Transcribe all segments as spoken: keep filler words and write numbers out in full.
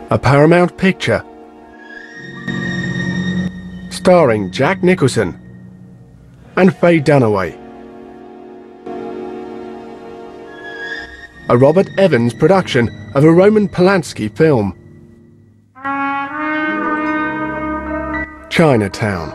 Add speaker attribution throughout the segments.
Speaker 1: A Paramount picture starring Jack Nicholson and Faye Dunaway. A Robert Evans production of a Roman Polanski film. Chinatown.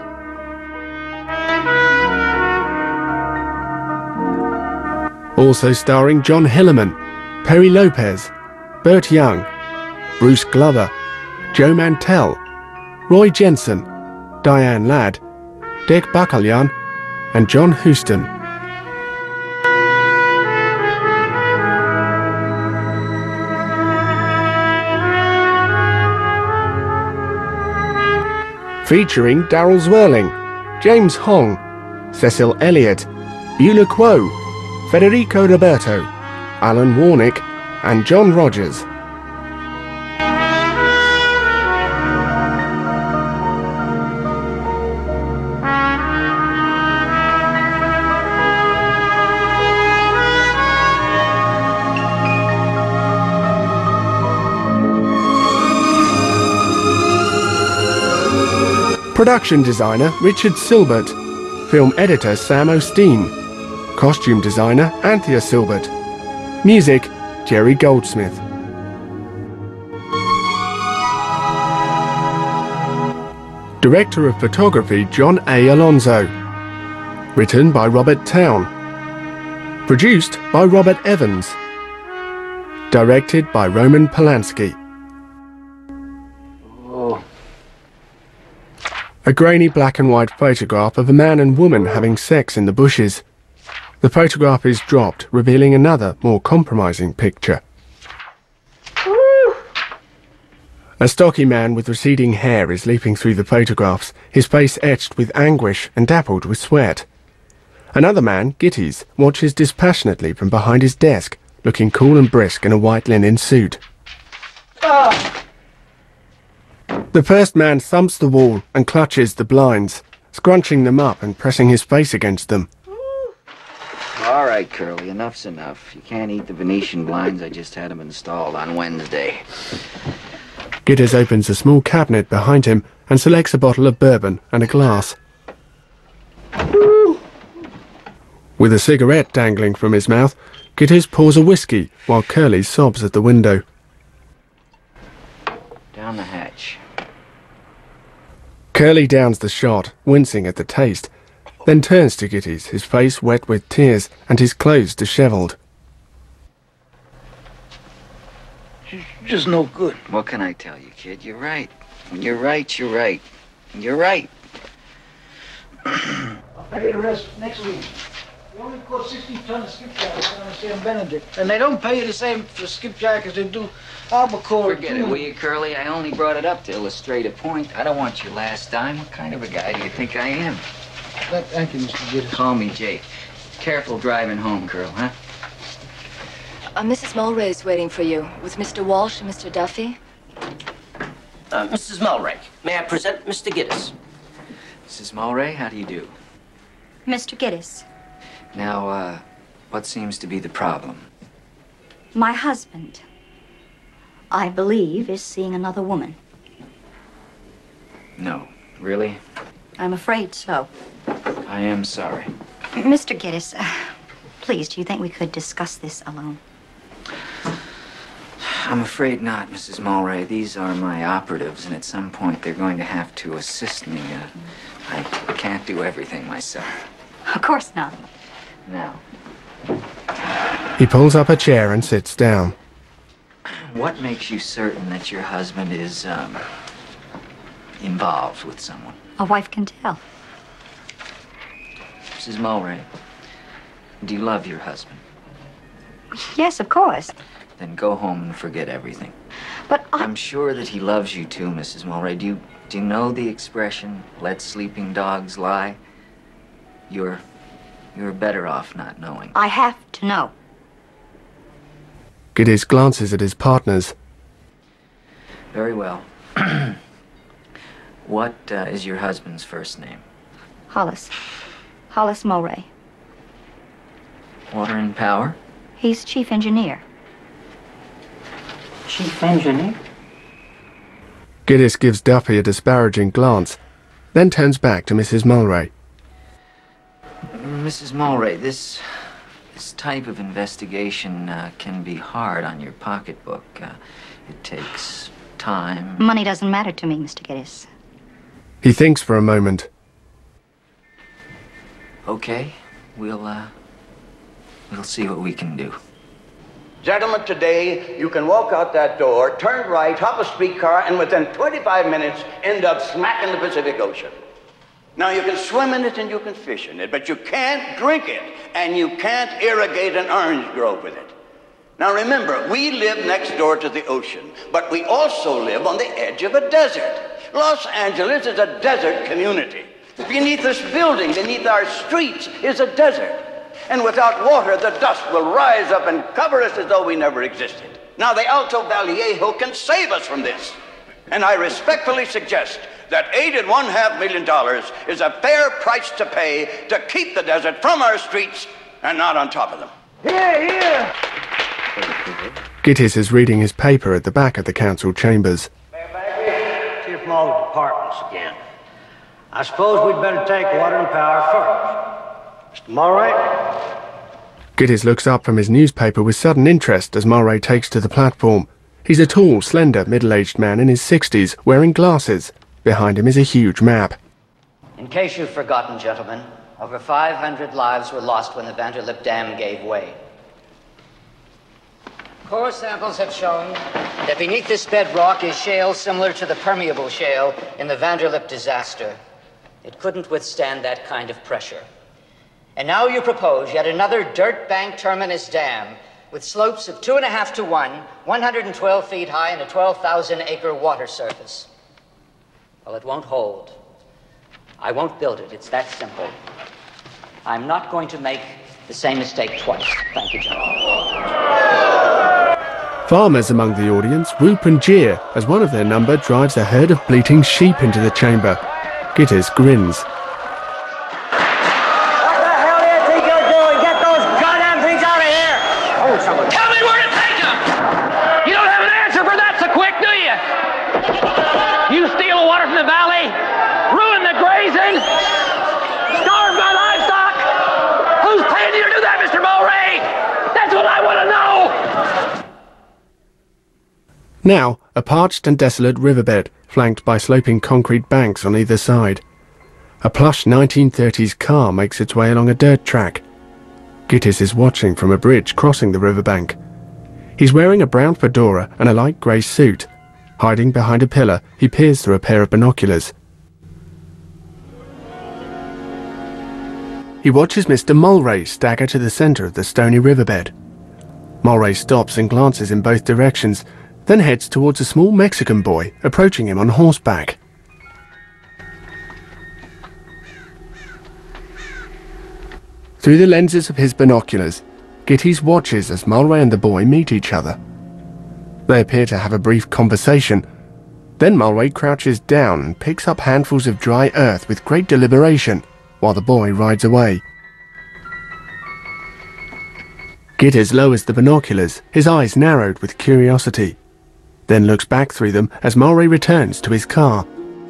Speaker 1: Also starring John Hillerman, Perry Lopez, Burt Young, Bruce Glover, Joe Mantell, Roy Jensen, Diane Ladd, Dick Bacalyan, and John Huston. Featuring Darryl Zwirling, James Hong, Cecil Elliott, Beulah Quo, Federico Roberto, Alan Warnick, and John Rogers. Production designer Richard Silbert, film editor Sam Osteen, costume designer Anthea Silbert, music Jerry Goldsmith. Director of photography John A. Alonzo. Written by Robert Town. Produced by Robert Evans. Directed by Roman Polanski. A grainy black and white photograph of a man and woman having sex in the bushes. The photograph is dropped, revealing another, more compromising picture. A stocky man with receding hair is leaping through the photographs, his face etched with anguish and dappled with sweat. Another man, Gitties, watches dispassionately from behind his desk, looking cool and brisk in a white linen suit. Ah. The first man thumps the wall and clutches the blinds, scrunching them up and pressing his face against them.
Speaker 2: All right, Curly, enough's enough. You can't eat the Venetian blinds. I just had them installed on Wednesday.
Speaker 1: Gitters opens a small cabinet behind him and selects a bottle of bourbon and a glass. With a cigarette dangling from his mouth, Gitters pours a whiskey while Curly sobs at the window.
Speaker 2: Down the hatch.
Speaker 1: Curly downs the shot, wincing at the taste, then turns to Gitties, his face wet with tears and his clothes dishevelled.
Speaker 3: She's just no good.
Speaker 2: What can I tell you, kid? You're right. When you're right, you're right. You're right.
Speaker 3: I get arrested next week. You only caught sixty tons of skipjack down in San Benedict. And they don't pay you the same for skipjack as they do albacore.
Speaker 2: Forget it, will you, Curly? I only brought it up to illustrate a point. I don't want your last dime. What kind of a guy do you think I am?
Speaker 3: Thank you, Mister Gitters.
Speaker 2: Call me Jake. Careful driving home, girl, huh?
Speaker 4: Uh, Missus Mulray is waiting for you with Mister Walsh and Mister Duffy.
Speaker 5: Uh, Missus Mulray, may I present Mister Gitters?
Speaker 2: Missus Mulray, how do you do?
Speaker 6: Mister Gitters.
Speaker 2: Now, uh, what seems to be the problem?
Speaker 6: My husband, I believe, is seeing another woman.
Speaker 2: No. Really?
Speaker 6: I'm afraid so.
Speaker 2: I am sorry.
Speaker 6: Mister Gitters, uh, please, do you think we could discuss this alone?
Speaker 2: I'm afraid not, Missus Mulray. These are my operatives, and at some point they're going to have to assist me. Uh, I can't do everything myself.
Speaker 6: Of course not.
Speaker 2: Now.
Speaker 1: He pulls up a chair and sits down.
Speaker 2: What makes you certain that your husband is, um, involved with someone?
Speaker 6: A wife can tell.
Speaker 2: Missus Mulray, do you love your husband?
Speaker 6: Yes, of course.
Speaker 2: Then go home and forget everything.
Speaker 6: But I...
Speaker 2: I'm sure that he loves you too, Missus Mulray. Do you, do you know the expression, let sleeping dogs lie? You're, you're better off not knowing.
Speaker 6: I have to know.
Speaker 1: Gitters glances at his partners.
Speaker 2: Very well. What uh, is your husband's first name?
Speaker 6: Hollis. Hollis Mulray.
Speaker 2: Water and power?
Speaker 6: He's chief engineer.
Speaker 5: Chief engineer?
Speaker 1: Gittes gives Duffy a disparaging glance, then turns back to Missus Mulray.
Speaker 2: Missus Mulray, this this type of investigation uh, can be hard on your pocketbook. Uh, it takes time.
Speaker 6: Money doesn't matter to me, Mister Gittes.
Speaker 1: He thinks for a moment.
Speaker 2: Okay, we'll uh, we'll see what we can do.
Speaker 7: Gentlemen, today you can walk out that door, turn right, hop a streetcar, and within twenty-five minutes end up smack in the Pacific Ocean. Now, you can swim in it and you can fish in it, but you can't drink it, and you can't irrigate an orange grove with it. Now, remember, we live next door to the ocean, but we also live on the edge of a desert. Los Angeles is a desert community. Beneath this building, beneath our streets, is a desert. And without water, the dust will rise up and cover us as though we never existed. Now, the Alto Vallejo can save us from this. And I respectfully suggest that eight and one half million dollars is a fair price to pay to keep the desert from our streets and not on top of them.
Speaker 3: Here, here!
Speaker 1: Gittes is reading his paper at the back of the council chambers.
Speaker 3: Here from all the departments again. I suppose we'd better take water and power first. Mister Mulray?
Speaker 1: Gittes looks up from his newspaper with sudden interest as Mulray takes to the platform. He's a tall, slender, middle-aged man in his sixties, wearing glasses. Behind him is a huge map.
Speaker 8: In case you've forgotten, gentlemen, over five hundred lives were lost when the Vanderlip Dam gave way. Core samples have shown that beneath this bedrock is shale similar to the permeable shale in the Vanderlip disaster. It couldn't withstand that kind of pressure. And now you propose yet another dirt bank terminus dam with slopes of two and a half to one, one hundred twelve feet high and a twelve thousand acre water surface. Well, it won't hold. I won't build it. It's that simple. I'm not going to make the same mistake twice. Thank you, gentlemen.
Speaker 1: Farmers among the audience whoop and jeer as one of their number drives a herd of bleating sheep into the chamber. Gittes grins.
Speaker 3: What the hell do you think you're doing? Get those goddamn things out of here! Oh, someone.
Speaker 5: Tell me where to take them! You don't have an answer for that so quick, do you? You steal the water from the valley, ruin the grazing, starve my livestock. Who's paying you to do that, Mister Mulray? That's what I want to know!
Speaker 1: Now, a parched and desolate riverbed, flanked by sloping concrete banks on either side. A plush nineteen thirties car makes its way along a dirt track. Gittes is watching from a bridge crossing the riverbank. He's wearing a brown fedora and a light grey suit. Hiding behind a pillar, he peers through a pair of binoculars. He watches Mister Mulray stagger to the centre of the stony riverbed. Mulray stops and glances in both directions, then heads towards a small Mexican boy approaching him on horseback. Through the lenses of his binoculars, Gittes watches as Mulray and the boy meet each other. They appear to have a brief conversation. Then Mulray crouches down and picks up handfuls of dry earth with great deliberation, while the boy rides away. Gittes lowers the binoculars, his eyes narrowed with curiosity, then looks back through them as Mulray returns to his car.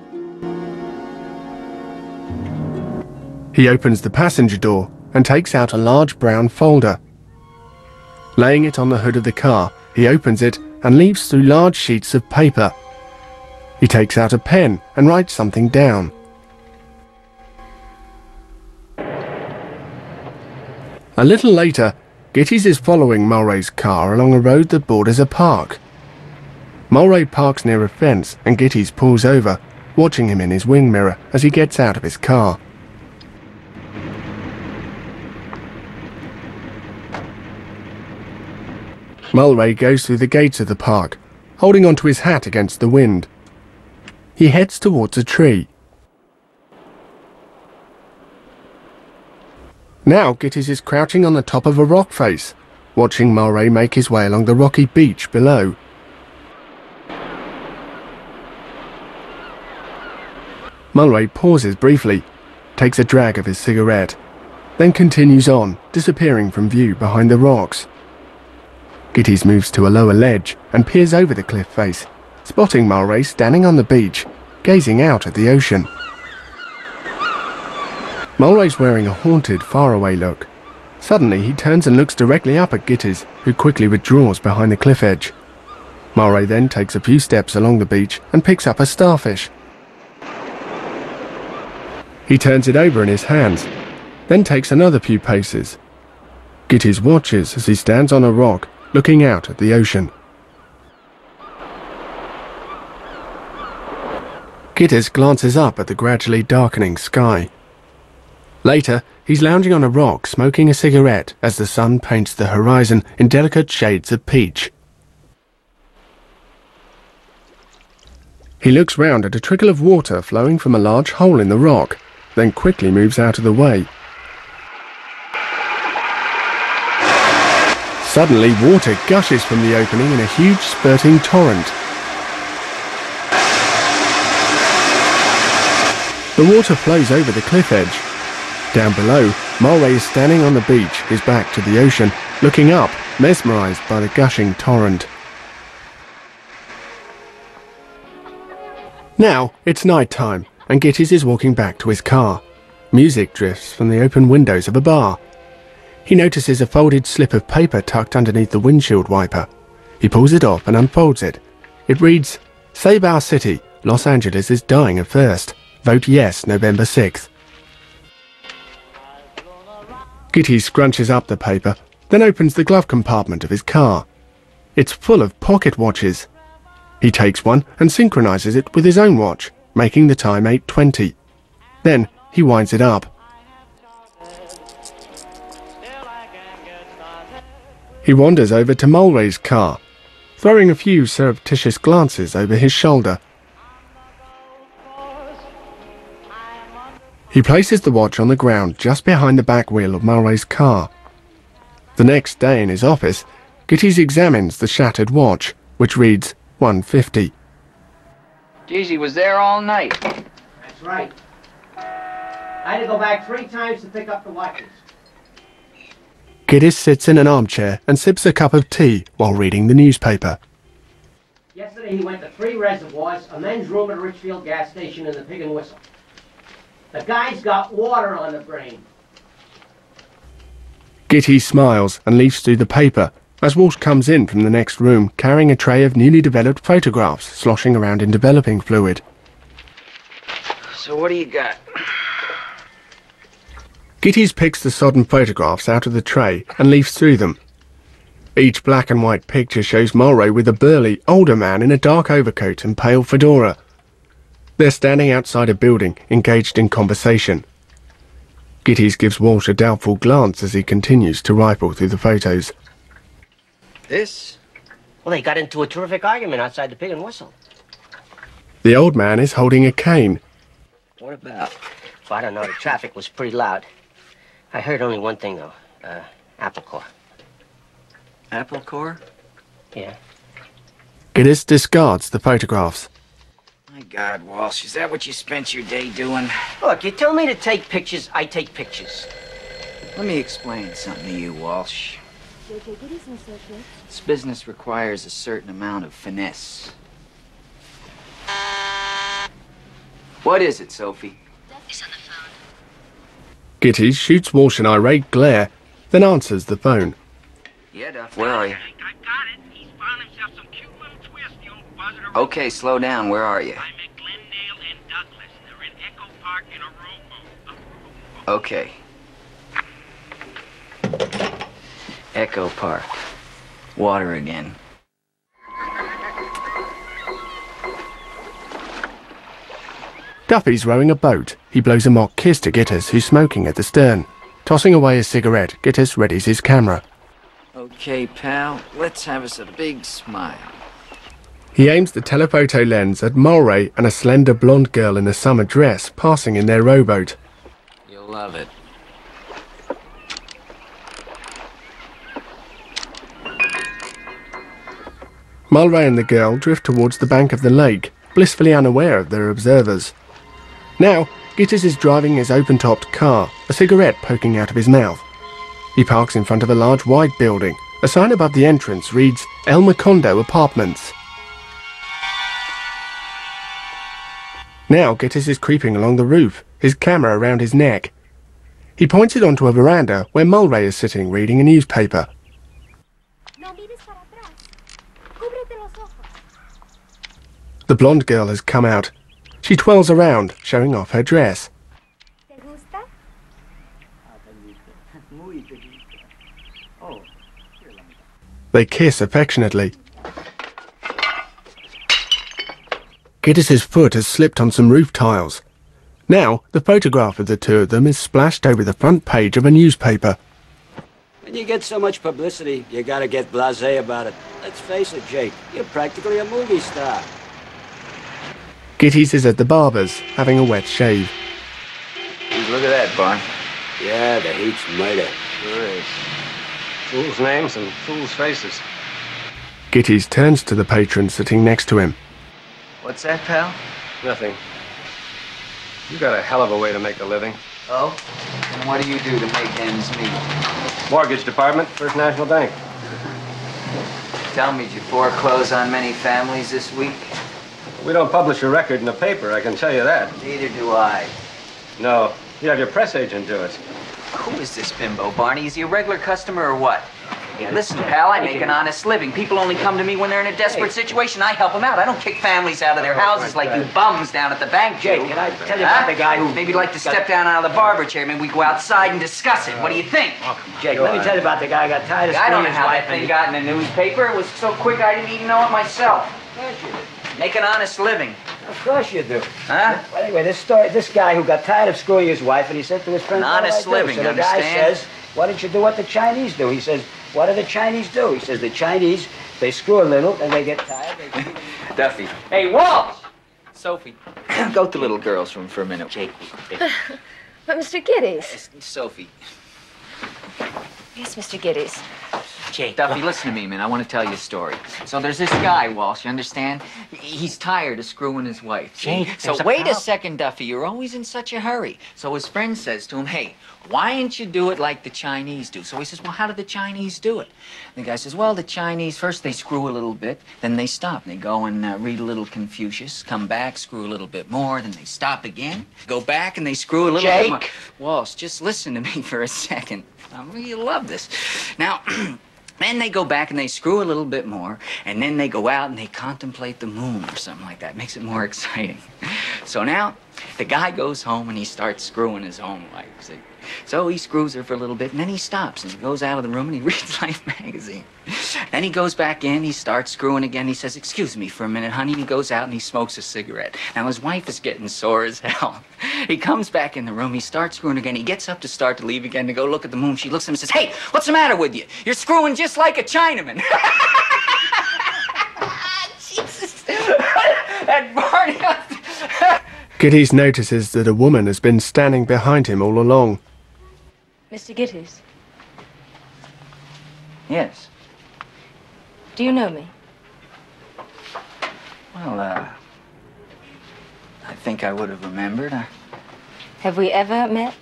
Speaker 1: He opens the passenger door and takes out a large brown folder. Laying it on the hood of the car, he opens it and leaves through large sheets of paper. He takes out a pen and writes something down. A little later, Gittes is following Mulray's car along a road that borders a park. Mulray parks near a fence and Gittes pulls over, watching him in his wing mirror as he gets out of his car. Mulray goes through the gates of the park, holding onto his hat against the wind. He heads towards a tree. Now Gittes is crouching on the top of a rock face, watching Mulray make his way along the rocky beach below. Mulray pauses briefly, takes a drag of his cigarette, then continues on, disappearing from view behind the rocks. Gittes moves to a lower ledge and peers over the cliff face. spotting Mulray standing on the beach, gazing out at the ocean. Mulray's wearing a haunted, faraway look. Suddenly, he turns and looks directly up at Gittys, who quickly withdraws behind the cliff edge. Mulray then takes a few steps along the beach and picks up a starfish. He turns it over in his hands, then takes another few paces. Gittys watches as he stands on a rock, looking out at the ocean. Gittys glances up at the gradually darkening sky. Later, he's lounging on a rock, smoking a cigarette as the sun paints the horizon in delicate shades of peach. He looks round at a trickle of water flowing from a large hole in the rock, then quickly moves out of the way. Suddenly, water gushes from the opening in a huge spurting torrent. The water flows over the cliff edge. Down below, Mulray is standing on the beach, his back to the ocean, looking up, mesmerised by the gushing torrent. Now, it's night time, and Gittys is walking back to his car. Music drifts from the open windows of a bar. He notices a folded slip of paper tucked underneath the windshield wiper. He pulls it off and unfolds it. It reads, "Save our city. Los Angeles is dying of thirst. Vote yes November sixth. Gittys scrunches up the paper, then opens the glove compartment of his car. It's full of pocket watches. He takes one and synchronises it with his own watch, making the time eight twenty. Then he winds it up. He wanders over to Mulray's car, throwing a few surreptitious glances over his shoulder. He places the watch on the ground just behind the back wheel of Mulray's car. The next day in his office, Gittys examines the shattered watch, which reads one fifty.
Speaker 2: Geez, he was there all night.
Speaker 9: That's right. I had to go back three times to pick up the watches.
Speaker 1: Gittys sits in an armchair and sips a cup of tea while reading the newspaper.
Speaker 9: Yesterday he went to three reservoirs, a men's room at a Richfield gas station, and the Pig and Whistle. The guy's got water on the brain.
Speaker 1: Gittys smiles and leafs through the paper as Walsh comes in from the next room carrying a tray of newly developed photographs sloshing around in developing fluid.
Speaker 2: So what do you got?
Speaker 1: Gittys picks the sodden photographs out of the tray and leafs through them. Each black and white picture shows Mulray with a burly, older man in a dark overcoat and pale fedora. They're standing outside a building, engaged in conversation. Gittys gives Walsh a doubtful glance as he continues to rifle through the photos.
Speaker 2: This?
Speaker 9: Well, they got into a terrific argument outside the Pig and Whistle.
Speaker 1: The old man is holding a cane.
Speaker 9: What about? Well, I don't know. The traffic was pretty loud. I heard only one thing, though. Uh, apple core.
Speaker 2: Apple core?
Speaker 9: Yeah.
Speaker 1: Gittys discards the photographs.
Speaker 2: My God, Walsh, is that what you spent your day doing?
Speaker 9: Look, you tell me to take pictures, I take pictures.
Speaker 2: Let me explain something to you, Walsh. This business requires a certain amount of finesse. What is it, Sophie?
Speaker 4: He's on the phone.
Speaker 1: Gittys shoots Walsh an irate glare, then answers the phone.
Speaker 2: Yeah, Duff, where are you?
Speaker 10: I got it. He's found himself some cute little twist, the old buzzard.
Speaker 2: Okay, slow down. Where are you?
Speaker 10: I'm at Glendale and Douglas. They're in Echo Park in a rowboat.
Speaker 2: Okay. Echo Park. Water again.
Speaker 1: Duffy's rowing a boat. He blows a mock kiss to Gittys, who's smoking at the stern. Tossing away his cigarette, Gittys readies his camera.
Speaker 2: Okay, pal, let's have us a big smile.
Speaker 1: He aims the telephoto lens at Mulray and a slender blonde girl in a summer dress passing in their rowboat.
Speaker 2: You'll love it.
Speaker 1: Mulray and the girl drift towards the bank of the lake, blissfully unaware of their observers. Now, Gittys is driving his open-topped car, a cigarette poking out of his mouth. He parks in front of a large white building. A sign above the entrance reads El Macondo Apartments. Now Gittes is creeping along the roof, his camera around his neck. He points it onto a veranda where Mulray is sitting reading a newspaper. The blonde girl has come out. She twirls around, showing off her dress. They kiss affectionately. Gittes's foot has slipped on some roof tiles. Now, the photograph of the two of them is splashed over the front page of a newspaper.
Speaker 11: When you get so much publicity, you gotta get blasé about it. Let's face it, Jake, you're practically a movie star.
Speaker 1: Gittes is at the barber's, having a wet shave.
Speaker 2: Look at that, Barn.
Speaker 11: Yeah, the heat's murder.
Speaker 12: Sure is. Fools' names and fools' faces.
Speaker 1: Gittes turns to the patron sitting next to him.
Speaker 2: What's that, pal?
Speaker 12: Nothing. You got a hell of a way to make a living.
Speaker 2: Oh? And what do you do to make ends meet?
Speaker 12: Mortgage department, First National Bank.
Speaker 2: Tell me, did you foreclose on many families this week?
Speaker 12: We don't publish a record in the paper, I can tell you that.
Speaker 2: Neither do I.
Speaker 12: No, you have your press agent do it.
Speaker 2: Who is this bimbo, Barney? Is he a regular customer or what? Listen, pal, I make an honest living. People only come to me when they're in a desperate situation. I help them out. I don't kick families out of their houses like you bums down at the bank do.
Speaker 11: Jake, can I tell you about the guy who...
Speaker 2: Maybe like to step down out of the barber chair. Maybe we go outside and discuss it. What do you think?
Speaker 11: Jake, let me tell you about the guy who got tired of
Speaker 2: I don't know
Speaker 11: screwing his
Speaker 2: how
Speaker 11: wife
Speaker 2: that thing
Speaker 11: and-
Speaker 2: got in the newspaper. It was so quick I didn't even know it myself. Make an honest living.
Speaker 11: Of course you do.
Speaker 2: Huh?
Speaker 11: Well, anyway, this story, this guy who got tired of screwing his wife, and he said to his friend,
Speaker 2: An
Speaker 11: "What do
Speaker 2: honest
Speaker 11: I do?"
Speaker 2: living,
Speaker 11: So the guy
Speaker 2: understand?
Speaker 11: says, "Why don't you do what the Chinese do?" He says, "What do the Chinese do?" He says, "The Chinese, they screw a little, and they get tired." They...
Speaker 2: Duffy. Hey, Walsh! Sophie. Go to the little girl's room for a minute. Jake.
Speaker 4: But Mister Gittes.
Speaker 2: Sophie.
Speaker 4: Yes, Mister Gittes.
Speaker 2: Jake. Duffy, listen to me, man. I want to tell you a story. So there's this guy, Walsh, you understand? He's tired of screwing his wife. see?
Speaker 8: Jake,
Speaker 2: so
Speaker 8: there's a
Speaker 2: wait a
Speaker 8: problem.
Speaker 2: second, Duffy. You're always in such a hurry. So his friend says to him, hey, why don't you do it like the Chinese do? So he says, well, how do the Chinese do it? And the guy says, well, the Chinese, first they screw a little bit, then they stop. They go and uh, read a little Confucius, come back, screw a little bit more, then they stop again, go back and they screw a little
Speaker 8: Jake.
Speaker 2: bit more. Walsh, just listen to me for a second. I mean, you love this. Now, then they go back and they screw a little bit more, and then they go out and they contemplate the moon or something like that. Makes it more exciting. So now, the guy goes home and he starts screwing his own wife. See? So he screws her for a little bit, and then he stops and he goes out of the room and he reads Life magazine. Then he goes back in, he starts screwing again. He says, excuse me for a minute, honey. And he goes out and he smokes a cigarette. Now his wife is getting sore as hell. He comes back in the room, he starts screwing again. He gets up to start to leave again to go look at the moon. She looks at him and says, hey, what's the matter with you? You're screwing just like a Chinaman. Jesus. That Barney.
Speaker 1: Gittes notices that a woman has been standing behind him all along.
Speaker 4: Mister Gittes,
Speaker 2: Yes.
Speaker 4: do you know me?
Speaker 2: Well, uh, I think I would have remembered. I...
Speaker 4: Have we ever met?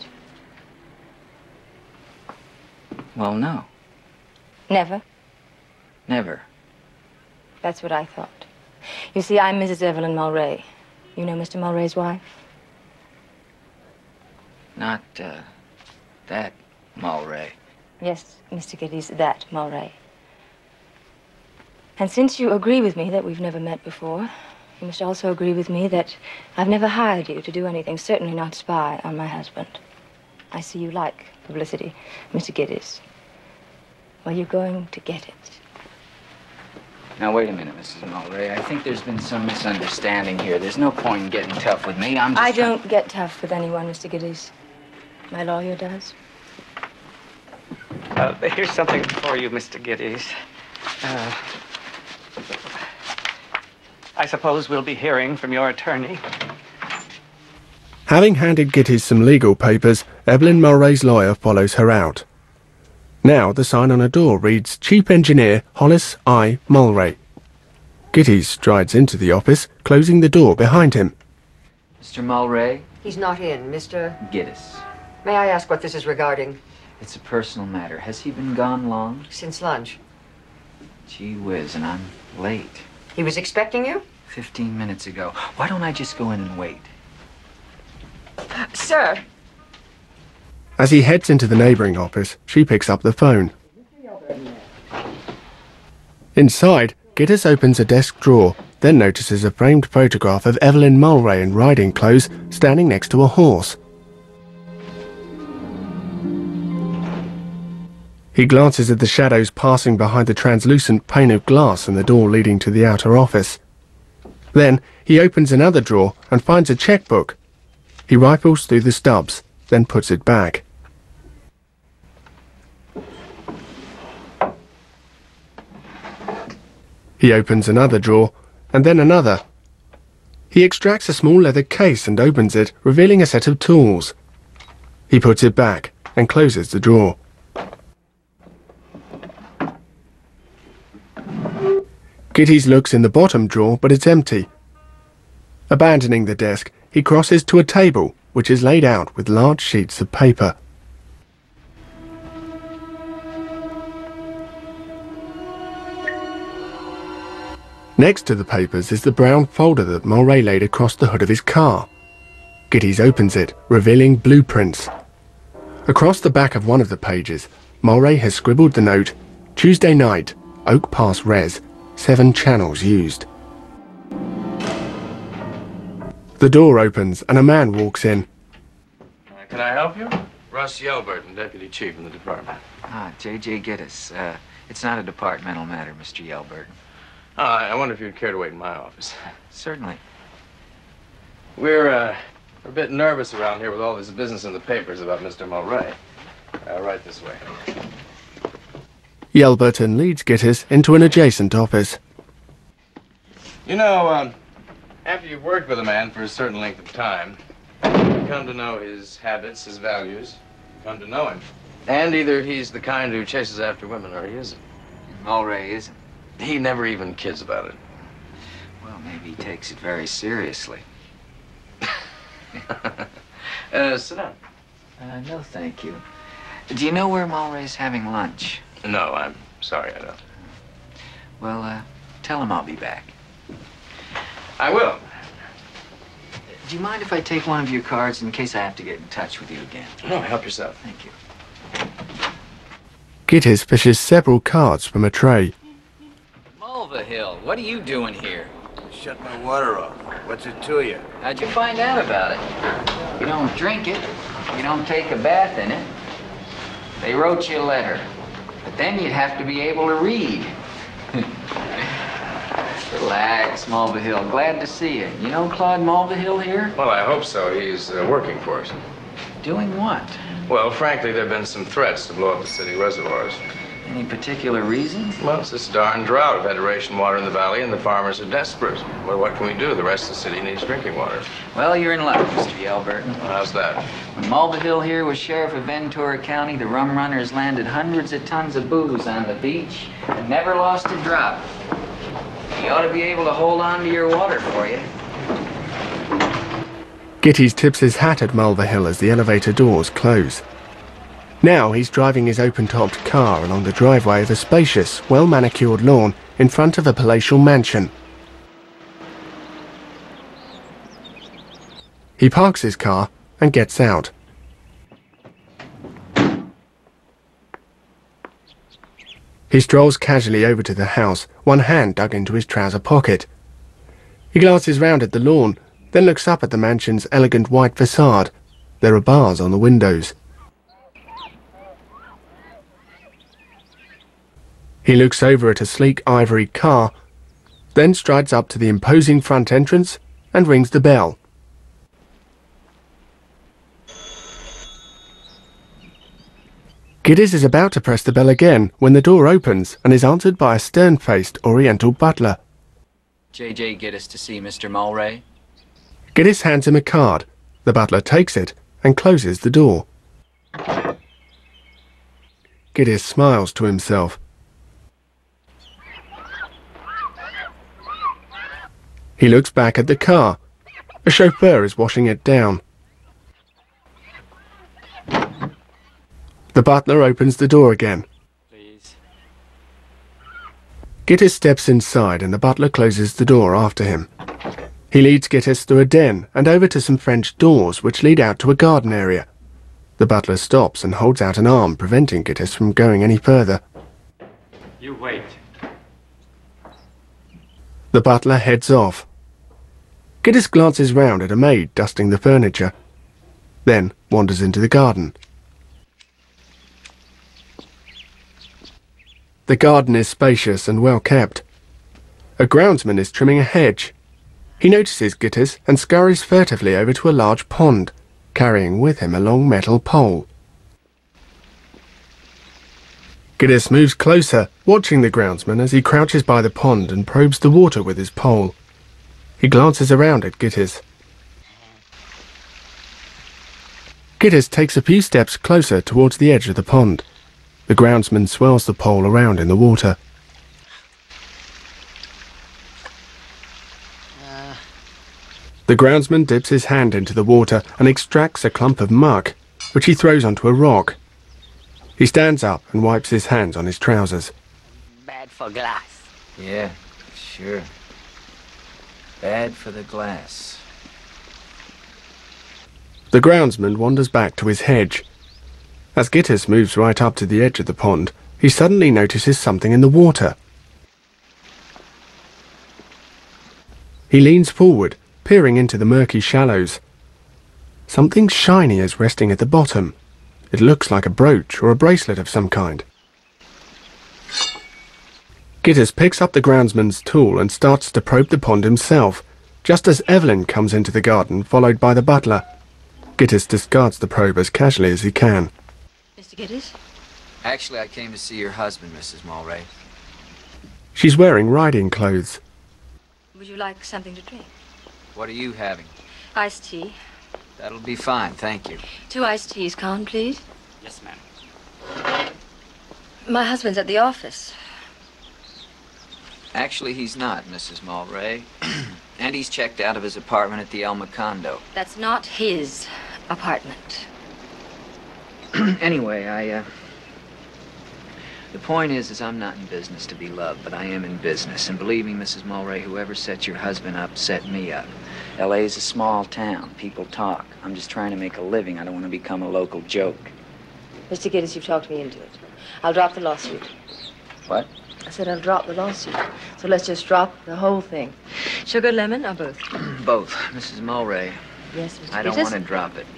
Speaker 2: Well, no.
Speaker 4: Never.
Speaker 2: Never.
Speaker 4: That's what I thought. You see, I'm Missus Evelyn Mulray. You know Mister Mulray's wife?
Speaker 2: Not, uh, that Mulray.
Speaker 4: Yes, Mister Gittes, that Mulray. And since you agree with me that we've never met before, you must also agree with me that I've never hired you to do anything, certainly not spy on my husband. I see you like publicity, Mister Gittes. Well, you're going to get it.
Speaker 2: Now, wait a minute, Missus Mulray. I think there's been some misunderstanding here. There's no point in getting tough with me. I'm just
Speaker 4: I
Speaker 2: trying-
Speaker 4: don't get tough with anyone, Mister Gittes. My lawyer does.
Speaker 13: Uh, here's something for you, Mister Gittes. Uh, I suppose we'll be hearing from your attorney.
Speaker 1: Having handed Gittes some legal papers, Evelyn Mulray's lawyer follows her out. Now the sign on a door reads Chief Engineer Hollis I. Mulray. Gittes strides into the office, closing the door behind him.
Speaker 2: Mister Mulray?
Speaker 14: He's not in, Mister
Speaker 2: Gittes.
Speaker 14: May I ask what this is regarding?
Speaker 2: It's a personal matter. Has he been gone long?
Speaker 14: Since lunch.
Speaker 2: Gee whiz, and I'm late.
Speaker 14: He was expecting you?
Speaker 2: Fifteen minutes ago. Why don't I just go in and wait?
Speaker 4: Sir.
Speaker 1: As he heads into the neighbouring office, she picks up the phone. Inside, Gittes opens a desk drawer, then notices a framed photograph of Evelyn Mulray in riding clothes standing next to a horse. He glances at the shadows passing behind the translucent pane of glass and the door leading to the outer office. Then he opens another drawer and finds a checkbook. He rifles through the stubs, then puts it back. He opens another drawer, and then another. He extracts a small leather case and opens it, revealing a set of tools. He puts it back and closes the drawer. Gittes looks in the bottom drawer, but it's empty. Abandoning the desk, he crosses to a table, which is laid out with large sheets of paper. Next to the papers is the brown folder that Mulray laid across the hood of his car. Gittes opens it, revealing blueprints. Across the back of one of the pages, Mulray has scribbled the note, Tuesday night, Oak Pass Res, seven channels used. The door opens and a man walks in.
Speaker 12: Uh, can I help you? Russ Yelburton, Deputy Chief in the department.
Speaker 2: Ah, J J Gittes. Uh, it's not a departmental matter, Mister Yelburton.
Speaker 12: Uh, I wonder if you'd care to wait in my office.
Speaker 2: Certainly.
Speaker 12: We're, uh, we're a bit nervous around here with all this business in the papers about Mister Mulray. Uh, right this way.
Speaker 1: Yelburton leads Gittes into an adjacent office.
Speaker 12: You know, um, after you've worked with a man for a certain length of time, you come to know his habits, his values. You come to know him. And either he's the kind who chases after women or he isn't.
Speaker 2: Mulray isn't.
Speaker 12: He never even kids about it.
Speaker 2: Well, maybe he takes it very seriously.
Speaker 12: uh, sit down.
Speaker 2: Uh, no, thank you. Do you know where Mulray's having lunch?
Speaker 12: No, I'm sorry, I don't.
Speaker 2: Well, uh, tell him I'll be back.
Speaker 12: I will.
Speaker 2: Do you mind if I take one of your cards in case I have to get in touch with you again?
Speaker 12: No, help yourself.
Speaker 2: Thank you.
Speaker 1: Gittes fishes several cards from a tray.
Speaker 2: Mulvihill, what are you doing here?
Speaker 15: Shut my water off. What's it to you?
Speaker 2: How'd you find out about it? You don't drink it. You don't take a bath in it. They wrote you a letter. But then you'd have to be able to read. Relax, Mulvihill. Glad to see you. You know Claude Mulvihill here?
Speaker 12: Well, I hope so. He's uh, working for us.
Speaker 2: Doing what?
Speaker 12: Well, frankly, there have been some threats to blow up the city reservoirs.
Speaker 2: Any particular reason?
Speaker 12: Well, it's this darn drought. We've had to ration water in the valley, and the farmers are desperate. Well, what can we do? The rest of the city needs drinking water.
Speaker 2: Well, you're in luck, Mister Yelburton.
Speaker 12: How's that?
Speaker 2: When Mulvihill here was sheriff of Ventura County, the rum runners landed hundreds of tons of booze on the beach and never lost a drop. You ought to be able to hold on to your water for you.
Speaker 1: Gittes tips his hat at Mulvihill as the elevator doors close. Now he's driving his open-topped car along the driveway of a spacious, well-manicured lawn in front of a palatial mansion. He parks his car and gets out. He strolls casually over to the house, one hand dug into his trouser pocket. He glances round at the lawn, then looks up at the mansion's elegant white facade. There are bars on the windows. He looks over at a sleek ivory car, then strides up to the imposing front entrance and rings the bell. Gittes is about to press the bell again when the door opens and is answered by a stern-faced Oriental butler.
Speaker 2: J J Gittes to see Mister Mulray.
Speaker 1: Gittes hands him a card. The butler takes it and closes the door. Gittes smiles to himself. He looks back at the car. A chauffeur is washing it down. The butler opens the door again.
Speaker 2: Please.
Speaker 1: Gittes steps inside and the butler closes the door after him. He leads Gittes through a den and over to some French doors which lead out to a garden area. The butler stops and holds out an arm, preventing Gittes from going any further.
Speaker 13: You wait.
Speaker 1: The butler heads off. Gittes glances round at a maid dusting the furniture, then wanders into the garden. The garden is spacious and well kept. A groundsman is trimming a hedge. He notices Gittes and scurries furtively over to a large pond, carrying with him a long metal pole. Gittes moves closer, watching the groundsman as he crouches by the pond and probes the water with his pole. He glances around at Gittes. Gittes takes a few steps closer towards the edge of the pond. The groundsman swirls the pole around in the water. The groundsman dips his hand into the water and extracts a clump of muck, which he throws onto a rock. He stands up and wipes his hands on his trousers.
Speaker 2: Bad for glass.
Speaker 12: Yeah, sure. Bad for the glass.
Speaker 1: The groundsman wanders back to his hedge. As Gittes moves right up to the edge of the pond, he suddenly notices something in the water. He leans forward, peering into the murky shallows. Something shiny is resting at the bottom. It looks like a brooch or a bracelet of some kind. Gittes picks up the groundsman's tool and starts to probe the pond himself, just as Evelyn comes into the garden, followed by the butler. Gittes discards the probe as casually as he can.
Speaker 4: Mister Gittes?
Speaker 12: Actually, I came to see your husband, Missus Mulray.
Speaker 1: She's wearing riding clothes.
Speaker 4: Would you like something to drink?
Speaker 12: What are you having?
Speaker 4: Iced tea.
Speaker 12: That'll be fine, thank you.
Speaker 4: Two iced teas, Con, please.
Speaker 13: Yes, ma'am.
Speaker 4: My husband's at the office.
Speaker 12: Actually, he's not, Missus Mulray. And he's checked out of his apartment at the El Macondo.
Speaker 4: That's not his apartment.
Speaker 12: Anyway, I, uh... The point is, is I'm not in business to be loved, but I am in business. And believe me, Missus Mulray, whoever set your husband up set me up. L A is a small town. People talk. I'm just trying to make a living. I don't want to become a local joke.
Speaker 4: Mister Gittes, you've talked me into it. I'll drop the lawsuit.
Speaker 12: What?
Speaker 4: I said I'll drop the lawsuit. So let's just drop the whole thing. Sugar, lemon, or both?
Speaker 12: Both. Missus Mulray.
Speaker 4: Yes, Mister
Speaker 12: I don't
Speaker 4: Gittes?
Speaker 12: want to drop it.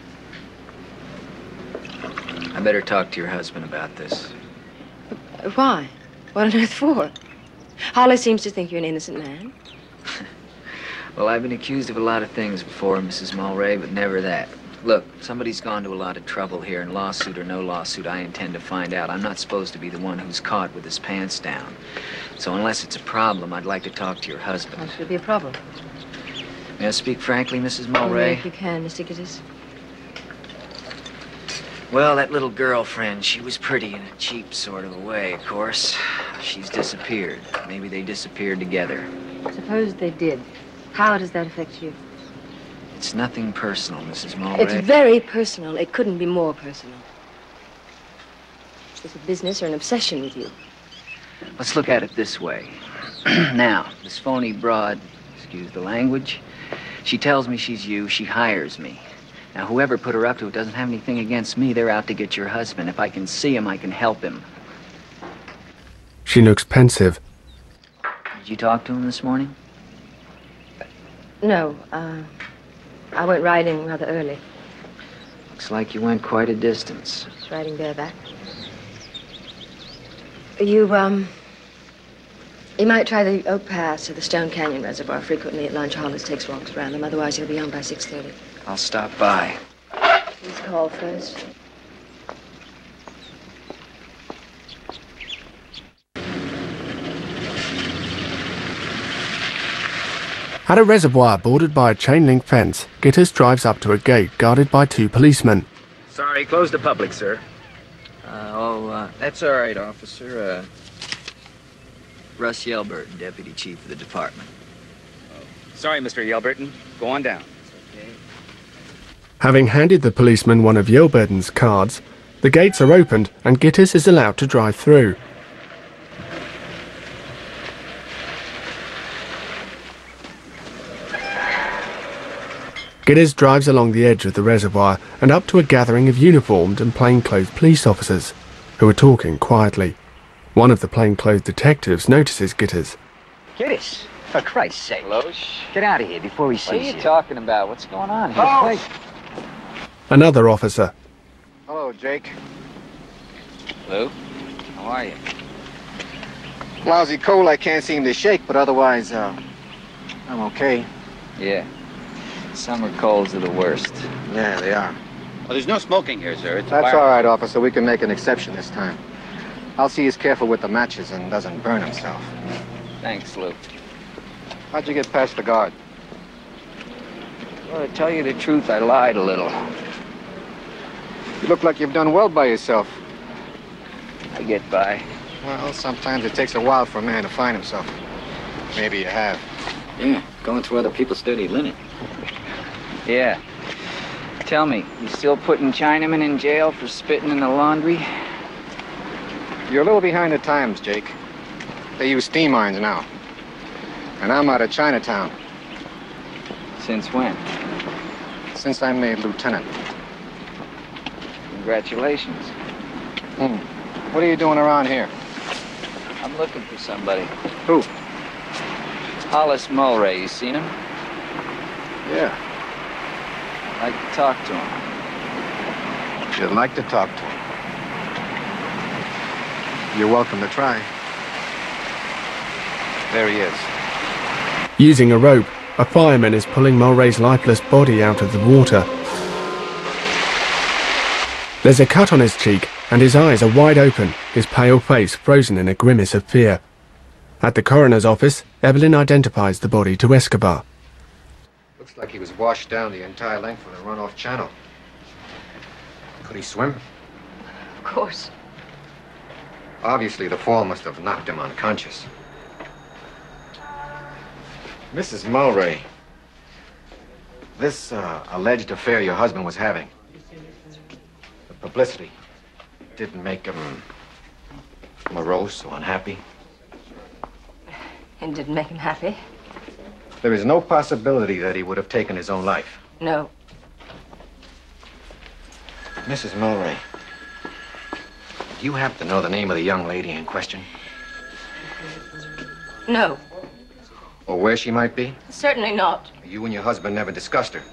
Speaker 12: I better talk to your husband about this.
Speaker 4: Why? What on earth for? Holly seems to think you're an innocent man.
Speaker 12: Well, I've been accused of a lot of things before, Missus Mulray, but never that. Look, somebody's gone to a lot of trouble here, and lawsuit or no lawsuit, I intend to find out. I'm not supposed to be the one who's caught with his pants down. So unless it's a problem, I'd like to talk to your husband.
Speaker 4: How should it be a problem?
Speaker 12: May I speak frankly, Missus
Speaker 4: Only
Speaker 12: Mulray?
Speaker 4: if you can, Mister Gittes.
Speaker 12: Well, that little girlfriend, she was pretty in a cheap sort of a way, of course. She's disappeared. Maybe they disappeared together.
Speaker 4: Suppose they did. How does that affect you?
Speaker 12: It's nothing personal, Missus Mulray.
Speaker 4: It's very personal. It couldn't be more personal. Is it business or an obsession with you?
Speaker 12: Let's look at it this way. Now, this phony broad, excuse the language, she tells me she's you, she hires me. Now, whoever put her up to it doesn't have anything against me. They're out to get your husband. If I can see him, I can help him.
Speaker 1: She looks pensive.
Speaker 12: Did you talk to him this morning?
Speaker 4: No, uh, I went riding rather early.
Speaker 12: Looks like you went quite a distance.
Speaker 4: Riding bareback. You, um... You might try the Oak Pass or the Stone Canyon Reservoir. Frequently at lunch, Hollis takes walks around them. Otherwise, you'll be home by six thirty.
Speaker 12: I'll stop by.
Speaker 4: Please call first.
Speaker 1: At a reservoir bordered by a chain-link fence, Gittes drives up to a gate guarded by two policemen.
Speaker 13: Sorry, closed to public, sir.
Speaker 12: Uh, oh, uh, that's all right, officer. Uh, Russ Yelburton, Deputy Chief of the department.
Speaker 13: Sorry, Mister Yelburton. Go on down.
Speaker 1: Having handed the policeman one of Yelburton's cards, the gates are opened and Gittes is allowed to drive through. Gidders drives along the edge of the reservoir and up to a gathering of uniformed and plainclothes police officers, who are talking quietly. One of the plainclothes detectives notices Gidders.
Speaker 2: Gidders, for Christ's sake. Loesch? Get out of here before he sees you. What are you talking about? What's going on here?
Speaker 16: Oh.
Speaker 1: Another officer.
Speaker 16: Hello, Jake.
Speaker 2: Lou, how are you?
Speaker 16: Lousy cold I can't seem to shake, but otherwise, uh, I'm okay.
Speaker 2: Yeah. Summer colds are the worst.
Speaker 16: Yeah, they are.
Speaker 7: Well, there's no smoking here, sir. It's a
Speaker 16: That's
Speaker 7: fire-
Speaker 16: all right, officer. We can make an exception this time. I'll see he's careful with the matches and doesn't burn himself.
Speaker 2: Thanks, Lou.
Speaker 16: How'd you get past the guard?
Speaker 2: Well, to tell you the truth, I lied a little.
Speaker 16: You look like you've done well by yourself.
Speaker 2: I get by.
Speaker 16: Well, sometimes it takes a while for a man to find himself. Maybe you have.
Speaker 2: Yeah, going through other people's dirty linen. Yeah. Tell me, you still putting Chinamen in jail for spitting in the laundry?
Speaker 16: You're a little behind the times, Jake. They use steam irons now. And I'm out of Chinatown.
Speaker 2: Since when?
Speaker 16: Since I made lieutenant.
Speaker 2: Congratulations.
Speaker 16: Hmm. What are you doing around here?
Speaker 2: I'm looking for somebody.
Speaker 16: Who?
Speaker 2: Hollis Mulray, you seen him?
Speaker 16: Yeah.
Speaker 2: I'd like to talk to him.
Speaker 16: You'd like to talk to him. You're welcome to try. There he is.
Speaker 1: Using a rope, a fireman is pulling Mulray's lifeless body out of the water. There's a cut on his cheek, and his eyes are wide open, his pale face frozen in a grimace of fear. At the coroner's office, Evelyn identifies the body to Escobar.
Speaker 16: Looks like he was washed down the entire length of the runoff channel. Could he swim?
Speaker 14: Of course.
Speaker 16: Obviously, the fall must have knocked him unconscious. Missus Mulray, this uh, alleged affair your husband was having, the publicity, didn't make him morose or unhappy?
Speaker 14: It didn't make him happy.
Speaker 16: There is no possibility that he would have taken his own life.
Speaker 14: No.
Speaker 16: Missus Mulray, do you happen to know the name of the young lady in question?
Speaker 14: No.
Speaker 16: Or where she might be?
Speaker 14: Certainly not.
Speaker 16: You and your husband never discussed her.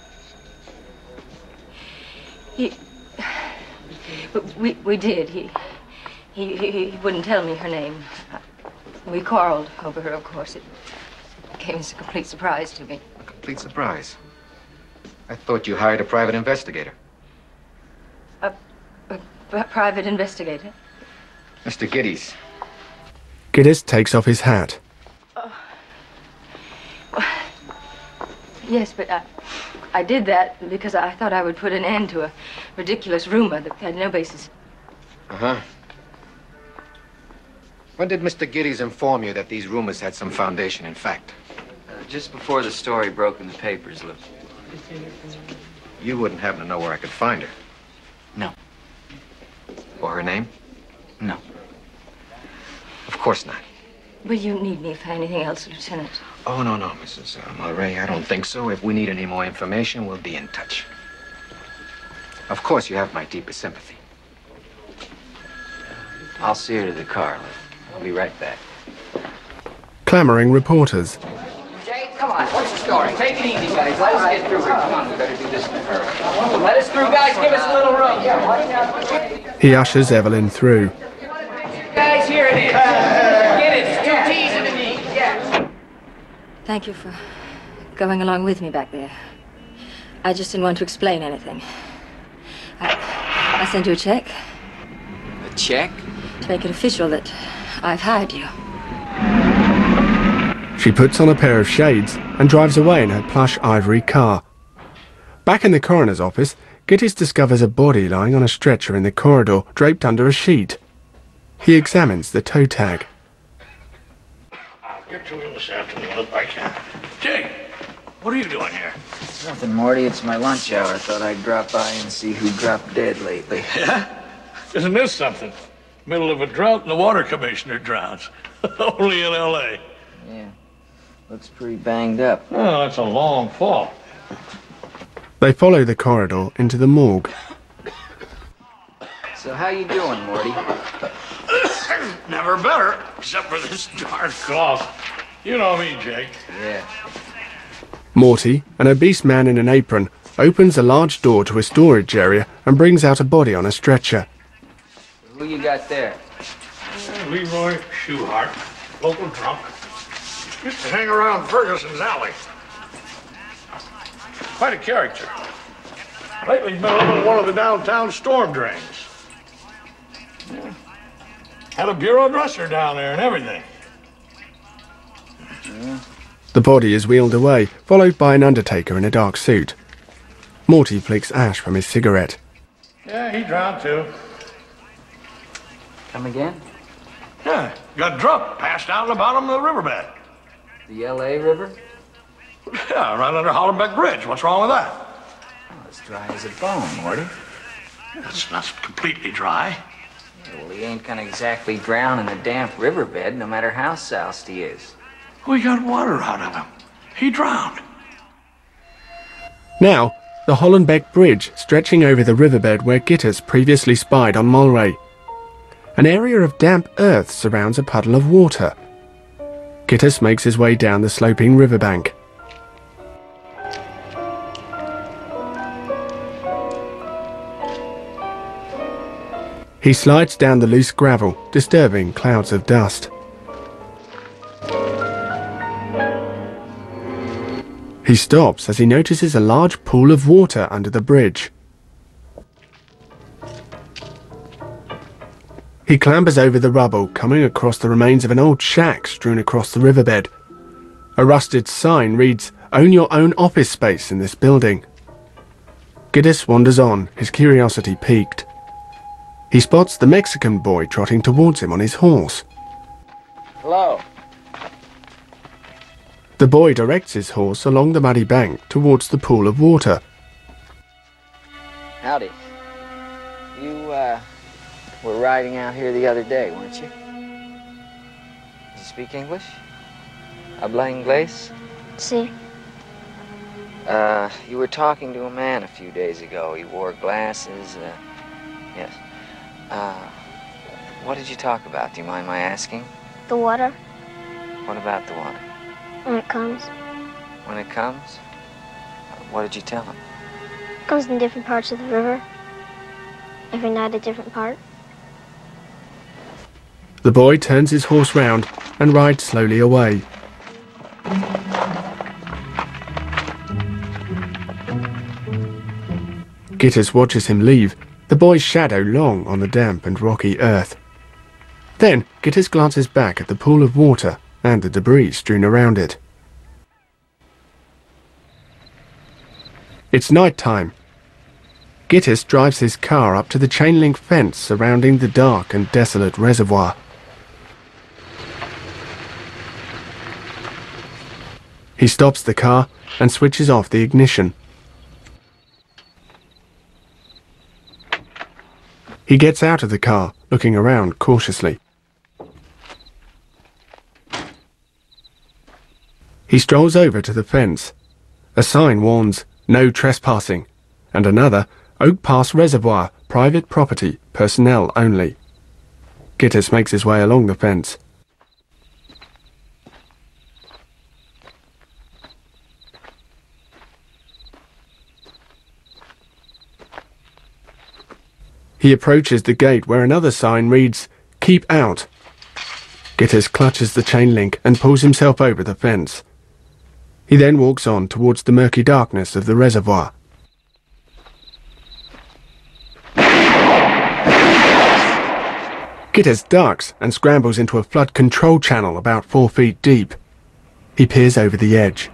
Speaker 14: He... We, we did. He, he, he, he wouldn't tell me her name. We quarreled over her, of course. It came as a complete surprise to me.
Speaker 16: A complete surprise? I thought you hired a private investigator.
Speaker 14: A, a, a private investigator?
Speaker 16: Mister Geddes.
Speaker 1: Geddes takes off his hat.
Speaker 14: Uh, yes, but I, I did that because I thought I would put an end to a ridiculous rumor that had no basis.
Speaker 16: Uh-huh. When did Mister Geddes inform you that these rumors had some foundation in fact?
Speaker 2: Uh, just before the story broke in the papers, Lou.
Speaker 16: You wouldn't happen to know where I could find her?
Speaker 2: No.
Speaker 16: Or her name?
Speaker 2: No.
Speaker 16: Of course not.
Speaker 14: Will you need me for anything else, Lieutenant?
Speaker 16: Oh, no, no, Missus Mulray, I don't think so. If we need any more information, we'll be in touch. Of course, you have my deepest sympathy.
Speaker 2: I'll see her to the car, Lou. I'll be right back.
Speaker 1: Clamouring reporters.
Speaker 2: Jake, come on. What's the story? Take it easy, guys. Let us get through here. Come on, we better do this in a hurry. Let us through, guys. Give us a little room.
Speaker 1: He ushers Evelyn through.
Speaker 2: Guys, here it is. Get it. Two T's and an E. Yeah.
Speaker 4: Thank you for going along with me back there. I just didn't want to explain anything. I, I sent you a check.
Speaker 2: A check?
Speaker 4: To make it official that I've hired you.
Speaker 1: She puts on a pair of shades and drives away in her plush ivory car. Back in the coroner's office, Geddes discovers a body lying on a stretcher in the corridor, draped under a sheet. He examines the toe tag.
Speaker 17: I'll get to him this afternoon if I can. Jake, what are you doing here?
Speaker 2: Nothing, Morty. It's my lunch hour. Thought I'd drop by and see who dropped dead lately.
Speaker 17: Yeah? Isn't this something? Middle of a drought and the water commissioner drowns. Only in L A
Speaker 2: Yeah. Looks pretty banged up.
Speaker 17: Oh, that's a long fall.
Speaker 1: They follow the corridor into the morgue.
Speaker 2: So how you doing, Morty?
Speaker 17: Never better, except for this darn cough. You know me, Jake.
Speaker 2: Yeah.
Speaker 1: Morty, an obese man in an apron, opens a large door to a storage area and brings out a body on a stretcher.
Speaker 2: Who you got there?
Speaker 17: Uh, Leroy Shoehart, local drunk. Used to hang around Ferguson's alley. Quite a character. Lately he's been living in one of the downtown storm drains. Yeah. Had a bureau dresser down there and everything.
Speaker 2: Yeah.
Speaker 1: The body is wheeled away, followed by an undertaker in a dark suit. Morty flicks ash from his cigarette.
Speaker 17: Yeah, he drowned too.
Speaker 2: Come again?
Speaker 17: Yeah, got drunk, passed out in the bottom of the riverbed.
Speaker 2: The L A River?
Speaker 17: Yeah, right under Hollenbeck Bridge. What's wrong with that?
Speaker 2: Oh, it's dry as a bone, Morty.
Speaker 17: It's not completely dry.
Speaker 2: Yeah, well, he ain't gonna exactly drown in a damp riverbed, no matter how soused he is.
Speaker 17: We got water out of him. He drowned.
Speaker 1: Now, the Hollenbeck Bridge stretching over the riverbed where Gittes previously spied on Mulray. An area of damp earth surrounds a puddle of water. Gittes makes his way down the sloping riverbank. He slides down the loose gravel, disturbing clouds of dust. He stops as he notices a large pool of water under the bridge. He clambers over the rubble, coming across the remains of an old shack strewn across the riverbed. A rusted sign reads, "Own your own office space in this building." Gittes wanders on, his curiosity piqued. He spots the Mexican boy trotting towards him on his horse.
Speaker 2: Hello.
Speaker 1: The boy directs his horse along the muddy bank towards the pool of water.
Speaker 2: Howdy. You, uh, were riding out here the other day, weren't you? You speak English? Habla inglés?
Speaker 18: Sí.
Speaker 2: Uh, you were talking to a man a few days ago. He wore glasses, uh, yes. Uh, what did you talk about? Do you mind my asking?
Speaker 18: The water.
Speaker 2: What about the water?
Speaker 18: When it comes.
Speaker 2: When it comes? What did you tell him?
Speaker 18: It comes in different parts of the river. Every night a different part.
Speaker 1: The boy turns his horse round and rides slowly away. Gittes watches him leave, the boy's shadow long on the damp and rocky earth. Then Gittes glances back at the pool of water and the debris strewn around it. It's night time. Gittes drives his car up to the chain-link fence surrounding the dark and desolate reservoir. He stops the car and switches off the ignition. He gets out of the car, looking around cautiously. He strolls over to the fence. A sign warns, "No trespassing," and another, "Oak Pass Reservoir, private property, personnel only." Gittes makes his way along the fence. He approaches the gate where another sign reads, "Keep out." Gittes clutches the chain link and pulls himself over the fence. He then walks on towards the murky darkness of the reservoir. Gittes ducks and scrambles into a flood control channel about four feet deep. He peers over the edge.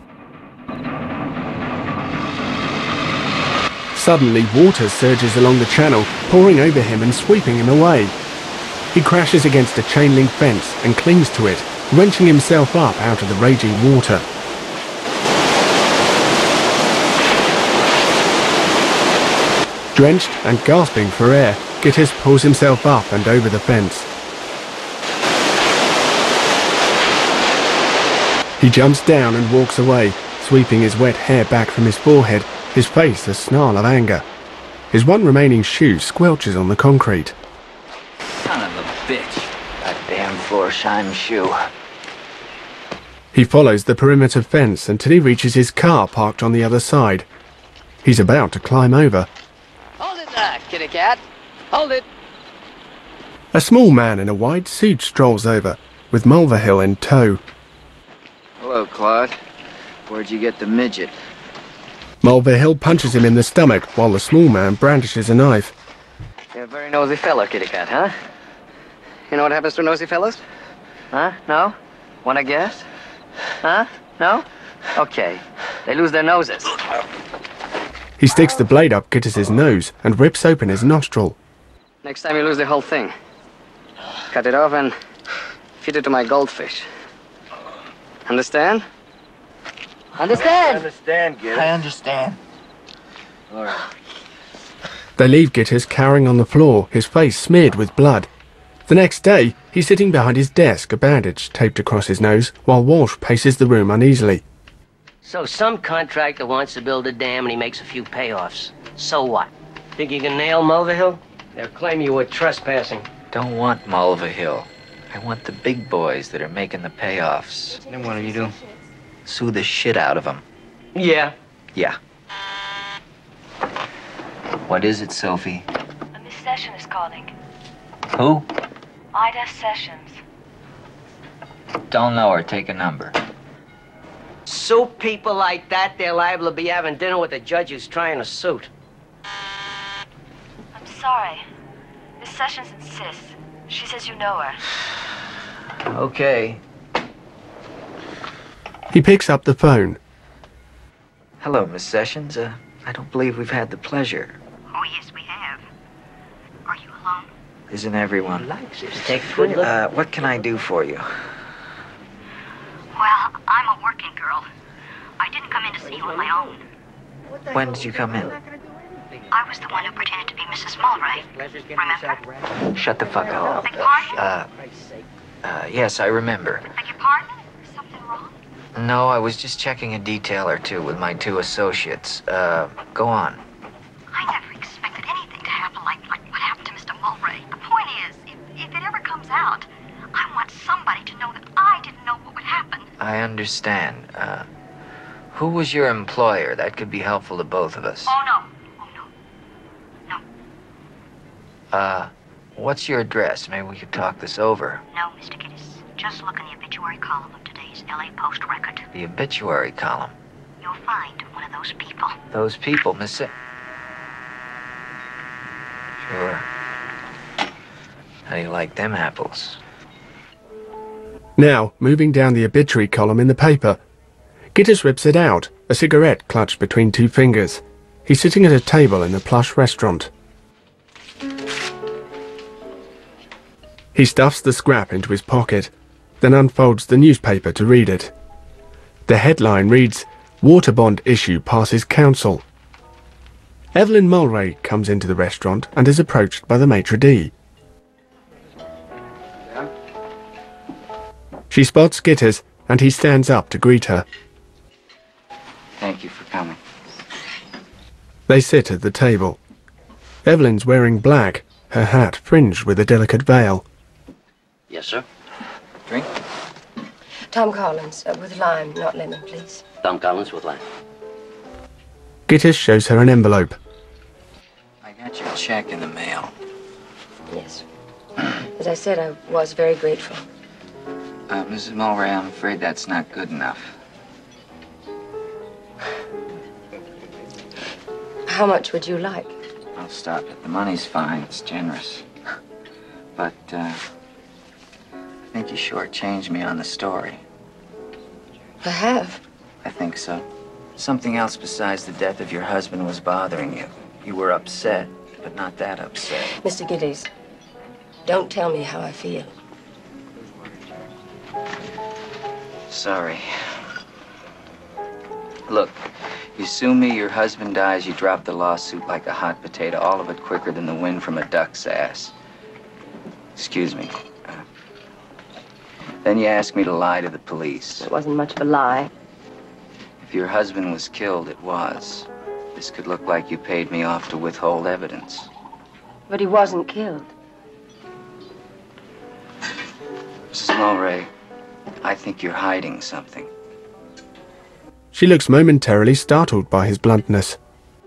Speaker 1: Suddenly, water surges along the channel, pouring over him and sweeping him away. He crashes against a chain-link fence and clings to it, wrenching himself up out of the raging water. Drenched and gasping for air, Gittes pulls himself up and over the fence. He jumps down and walks away, sweeping his wet hair back from his forehead his face a snarl of anger. His one remaining shoe squelches on the concrete.
Speaker 2: Son of a bitch. That damn Florsheim shoe.
Speaker 1: He follows the perimeter fence until he reaches his car parked on the other side. He's about to climb over.
Speaker 8: Hold it there, kitty cat. Hold it.
Speaker 1: A small man in a wide suit strolls over, with Mulverhill in tow.
Speaker 12: Hello, Claude. Where'd you get the midget?
Speaker 1: Mulverhill punches him in the stomach while the small man brandishes a knife.
Speaker 8: You're a very nosy fellow, kitty cat, huh? You know what happens to nosy fellows? Huh? No? Wanna guess? Huh? No? Okay. They lose their noses.
Speaker 1: He sticks the blade up Gittis's nose and rips open his nostril.
Speaker 8: Next time you lose the whole thing. Cut it off and feed it to my goldfish. Understand? Understand?
Speaker 15: I understand, Gittis.
Speaker 2: I understand.
Speaker 15: All right.
Speaker 1: They leave Gittis cowering on the floor, his face smeared with blood. The next day, he's sitting behind his desk, a bandage taped across his nose, while Walsh paces the room uneasily.
Speaker 9: So some contractor wants to build a dam and he makes a few payoffs. So what? Think you can nail Mulverhill? They'll claim you were trespassing.
Speaker 2: Don't want Mulverhill. I want the big boys that are making the payoffs.
Speaker 8: Then what do you do?
Speaker 2: Sue the shit out of them.
Speaker 9: Yeah.
Speaker 2: Yeah. What is it, Sophie?
Speaker 4: Miss Session is calling.
Speaker 2: Who?
Speaker 4: Ida Sessions.
Speaker 2: Don't know her. Take a number.
Speaker 9: Sue people like that, they're liable to be having dinner with the judge who's trying to suit.
Speaker 4: I'm sorry. Miss Sessions insists. She says you know her.
Speaker 2: Okay.
Speaker 1: He picks up the phone.
Speaker 2: Hello, Miss Sessions. Uh, I don't believe we've had the pleasure.
Speaker 6: Oh, yes, we have. Are you alone?
Speaker 2: Isn't everyone?
Speaker 9: Take a good look.
Speaker 2: Uh, what can I do for you?
Speaker 6: Well, I'm a working girl. I didn't come in to see you on my own.
Speaker 2: When did you come in?
Speaker 6: I was the one who pretended to be Missus Mulray. Remember?
Speaker 2: Shut the fuck up.
Speaker 6: Beg your pardon?
Speaker 2: Uh, uh, yes, I remember.
Speaker 6: Beg your pardon? Is something wrong?
Speaker 2: No, I was just checking a detail or two with my two associates. Uh, go on.
Speaker 6: I never expected anything to happen like, like what happened to Mister Mulray. The point is, if, if it ever comes out, I want somebody to know that I didn't know what would happen.
Speaker 2: I understand. Uh, who was your employer? That could be helpful to both of us.
Speaker 6: Oh, no. Oh, no. No.
Speaker 2: Uh, what's your address? Maybe we could talk this over.
Speaker 6: No, Mister Gittis. Just look in the obituary column of today's L A Post Record.
Speaker 2: The obituary column.
Speaker 6: You'll find one of those people.
Speaker 2: Those people, Miss Se- Sure. How do you like them apples?
Speaker 1: Now, moving down the obituary column in the paper. Gittis rips it out, a cigarette clutched between two fingers. He's sitting at a table in the plush restaurant. He stuffs the scrap into his pocket, then unfolds the newspaper to read it. The headline reads, Water bond issue passes council. Evelyn Mulray comes into the restaurant and is approached by the maitre d'. She spots Gittis and he stands up to greet her.
Speaker 2: Thank you for coming.
Speaker 1: They sit at the table. Evelyn's wearing black, her hat fringed with a delicate veil.
Speaker 8: Yes, sir.
Speaker 2: Drink?
Speaker 14: Tom Collins, uh, with lime, not lemon, please.
Speaker 8: Tom Collins with lime.
Speaker 1: Gittis shows her an envelope.
Speaker 2: I got your check in the mail.
Speaker 14: Yes. As I said, I was very grateful.
Speaker 2: Uh, Missus Mulray, I'm afraid that's not good enough.
Speaker 14: How much would you like?
Speaker 2: I'll stop it. The money's fine. It's generous. But, uh, I think you shortchanged me on the story.
Speaker 14: I have.
Speaker 2: I think so. Something else besides the death of your husband was bothering you. You were upset, but not that upset.
Speaker 14: Mister Giddies, don't tell me how I feel.
Speaker 2: Sorry. Look, you sue me, your husband dies, you drop the lawsuit like a hot potato, all of it quicker than the wind from a duck's ass. Excuse me. Uh, then you ask me to lie to the police.
Speaker 14: It wasn't much of a lie.
Speaker 2: If your husband was killed, it was. This could look like you paid me off to withhold evidence.
Speaker 14: But he wasn't killed.
Speaker 2: Missus Mulray, I think you're hiding something.
Speaker 1: She looks momentarily startled by his bluntness.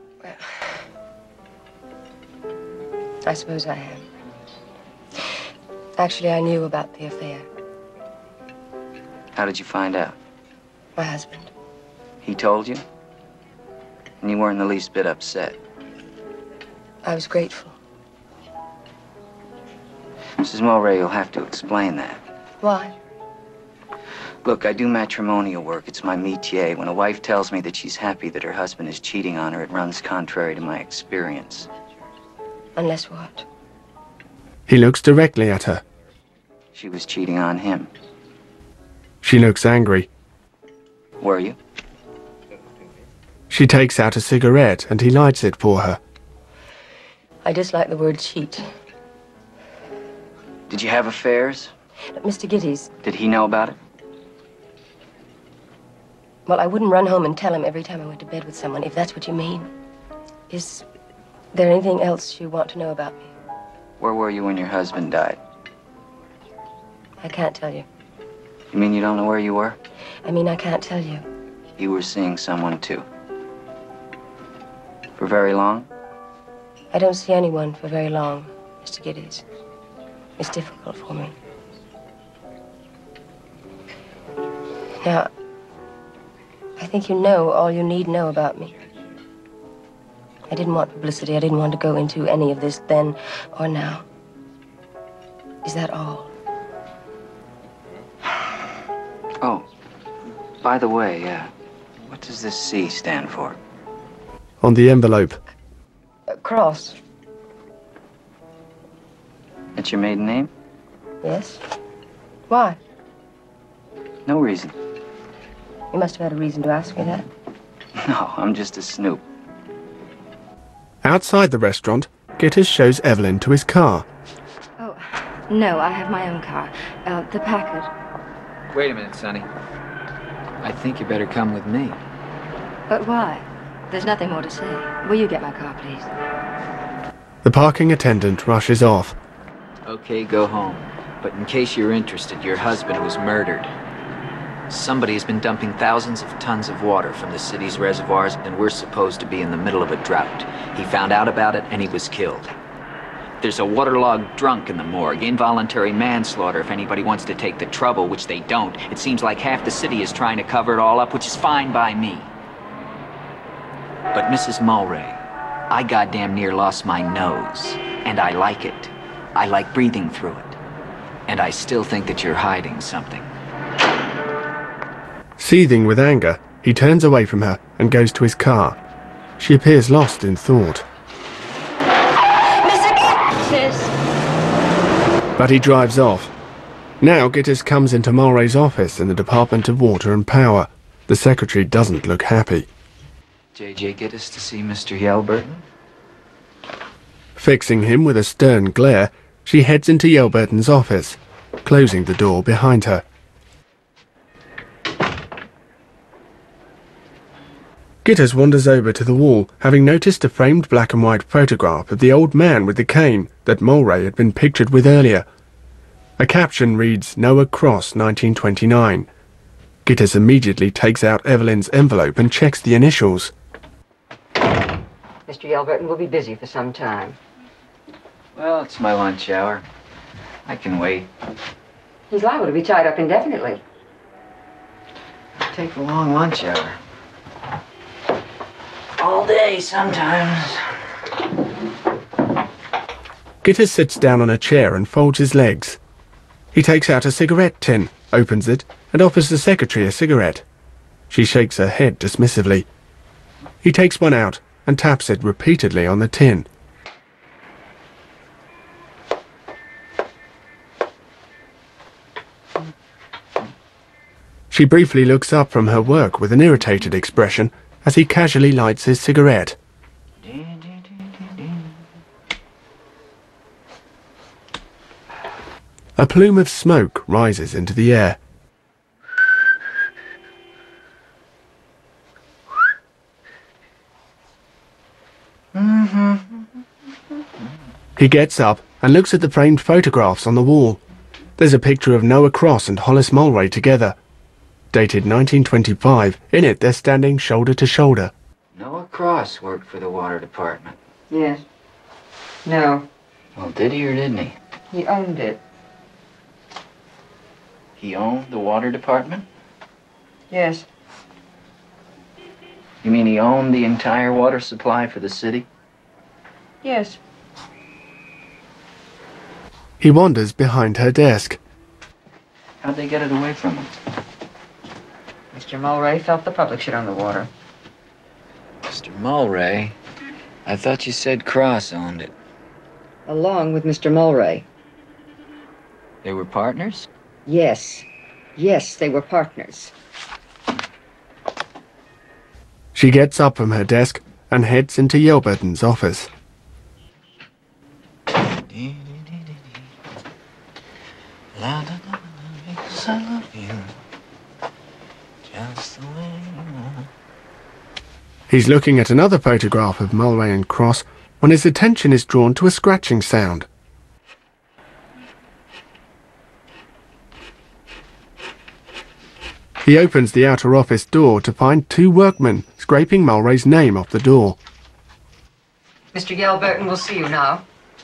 Speaker 14: I suppose I am. Actually, I knew about the affair.
Speaker 2: How did you find out?
Speaker 14: My husband.
Speaker 2: He told you? And you weren't the least bit upset.
Speaker 14: I was grateful.
Speaker 2: Missus Mulray, you'll have to explain that.
Speaker 14: Why?
Speaker 2: Look, I do matrimonial work. It's my métier. When a wife tells me that she's happy that her husband is cheating on her, it runs contrary to my experience.
Speaker 14: Unless what?
Speaker 1: He looks directly at her.
Speaker 2: She was cheating on him.
Speaker 1: She looks angry.
Speaker 2: Were you?
Speaker 1: She takes out a cigarette and he lights it for her.
Speaker 14: I dislike the word cheat.
Speaker 2: Did you have affairs?
Speaker 14: Mister Giddies.
Speaker 2: Did he know about it?
Speaker 14: Well, I wouldn't run home and tell him every time I went to bed with someone, if that's what you mean. Is there anything else you want to know about me?
Speaker 2: Where were you when your husband died?
Speaker 14: I can't tell you.
Speaker 2: You mean you don't know where you were?
Speaker 14: I mean, I can't tell you.
Speaker 2: You were seeing someone, too. For very long?
Speaker 14: I don't see anyone for very long, Mister Giddies. It's difficult for me. Now, I think you know all you need know about me. I didn't want publicity. I didn't want to go into any of this then or now. Is that all?
Speaker 2: Oh, by the way, uh, what does this C stand for?
Speaker 1: On the envelope.
Speaker 14: A cross.
Speaker 2: That's your maiden name?
Speaker 14: Yes. Why?
Speaker 2: No reason.
Speaker 14: You must have had a reason to ask me that.
Speaker 2: No, I'm just a snoop.
Speaker 1: Outside the restaurant, Gitters shows Evelyn to his car.
Speaker 4: Oh, no, I have my own car. Uh, the Packard.
Speaker 19: Wait a minute, Sonny. I think you better come with me.
Speaker 4: But why? There's nothing more to say. Will you get my car, please?
Speaker 1: The parking attendant rushes off.
Speaker 19: Okay, go home. But in case you're interested, your husband was murdered. Somebody has been dumping thousands of tons of water from the city's reservoirs, and we're supposed to be in the middle of a drought. He found out about it, and he was killed. There's a waterlogged drunk in the morgue. Involuntary manslaughter if anybody wants to take the trouble, which they don't. It seems like half the city is trying to cover it all up, which is fine by me. But Missus Mulray, I goddamn near lost my nose, and I like it. I like breathing through it. And I still think that you're hiding something.
Speaker 1: Seething with anger, he turns away from her and goes to his car. She appears lost in thought.
Speaker 4: Sis.
Speaker 1: But he drives off. Now Gitters comes into Mulray's office in the Department of Water and Power. The secretary doesn't look happy.
Speaker 2: J J get us to see Mister Yelburton?
Speaker 1: Fixing him with a stern glare, she heads into Yelburton's office, closing the door behind her. Gitters wanders over to the wall, having noticed a framed black and white photograph of the old man with the cane that Mulray had been pictured with earlier. A caption reads, Noah Cross, nineteen twenty-nine. Gitters immediately takes out Evelyn's envelope and checks the initials.
Speaker 8: Mister Yelburton will be busy for some time.
Speaker 2: Well, it's my lunch hour. I can wait.
Speaker 8: He's liable to be tied up indefinitely.
Speaker 2: I take a long lunch hour. All day, sometimes.
Speaker 1: Gitters sits down on a chair and folds his legs. He takes out a cigarette tin, opens it, and offers the secretary a cigarette. She shakes her head dismissively. He takes one out and taps it repeatedly on the tin. She briefly looks up from her work with an irritated expression as he casually lights his cigarette. A plume of smoke rises into the air. He gets up and looks at the framed photographs on the wall. There's a picture of Noah Cross and Hollis Mulray together. Dated nineteen twenty-five, in it they're standing shoulder to shoulder.
Speaker 19: Noah Cross worked for the water department.
Speaker 14: Yes. No.
Speaker 19: Well, did he or didn't he?
Speaker 14: He owned it.
Speaker 19: He owned the water department?
Speaker 14: Yes.
Speaker 19: You mean he owned the entire water supply for the city?
Speaker 14: Yes.
Speaker 1: He wanders behind her desk.
Speaker 19: How'd they get it away from him?
Speaker 14: Mister Mulray felt the public should own the water.
Speaker 19: Mister Mulray? I thought you said Cross owned it.
Speaker 14: Along with Mister Mulray.
Speaker 19: They were partners?
Speaker 14: Yes. Yes, they were partners.
Speaker 1: She gets up from her desk and heads into Yelburton's office. He's looking at another photograph of Mulray and Cross when his attention is drawn to a scratching sound. He opens the outer office door to find two workmen scraping Mulray's name off the door.
Speaker 14: Mister Yelburton will see you now.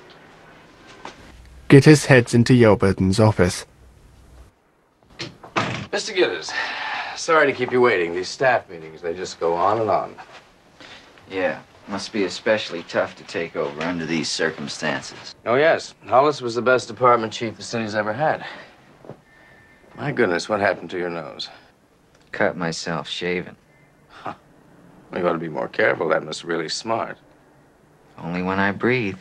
Speaker 1: Gittes heads into Yelburton's office.
Speaker 12: Mister Gittes, sorry to keep you waiting. These staff meetings, they just go on and on.
Speaker 19: Yeah, must be especially tough to take over under these circumstances.
Speaker 12: Oh, yes. Hollis was the best department chief the city's ever had. My goodness, what happened to your nose?
Speaker 19: Cut myself shaving.
Speaker 12: Huh. Well, you ought to be more careful. That must really smart.
Speaker 19: Only when I breathe.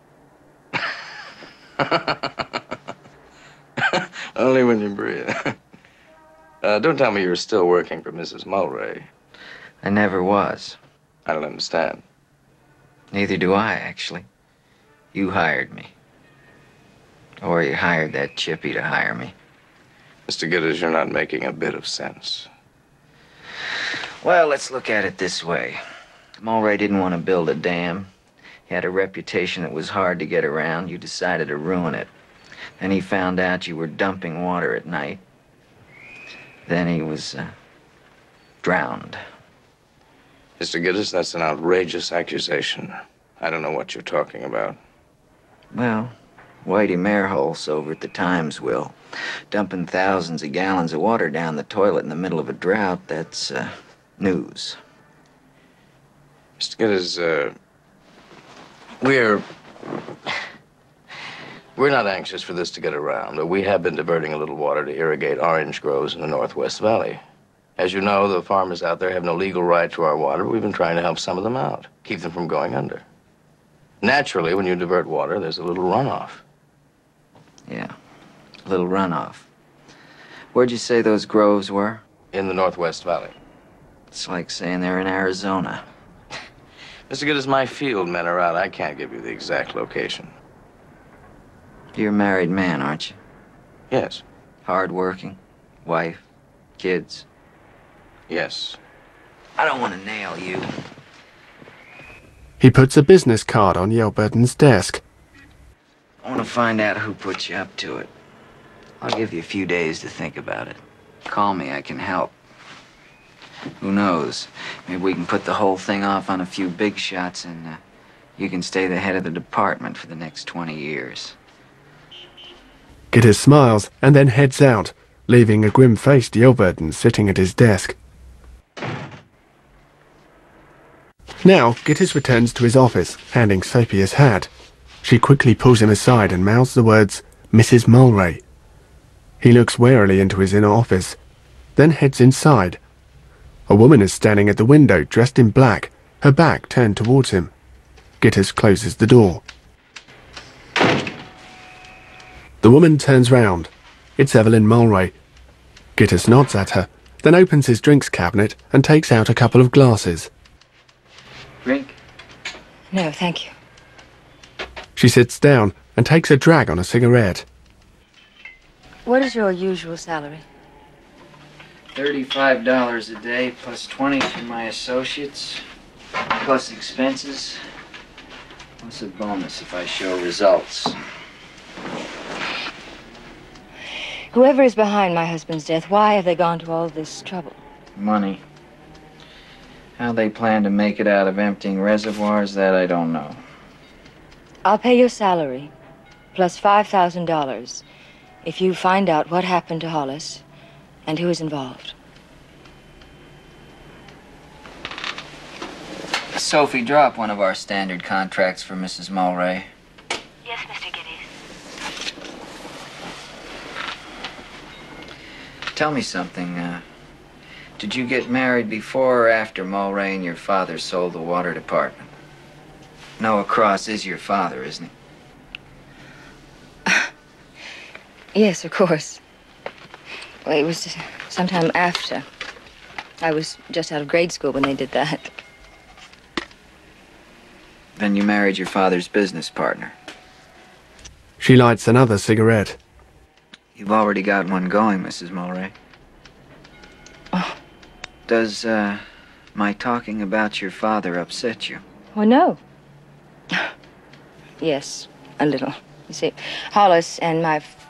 Speaker 12: Only when you breathe. uh, don't tell me you're still working for Missus Mulray.
Speaker 19: I never was.
Speaker 12: I don't understand.
Speaker 19: Neither do I, actually. You hired me. Or you hired that chippy to hire me.
Speaker 12: Mister Gittes, you're not making a bit of sense.
Speaker 19: Well, let's look at it this way. Mulray didn't want to build a dam. He had a reputation that was hard to get around. You decided to ruin it. Then he found out you were dumping water at night. Then he was uh, drowned.
Speaker 12: Mister Gittes, that's an outrageous accusation. I don't know what you're talking about.
Speaker 19: Well, Whitey Merholz over at the Times will. Dumping thousands of gallons of water down the toilet in the middle of a drought, that's uh, news.
Speaker 12: Mister Gittes, uh, we're... We're not anxious for this to get around, but we have been diverting a little water to irrigate orange groves in the Northwest Valley. As you know, the farmers out there have no legal right to our water, but we've been trying to help some of them out, keep them from going under. Naturally, when you divert water, there's a little runoff.
Speaker 19: Yeah, a little runoff. Where'd you say those groves were?
Speaker 12: In the Northwest Valley.
Speaker 19: It's like saying they're in Arizona.
Speaker 12: Mister Gittes, my field men are out. I can't give you the exact location.
Speaker 19: You're a married man, aren't you?
Speaker 12: Yes.
Speaker 19: Hard-working? Wife? Kids?
Speaker 12: Yes.
Speaker 19: I don't want to nail you.
Speaker 1: He puts a business card on Yelburton's desk.
Speaker 19: I want to find out who put you up to it. I'll give you a few days to think about it. Call me, I can help. Who knows? Maybe we can put the whole thing off on a few big shots and uh, you can stay the head of the department for the next twenty years.
Speaker 1: Gittes smiles and then heads out, leaving a grim-faced Yelburton sitting at his desk. Now, Gittes returns to his office, handing Sophie his hat. She quickly pulls him aside and mouths the words, Missus Mulray. He looks warily into his inner office, then heads inside. A woman is standing at the window, dressed in black, her back turned towards him. Gittes closes the door. The woman turns round. It's Evelyn Mulray. Gittes nods at her, then opens his drinks cabinet and takes out a couple of glasses.
Speaker 19: Drink?
Speaker 4: No, thank you.
Speaker 1: She sits down and takes a drag on a cigarette.
Speaker 4: What is your usual salary?
Speaker 19: Thirty-five dollars a day, plus twenty for my associates, plus expenses. What's a bonus if I show results?
Speaker 4: Whoever is behind my husband's death, why have they gone to all this trouble?
Speaker 19: Money. How they plan to make it out of emptying reservoirs, that I don't know.
Speaker 4: I'll pay your salary, plus five thousand dollars, if you find out what happened to Hollis and who is involved.
Speaker 19: Sophie, drop one of our standard contracts for Missus Mulray.
Speaker 6: Yes, Mister Geddes.
Speaker 19: Tell me something. Uh, did you get married before or after Mulray and your father sold the water department? Noah Cross is your father, isn't he?
Speaker 4: Yes, of course. Well, it was sometime after. I was just out of grade school when they did that.
Speaker 19: Then you married your father's business partner.
Speaker 1: She lights another cigarette.
Speaker 19: You've already got one going, Missus Mulray.
Speaker 4: Oh.
Speaker 19: Does, uh, my talking about your father upset you?
Speaker 4: Well, no. Yes, a little. You see, Hollis and my... F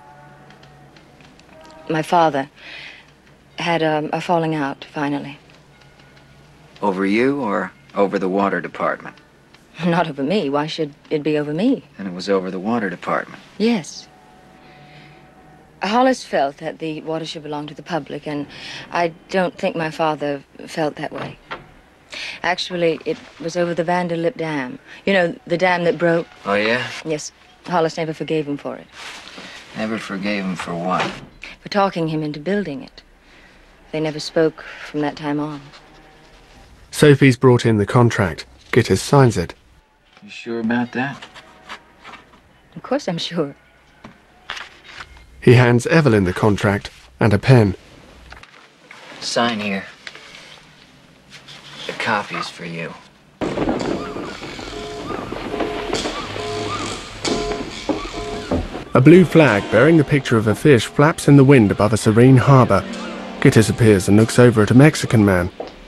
Speaker 4: my father had um, a falling out, finally.
Speaker 19: Over you or over the water department?
Speaker 4: Not over me. Why should it be over me?
Speaker 19: And it was over the water department.
Speaker 4: Yes. Hollis felt that the water should belong to the public, and I don't think my father felt that way. Actually, it was over the Vanderlip Dam. You know, the dam that broke.
Speaker 19: Oh, yeah?
Speaker 4: Yes. Hollis never forgave him for it.
Speaker 19: Never forgave him for what?
Speaker 4: For talking him into building it. They never spoke from that time on.
Speaker 1: Sophie's brought in the contract. Gittes signs it.
Speaker 19: You sure about that?
Speaker 4: Of course I'm sure.
Speaker 1: He hands Evelyn the contract and a pen.
Speaker 19: Sign here. The copy's for you.
Speaker 1: A blue flag bearing the picture of a fish flaps in the wind above a serene harbour. Gittes appears and looks over at a Mexican man.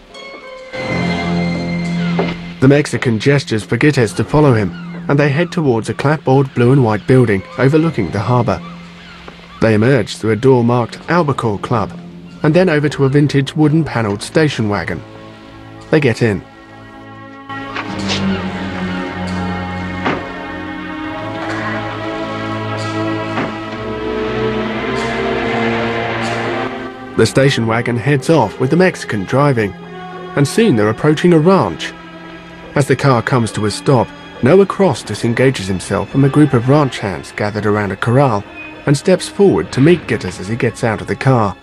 Speaker 1: The Mexican gestures for Gittes to follow him, and they head towards a clapboard blue and white building overlooking the harbour. They emerge through a door marked Albacore Club, and then over to a vintage wooden panelled station wagon. They get in. The station wagon heads off with the Mexican driving, and soon they're approaching a ranch. As the car comes to a stop, Noah Cross disengages himself from a group of ranch hands gathered around a corral and steps forward to meet Gittes as he gets out of the car.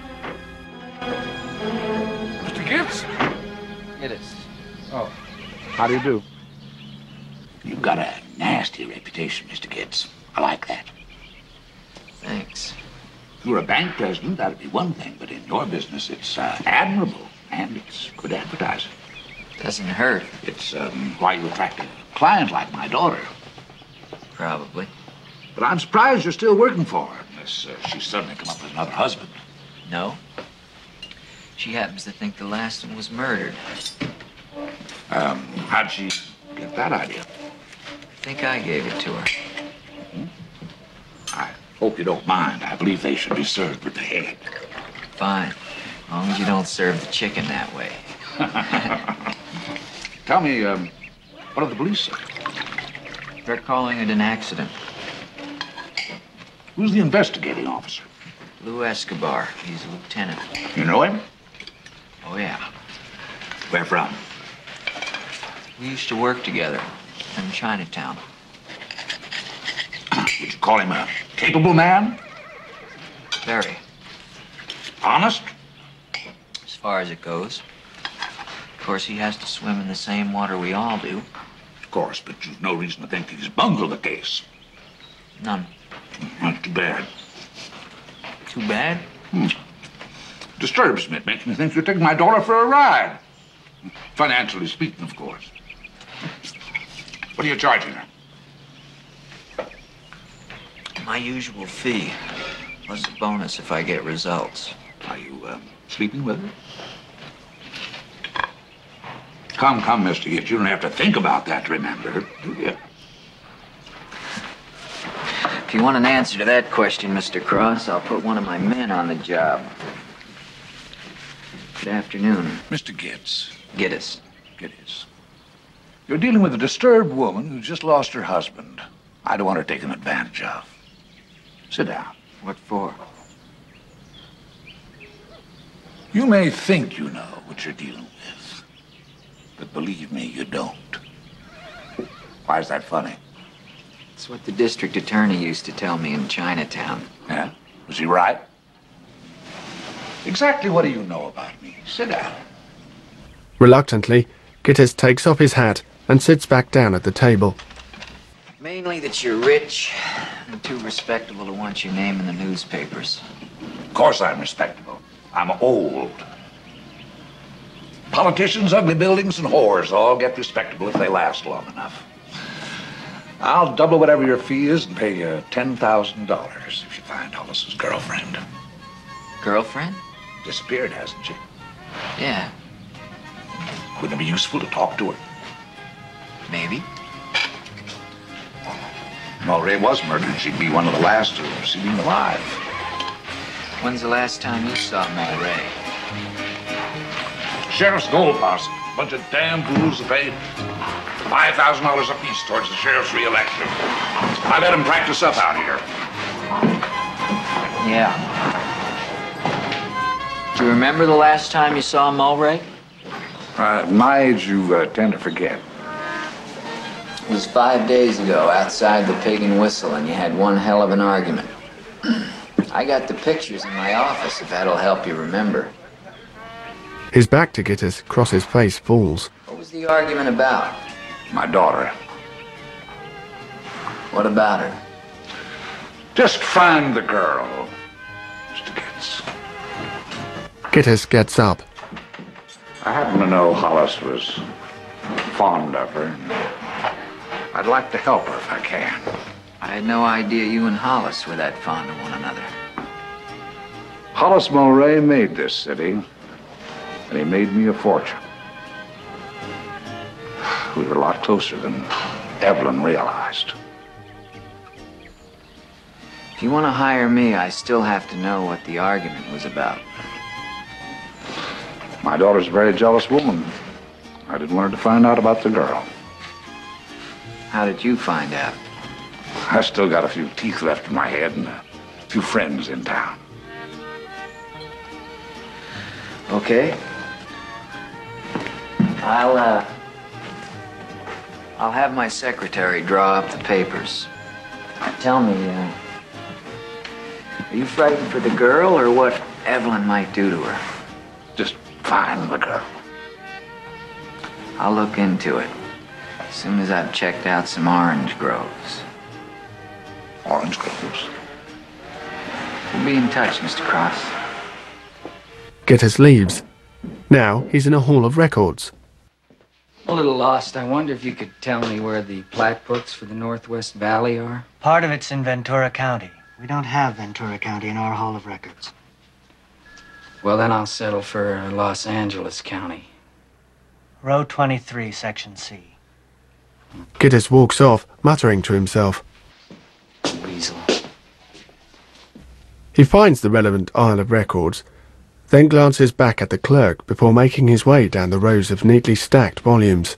Speaker 17: Mister Gibbs?
Speaker 19: Gittes.
Speaker 17: Oh, how do you do?
Speaker 20: You've got a nasty reputation, Mister Gibbs. I like that.
Speaker 19: Thanks.
Speaker 20: You're a bank president, that'd be one thing, but in your business, it's uh, admirable, and it's good advertising.
Speaker 19: Doesn't hurt.
Speaker 20: It's um, why you attract a client like my daughter.
Speaker 19: Probably.
Speaker 20: But I'm surprised you're still working for her, unless uh, she's suddenly come up with another husband.
Speaker 19: No. She happens to think the last one was murdered.
Speaker 20: Um, how'd she get that idea?
Speaker 19: I think I gave it to her.
Speaker 20: Mm-hmm. I hope you don't mind. I believe they should be served with the head.
Speaker 19: Fine. As long as you don't serve the chicken that way.
Speaker 20: Tell me, um, what do the police say?
Speaker 19: They're calling it an accident.
Speaker 20: Who's the investigating officer?
Speaker 19: Lou Escobar. He's a lieutenant.
Speaker 20: You know him?
Speaker 19: Oh, yeah.
Speaker 20: Where from?
Speaker 19: We used to work together in Chinatown.
Speaker 20: Would you call him a capable man?
Speaker 19: Very.
Speaker 20: Honest?
Speaker 19: As far as it goes. Of course, he has to swim in the same water we all do.
Speaker 20: Of course, but you've no reason to think he's bungled the case.
Speaker 19: None.
Speaker 20: Not too bad.
Speaker 19: Too bad?
Speaker 20: Hmm. Disturbs me. It makes me think you're taking my daughter for a ride. Financially speaking, of course. What are you charging her?
Speaker 19: My usual fee. Plus a bonus if I get results.
Speaker 20: Are you, um, sleeping with her? Come, come, Mister Gibbs. You don't have to think about that, remember, do you?
Speaker 19: If you want an answer to that question, Mister Cross, I'll put one of my men on the job. Good afternoon.
Speaker 20: Mister Gittes.
Speaker 19: Gittes.
Speaker 20: Gittes. You're dealing with a disturbed woman who's just lost her husband. I don't want her taken advantage of. Sit down.
Speaker 19: What for?
Speaker 20: You may think you know what you're dealing with, but believe me, you don't. Why is that funny?
Speaker 19: It's what the district attorney used to tell me in Chinatown.
Speaker 20: Yeah? Was he right? Exactly what do you know about me? Sit down.
Speaker 1: Reluctantly, Gittes takes off his hat and sits back down at the table.
Speaker 19: Mainly that you're rich and too respectable to want your name in the newspapers.
Speaker 20: Of course I'm respectable. I'm old. Politicians, ugly buildings, and whores all get respectable if they last long enough. I'll double whatever your fee is and pay you ten thousand dollars if you find Hollis's girlfriend.
Speaker 19: Girlfriend?
Speaker 20: Disappeared, hasn't she?
Speaker 19: Yeah.
Speaker 20: Wouldn't it be useful to talk to her?
Speaker 19: Maybe.
Speaker 20: Mulray was murdered. She'd be one of the last to have seen him alive.
Speaker 19: When's the last time you saw Mulray?
Speaker 20: Sheriff's gold posse. Bunch of damn fools that paid five thousand dollars apiece towards the sheriff's re-election. I let him practice up out here.
Speaker 19: Yeah. Do you remember the last time you saw Mulray?
Speaker 20: Uh, at my age, you uh, tend to forget.
Speaker 19: It was five days ago outside the Pig and Whistle, and you had one hell of an argument. I got the pictures in my office, if that'll help you remember.
Speaker 1: His back to Gittes, Cross's face falls.
Speaker 19: What was the argument about?
Speaker 20: My daughter.
Speaker 19: What about her?
Speaker 20: Just find the girl, Mister Gittes.
Speaker 1: Gittes gets up.
Speaker 20: I happen to know Hollis was fond of her. I'd like to help her if I can.
Speaker 19: I had no idea you and Hollis were that fond of one another.
Speaker 20: Hollis Mulray made this city, and he made me a fortune. We were a lot closer than Evelyn realized.
Speaker 19: If you want to hire me, I still have to know what the argument was about.
Speaker 20: My daughter's a very jealous woman. I didn't want her to find out about the girl.
Speaker 19: How did you find out?
Speaker 20: I still got a few teeth left in my head and a few friends in town.
Speaker 19: Okay. I'll, uh... I'll have my secretary draw up the papers. Tell me, uh... are you frightened for the girl or what Evelyn might do to her?
Speaker 20: Just find the girl.
Speaker 19: I'll look into it as soon as I've checked out some orange groves.
Speaker 20: Orange groves?
Speaker 19: We'll be in touch, Mister Cross.
Speaker 1: Gittes leaves. Now he's in a hall of records.
Speaker 2: A little lost. I wonder if you could tell me where the plat books for the Northwest Valley are?
Speaker 21: Part of it's in Ventura County. We don't have Ventura County in our Hall of Records.
Speaker 2: Well, then I'll settle for Los Angeles County.
Speaker 21: Row twenty-three, Section C.
Speaker 1: Gittes walks off, muttering to himself.
Speaker 2: Weasel.
Speaker 1: He finds the relevant Isle of Records, then glances back at the clerk before making his way down the rows of neatly stacked volumes.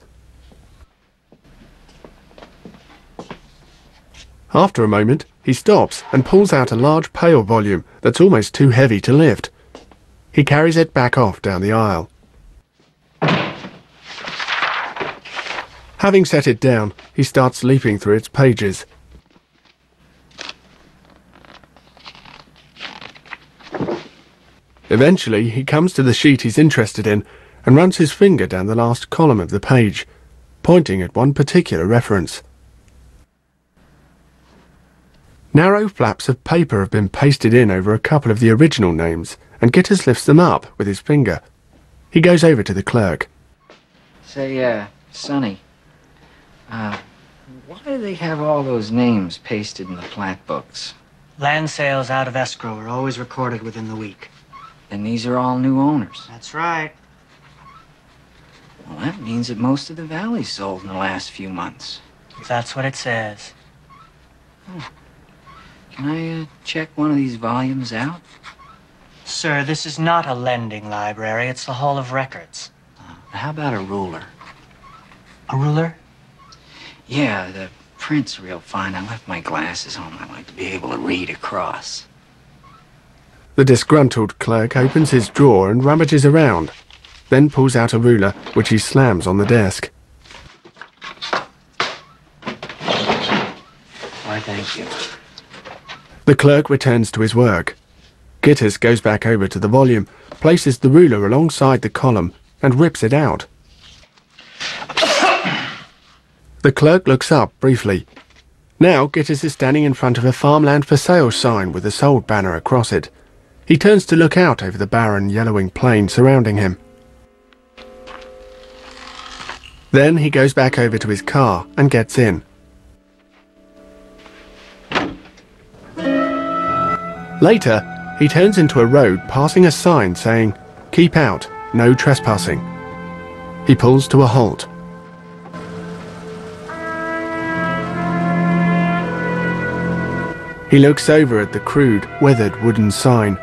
Speaker 1: After a moment, he stops and pulls out a large pale volume that's almost too heavy to lift. He carries it back off down the aisle. Having set it down, he starts leafing through its pages. Eventually, he comes to the sheet he's interested in and runs his finger down the last column of the page, pointing at one particular reference. Narrow flaps of paper have been pasted in over a couple of the original names, and Gittes lifts them up with his finger. He goes over to the clerk.
Speaker 2: Say, uh, Sonny, uh, why do they have all those names pasted in the plat books?
Speaker 21: Land sales out of escrow are always recorded within the week.
Speaker 2: And these are all new owners.
Speaker 21: That's right.
Speaker 2: Well, that means that most of the valley's sold in the last few months.
Speaker 21: That's what it says.
Speaker 2: Oh. Can I uh, check one of these volumes out?
Speaker 21: Sir, this is not a lending library. It's the Hall of Records.
Speaker 2: Uh, how about a ruler?
Speaker 21: A ruler?
Speaker 2: Yeah, the print's real fine. I left my glasses home. I'd like to be able to read across.
Speaker 1: The disgruntled clerk opens his drawer and rummages around, then pulls out a ruler, which he slams on the desk.
Speaker 2: Why, thank you.
Speaker 1: The clerk returns to his work. Gitters goes back over to the volume, places the ruler alongside the column, and rips it out. The clerk looks up briefly. Now Gitters is standing in front of a farmland for sale sign with a sold banner across it. He turns to look out over the barren, yellowing plain surrounding him. Then he goes back over to his car and gets in. Later, he turns into a road passing a sign saying, "Keep out, no trespassing." He pulls to a halt. He looks over at the crude, weathered wooden sign.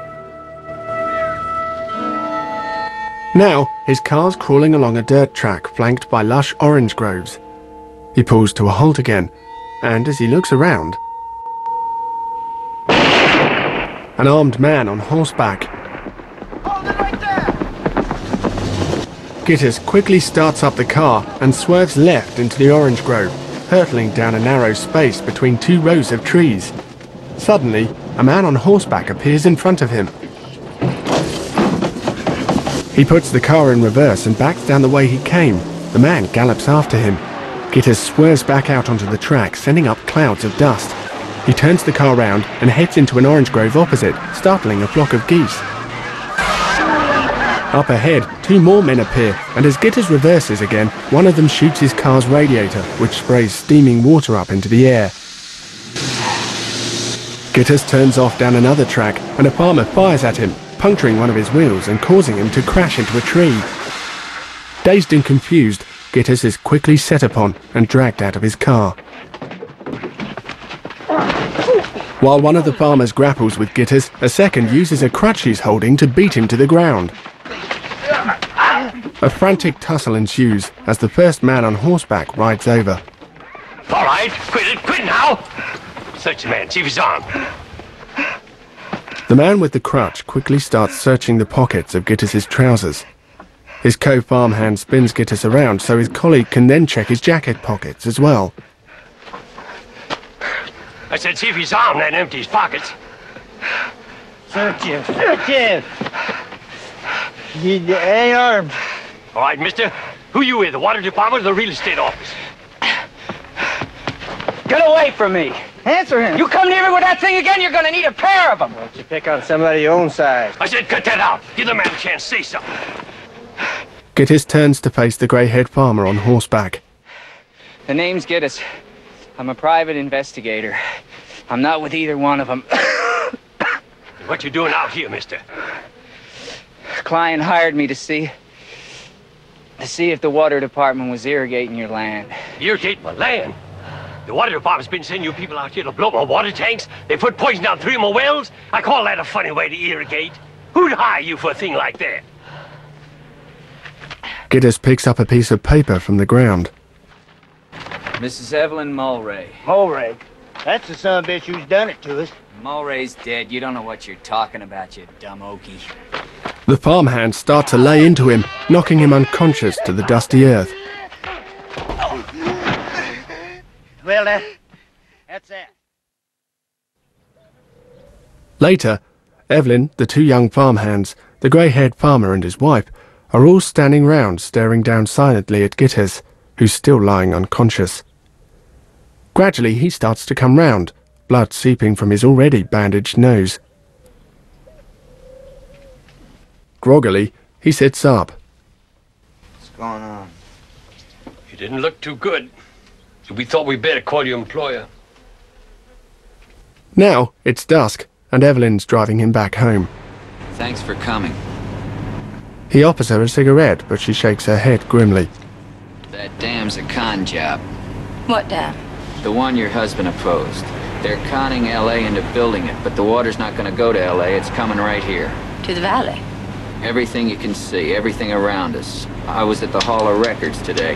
Speaker 1: Now, his car's crawling along a dirt track flanked by lush orange groves. He pulls to a halt again, and as he looks around, an armed man on horseback. Gitters quickly starts up the car and swerves left into the orange grove, hurtling down a narrow space between two rows of trees. Suddenly, a man on horseback appears in front of him. He puts the car in reverse and backs down the way he came. The man gallops after him. Gitters swerves back out onto the track, sending up clouds of dust. He turns the car round and heads into an orange grove opposite, startling a flock of geese. Up ahead, two more men appear, and as Gitters reverses again, one of them shoots his car's radiator, which sprays steaming water up into the air. Gitters turns off down another track, and a farmer fires at him, puncturing one of his wheels and causing him to crash into a tree. Dazed and confused, Gitters is quickly set upon and dragged out of his car. While one of the farmers grapples with Gitters, a second uses a crutch he's holding to beat him to the ground. A frantic tussle ensues as the first man on horseback rides over.
Speaker 5: All right, quit it, quit now! Search the man, see if he's armed.
Speaker 1: The man with the crutch quickly starts searching the pockets of Gitters' trousers. His co-farmhand spins Gitters around so his colleague can then check his jacket pockets as well.
Speaker 5: I said see if he's armed and empty his pockets.
Speaker 21: Search him, search him! He ain't armed.
Speaker 5: All right, mister. Who you with, the water department or the real estate office?
Speaker 8: Get away from me!
Speaker 21: Answer him!
Speaker 8: You come near me with that thing again, you're gonna need a pair of them!
Speaker 21: Why don't you pick on somebody your own size?
Speaker 5: I said cut that out. Give the man a chance to say something.
Speaker 1: Gitters turns to face the grey-haired farmer on horseback.
Speaker 2: The name's Gitters. I'm a private investigator. I'm not with either one of them.
Speaker 5: What you doing out here, mister?
Speaker 2: Client hired me to see... to see if the water department was irrigating your land.
Speaker 5: Irrigate my land? The water department's been sending you people out here to blow up my water tanks. They put poison down three of my wells. I call that a funny way to irrigate. Who'd hire you for a thing like that?
Speaker 1: Gitters picks up a piece of paper from the ground.
Speaker 2: Missus Evelyn Mulray.
Speaker 21: Mulray? That's the son of a bitch who's done it to us.
Speaker 2: Mulray's dead. You don't know what you're talking about, you dumb okie.
Speaker 1: The farmhands start to lay into him, knocking him unconscious to the dusty earth.
Speaker 21: Well, that, that's that.
Speaker 1: Later, Evelyn, the two young farmhands, the grey-haired farmer and his wife, are all standing round staring down silently at Gitters, who's still lying unconscious. Gradually he starts to come round, blood seeping from his already bandaged nose. Groggily, he sits up.
Speaker 21: What's going on?
Speaker 5: You didn't look too good. So we thought we'd better call your employer.
Speaker 1: Now it's dusk, and Evelyn's driving him back home.
Speaker 19: Thanks for coming.
Speaker 1: He offers her a cigarette, but she shakes her head grimly.
Speaker 19: That dam's a con job.
Speaker 14: What dam?
Speaker 19: The one your husband opposed. They're conning L A into building it, but the water's not gonna go to L A, it's coming right here.
Speaker 14: To the valley?
Speaker 19: Everything you can see, everything around us. I was at the Hall of Records today.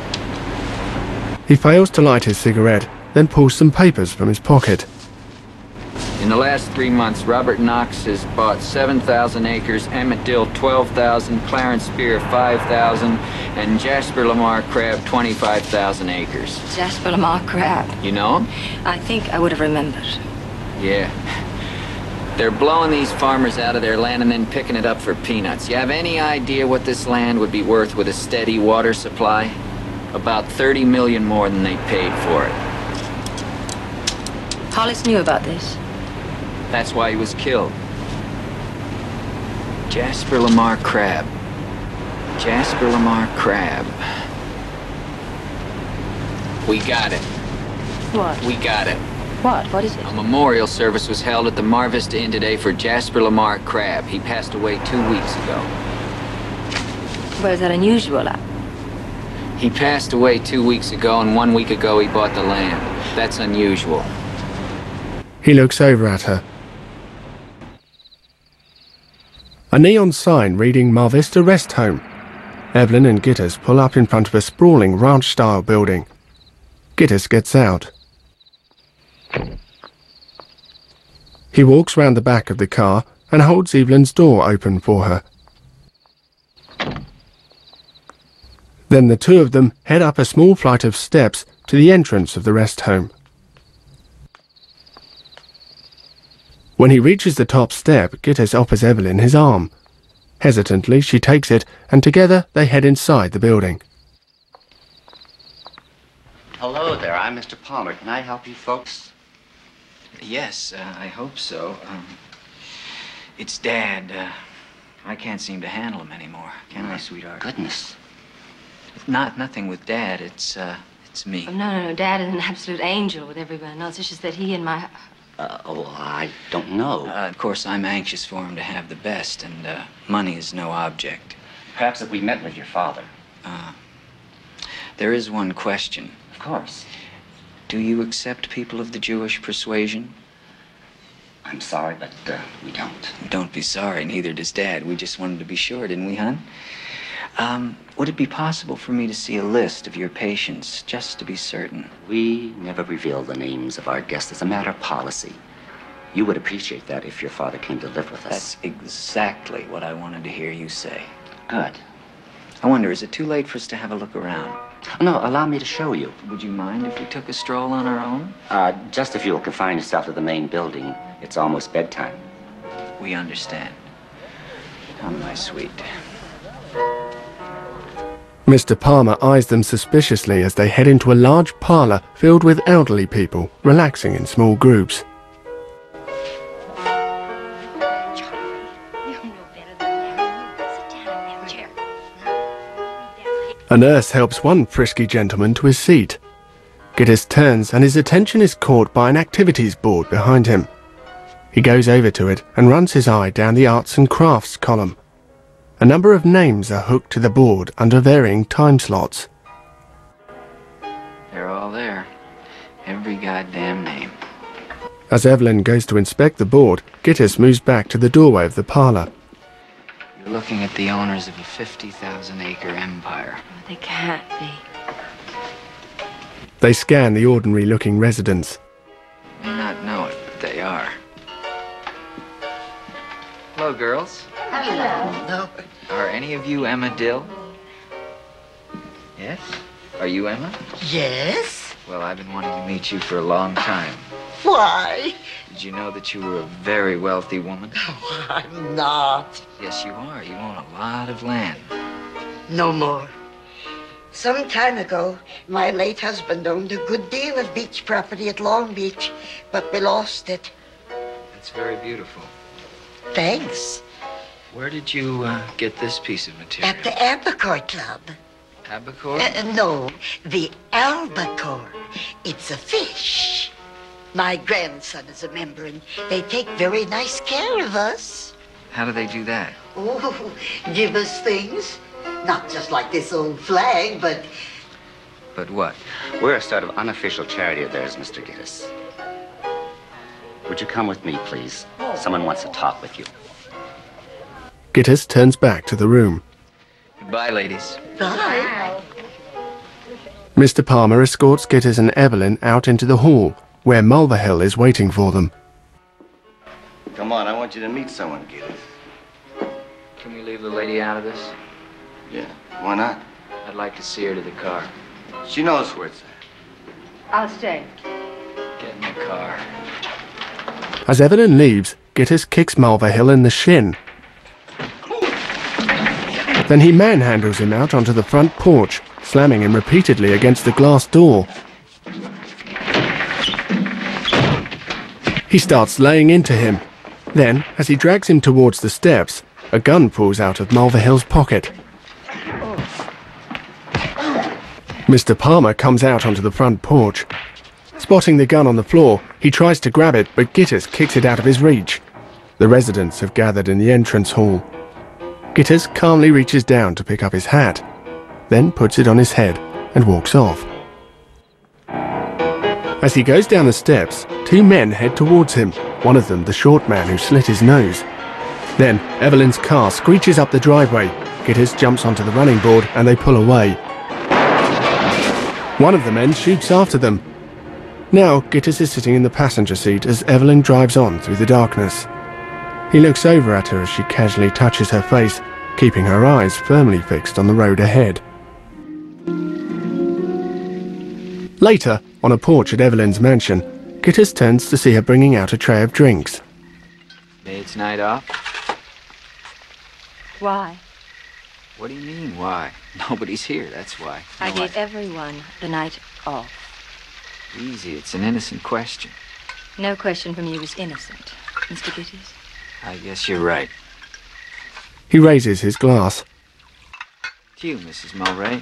Speaker 1: He fails to light his cigarette, then pulls some papers from his pocket.
Speaker 19: In the last three months, Robert Knox has bought seven thousand acres, Emmett Dill twelve thousand, Clarence Spear five thousand, and Jasper Lamar Crabb twenty-five thousand acres.
Speaker 14: Jasper Lamar Crabb.
Speaker 19: You know him?
Speaker 14: I think I would have remembered.
Speaker 19: Yeah. They're blowing these farmers out of their land and then picking it up for peanuts. You have any idea what this land would be worth with a steady water supply? About thirty million more than they paid for it.
Speaker 14: Hollis knew about this.
Speaker 19: That's why he was killed. Jasper Lamar Crabb. Jasper Lamar Crabb. We got it.
Speaker 14: What?
Speaker 19: We got it.
Speaker 14: What? What is it?
Speaker 19: A memorial service was held at the Mar Vista Inn today for Jasper Lamar Crabb. He passed away two weeks ago.
Speaker 14: Where's that unusual at?
Speaker 19: He passed away two weeks ago, and one week ago he bought the land. That's unusual.
Speaker 1: He looks over at her. A neon sign reading Mar Vista Rest Home. Evelyn and Gitters pull up in front of a sprawling ranch-style building. Gitters gets out. He walks round the back of the car and holds Evelyn's door open for her. Then the two of them head up a small flight of steps to the entrance of the rest home. When he reaches the top step, Gitters offers Evelyn his arm. Hesitantly, she takes it, and together they head inside the building.
Speaker 3: Hello there, I'm Mister Palmer. Can I help you folks?
Speaker 2: Yes, uh, I hope so. Um, it's Dad. Uh, I can't seem to handle him anymore. Can I, sweetheart?
Speaker 3: Goodness.
Speaker 2: Not nothing with Dad. It's, uh, it's me.
Speaker 14: Oh, no, no, no. Dad is an absolute angel with everyone else. It's just that he and my...
Speaker 3: Uh, oh, I don't know.
Speaker 2: Uh, of course, I'm anxious for him to have the best, and uh, money is no object.
Speaker 3: Perhaps if we met with your father.
Speaker 2: Uh, there is one question.
Speaker 3: Of course.
Speaker 2: Do you accept people of the Jewish persuasion?
Speaker 3: I'm sorry, but uh, we don't.
Speaker 2: Don't be sorry. Neither does Dad. We just wanted to be sure, didn't we, hon? Um, would it be possible for me to see a list of your patients, just to be certain?
Speaker 3: We never reveal the names of our guests as a matter of policy. You would appreciate that if your father came to live with us.
Speaker 2: That's exactly what I wanted to hear you say.
Speaker 3: Good.
Speaker 2: I wonder, is it too late for us to have a look around?
Speaker 3: No, allow me to show you.
Speaker 2: Would you mind if we took a stroll on our own?
Speaker 3: Uh, just if you'll confine yourself to the main building. It's almost bedtime.
Speaker 2: We understand. Come, my sweet.
Speaker 1: Mister Palmer eyes them suspiciously as they head into a large parlour filled with elderly people, relaxing in small groups. A nurse helps one frisky gentleman to his seat. Gitters turns and his attention is caught by an activities board behind him. He goes over to it and runs his eye down the arts and crafts column. A number of names are hooked to the board under varying time slots.
Speaker 2: They're all there. Every goddamn name.
Speaker 1: As Evelyn goes to inspect the board, Gitters moves back to the doorway of the parlour.
Speaker 2: You're looking at the owners of a fifty thousand acre empire.
Speaker 14: Oh, they can't be.
Speaker 1: They scan the ordinary-looking residents.
Speaker 2: You may not know it, but they are. Hello, girls.
Speaker 3: Hello.
Speaker 2: Are any of you Emma Dill? Yes? Are you Emma?
Speaker 22: Yes?
Speaker 2: Well, I've been wanting to meet you for a long time.
Speaker 22: Why?
Speaker 2: Did you know that you were a very wealthy woman?
Speaker 22: Oh, I'm not.
Speaker 2: Yes, you are. You own a lot of land.
Speaker 22: No more. Some time ago, my late husband owned a good deal of beach property at Long Beach, but we lost it.
Speaker 2: It's very beautiful.
Speaker 22: Thanks.
Speaker 2: Where did you uh, get this piece of material?
Speaker 22: At the Albacore Club.
Speaker 2: Albacore?
Speaker 22: Uh, no, the albacore. It's a fish. My grandson is a member, and they take very nice care of us.
Speaker 2: How do they do that?
Speaker 22: Oh, give us things. Not just like this old flag, but...
Speaker 2: But what?
Speaker 3: We're a sort of unofficial charity of theirs, Mister Gitters. Would you come with me, please? Someone wants to talk with you.
Speaker 1: Gittes turns back to the room.
Speaker 19: Goodbye, ladies.
Speaker 22: Bye.
Speaker 1: Mister Palmer escorts Gittes and Evelyn out into the hall, where Mulverhill is waiting for them.
Speaker 15: Come on, I want you to meet someone, Gittes.
Speaker 19: Can we leave the lady out of this?
Speaker 15: Yeah, why not?
Speaker 19: I'd like to see her to the car.
Speaker 15: She knows where it's at.
Speaker 14: I'll stay.
Speaker 19: Get in the car.
Speaker 1: As Evelyn leaves, Gittes kicks Mulverhill in the shin. Then he manhandles him out onto the front porch, slamming him repeatedly against the glass door. He starts laying into him. Then, as he drags him towards the steps, a gun pulls out of Mulverhill's pocket. Mister Palmer comes out onto the front porch. Spotting the gun on the floor, he tries to grab it, but Gittes kicks it out of his reach. The residents have gathered in the entrance hall. Gittes calmly reaches down to pick up his hat, then puts it on his head and walks off. As he goes down the steps, two men head towards him, one of them the short man who slit his nose. Then Evelyn's car screeches up the driveway. Gittes jumps onto the running board and they pull away. One of the men shoots after them. Now Gittes is sitting in the passenger seat as Evelyn drives on through the darkness. He looks over at her as she casually touches her face, keeping her eyes firmly fixed on the road ahead. Later, on a porch at Evelyn's mansion, Gittes turns to see her bringing out a tray of drinks.
Speaker 19: Maid's night off?
Speaker 14: Why?
Speaker 19: What do you mean, why? Nobody's here, that's why.
Speaker 14: I
Speaker 19: No,
Speaker 14: gave everyone the night off.
Speaker 19: Easy, it's an innocent question.
Speaker 14: No question from you is innocent, Mister Gittes.
Speaker 19: I guess you're right.
Speaker 1: He raises his glass.
Speaker 19: To you, Missus Mulray.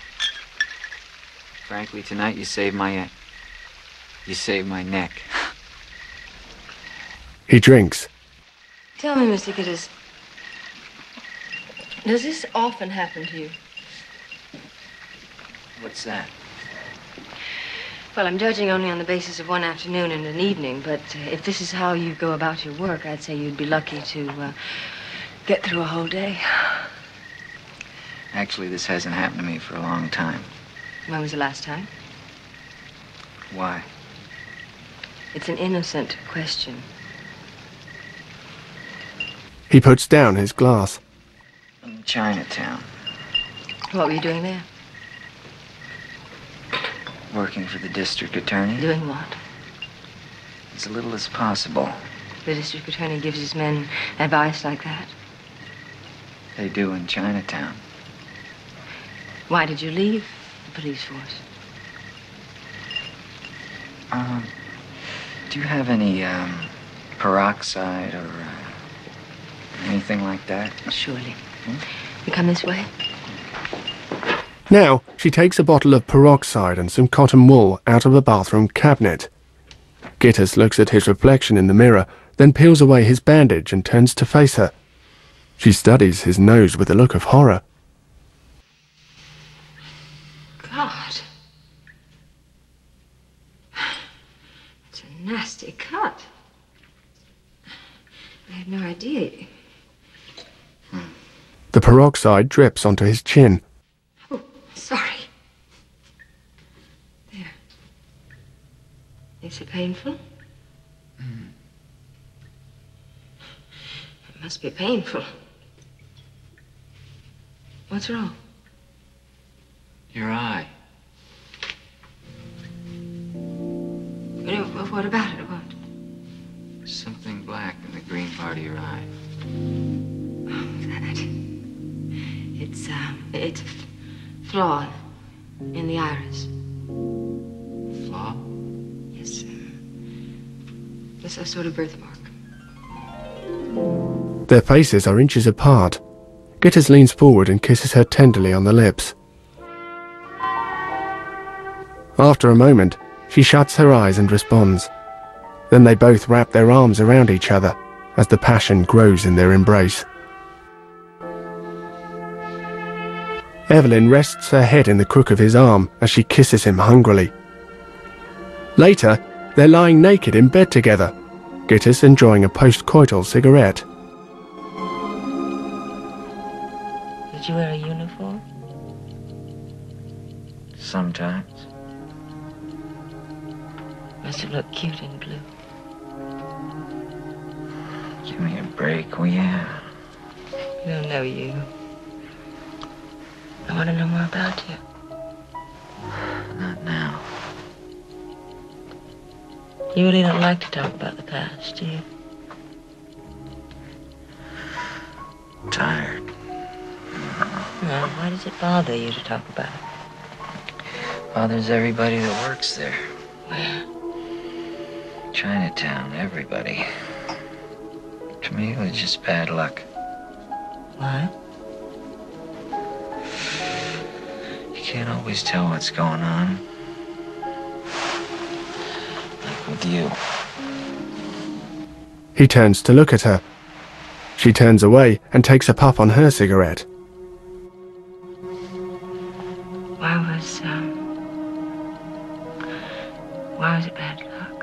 Speaker 19: Frankly, tonight you saved my... Uh, you saved my neck.
Speaker 1: He drinks.
Speaker 14: Tell me, Mister Gittes, does this often happen to you?
Speaker 19: What's that?
Speaker 14: Well, I'm judging only on the basis of one afternoon and an evening, but uh, if this is how you go about your work, I'd say you'd be lucky to uh, get through a whole day.
Speaker 19: Actually, this hasn't happened to me for a long time.
Speaker 14: When was the last time?
Speaker 19: Why?
Speaker 14: It's an innocent question.
Speaker 1: He puts down his glass.
Speaker 19: In Chinatown.
Speaker 14: What were you doing there?
Speaker 19: Working for the district attorney.
Speaker 14: Doing what?
Speaker 19: As little as possible.
Speaker 14: The district attorney gives his men advice like that?
Speaker 19: They do in Chinatown.
Speaker 14: Why did you leave the police force?
Speaker 19: Um, do you have any, um, peroxide or, uh, anything like that?
Speaker 14: Surely. Hmm? You come this way?
Speaker 1: Now, she takes a bottle of peroxide and some cotton wool out of a bathroom cabinet. Gittes looks at his reflection in the mirror, then peels away his bandage and turns to face her. She studies his nose with a look of horror.
Speaker 14: God. It's a nasty cut. I had no idea.
Speaker 1: The peroxide drips onto his chin.
Speaker 14: Oh, sorry. There. Is it painful?
Speaker 19: Mm.
Speaker 14: It must be painful. What's wrong?
Speaker 19: Your eye.
Speaker 14: What, what about it? What?
Speaker 19: Something black in the green part of your eye.
Speaker 14: Oh, that. It's, um, it's a f- flaw in the iris.
Speaker 19: Flaw?
Speaker 14: Yes, sir. It's a sort of birthmark.
Speaker 1: Their faces are inches apart. Gittes leans forward and kisses her tenderly on the lips. After a moment, she shuts her eyes and responds. Then they both wrap their arms around each other as the passion grows in their embrace. Evelyn rests her head in the crook of his arm as she kisses him hungrily. Later, they're lying naked in bed together. Gittes enjoying a post-coital cigarette.
Speaker 14: Did you wear a uniform?
Speaker 19: Sometimes.
Speaker 14: Must have looked cute in blue.
Speaker 19: Give me a break, will you?
Speaker 14: I don't know you. I want to know more about you.
Speaker 19: Not now.
Speaker 14: You really don't like to talk about the past, do you?
Speaker 19: I'm tired.
Speaker 14: No, why does it bother you to talk about it?
Speaker 19: Bothers everybody that works there.
Speaker 14: Where?
Speaker 19: Chinatown, everybody. To me, it was just bad luck.
Speaker 14: Why?
Speaker 19: You can't always tell what's going on. Like with you.
Speaker 1: He turns to look at her. She turns away and takes a puff on her cigarette.
Speaker 14: Why was, um... Why was it bad luck?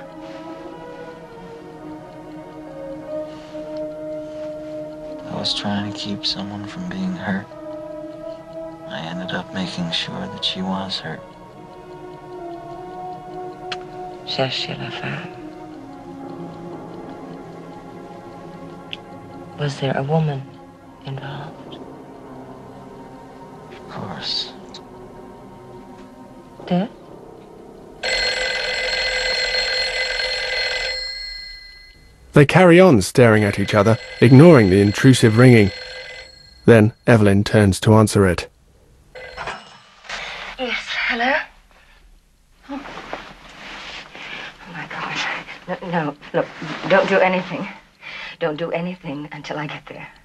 Speaker 19: I was trying to keep someone from being hurt. I ended up making sure that she was hurt.
Speaker 14: Cherchez la femme. Was there a woman involved?
Speaker 19: Of course.
Speaker 14: Dead?
Speaker 1: They carry on staring at each other, ignoring the intrusive ringing. Then Evelyn turns to answer it.
Speaker 14: Yes, hello? Oh, oh my gosh. No, no, look, don't do anything. Don't do anything until I get there.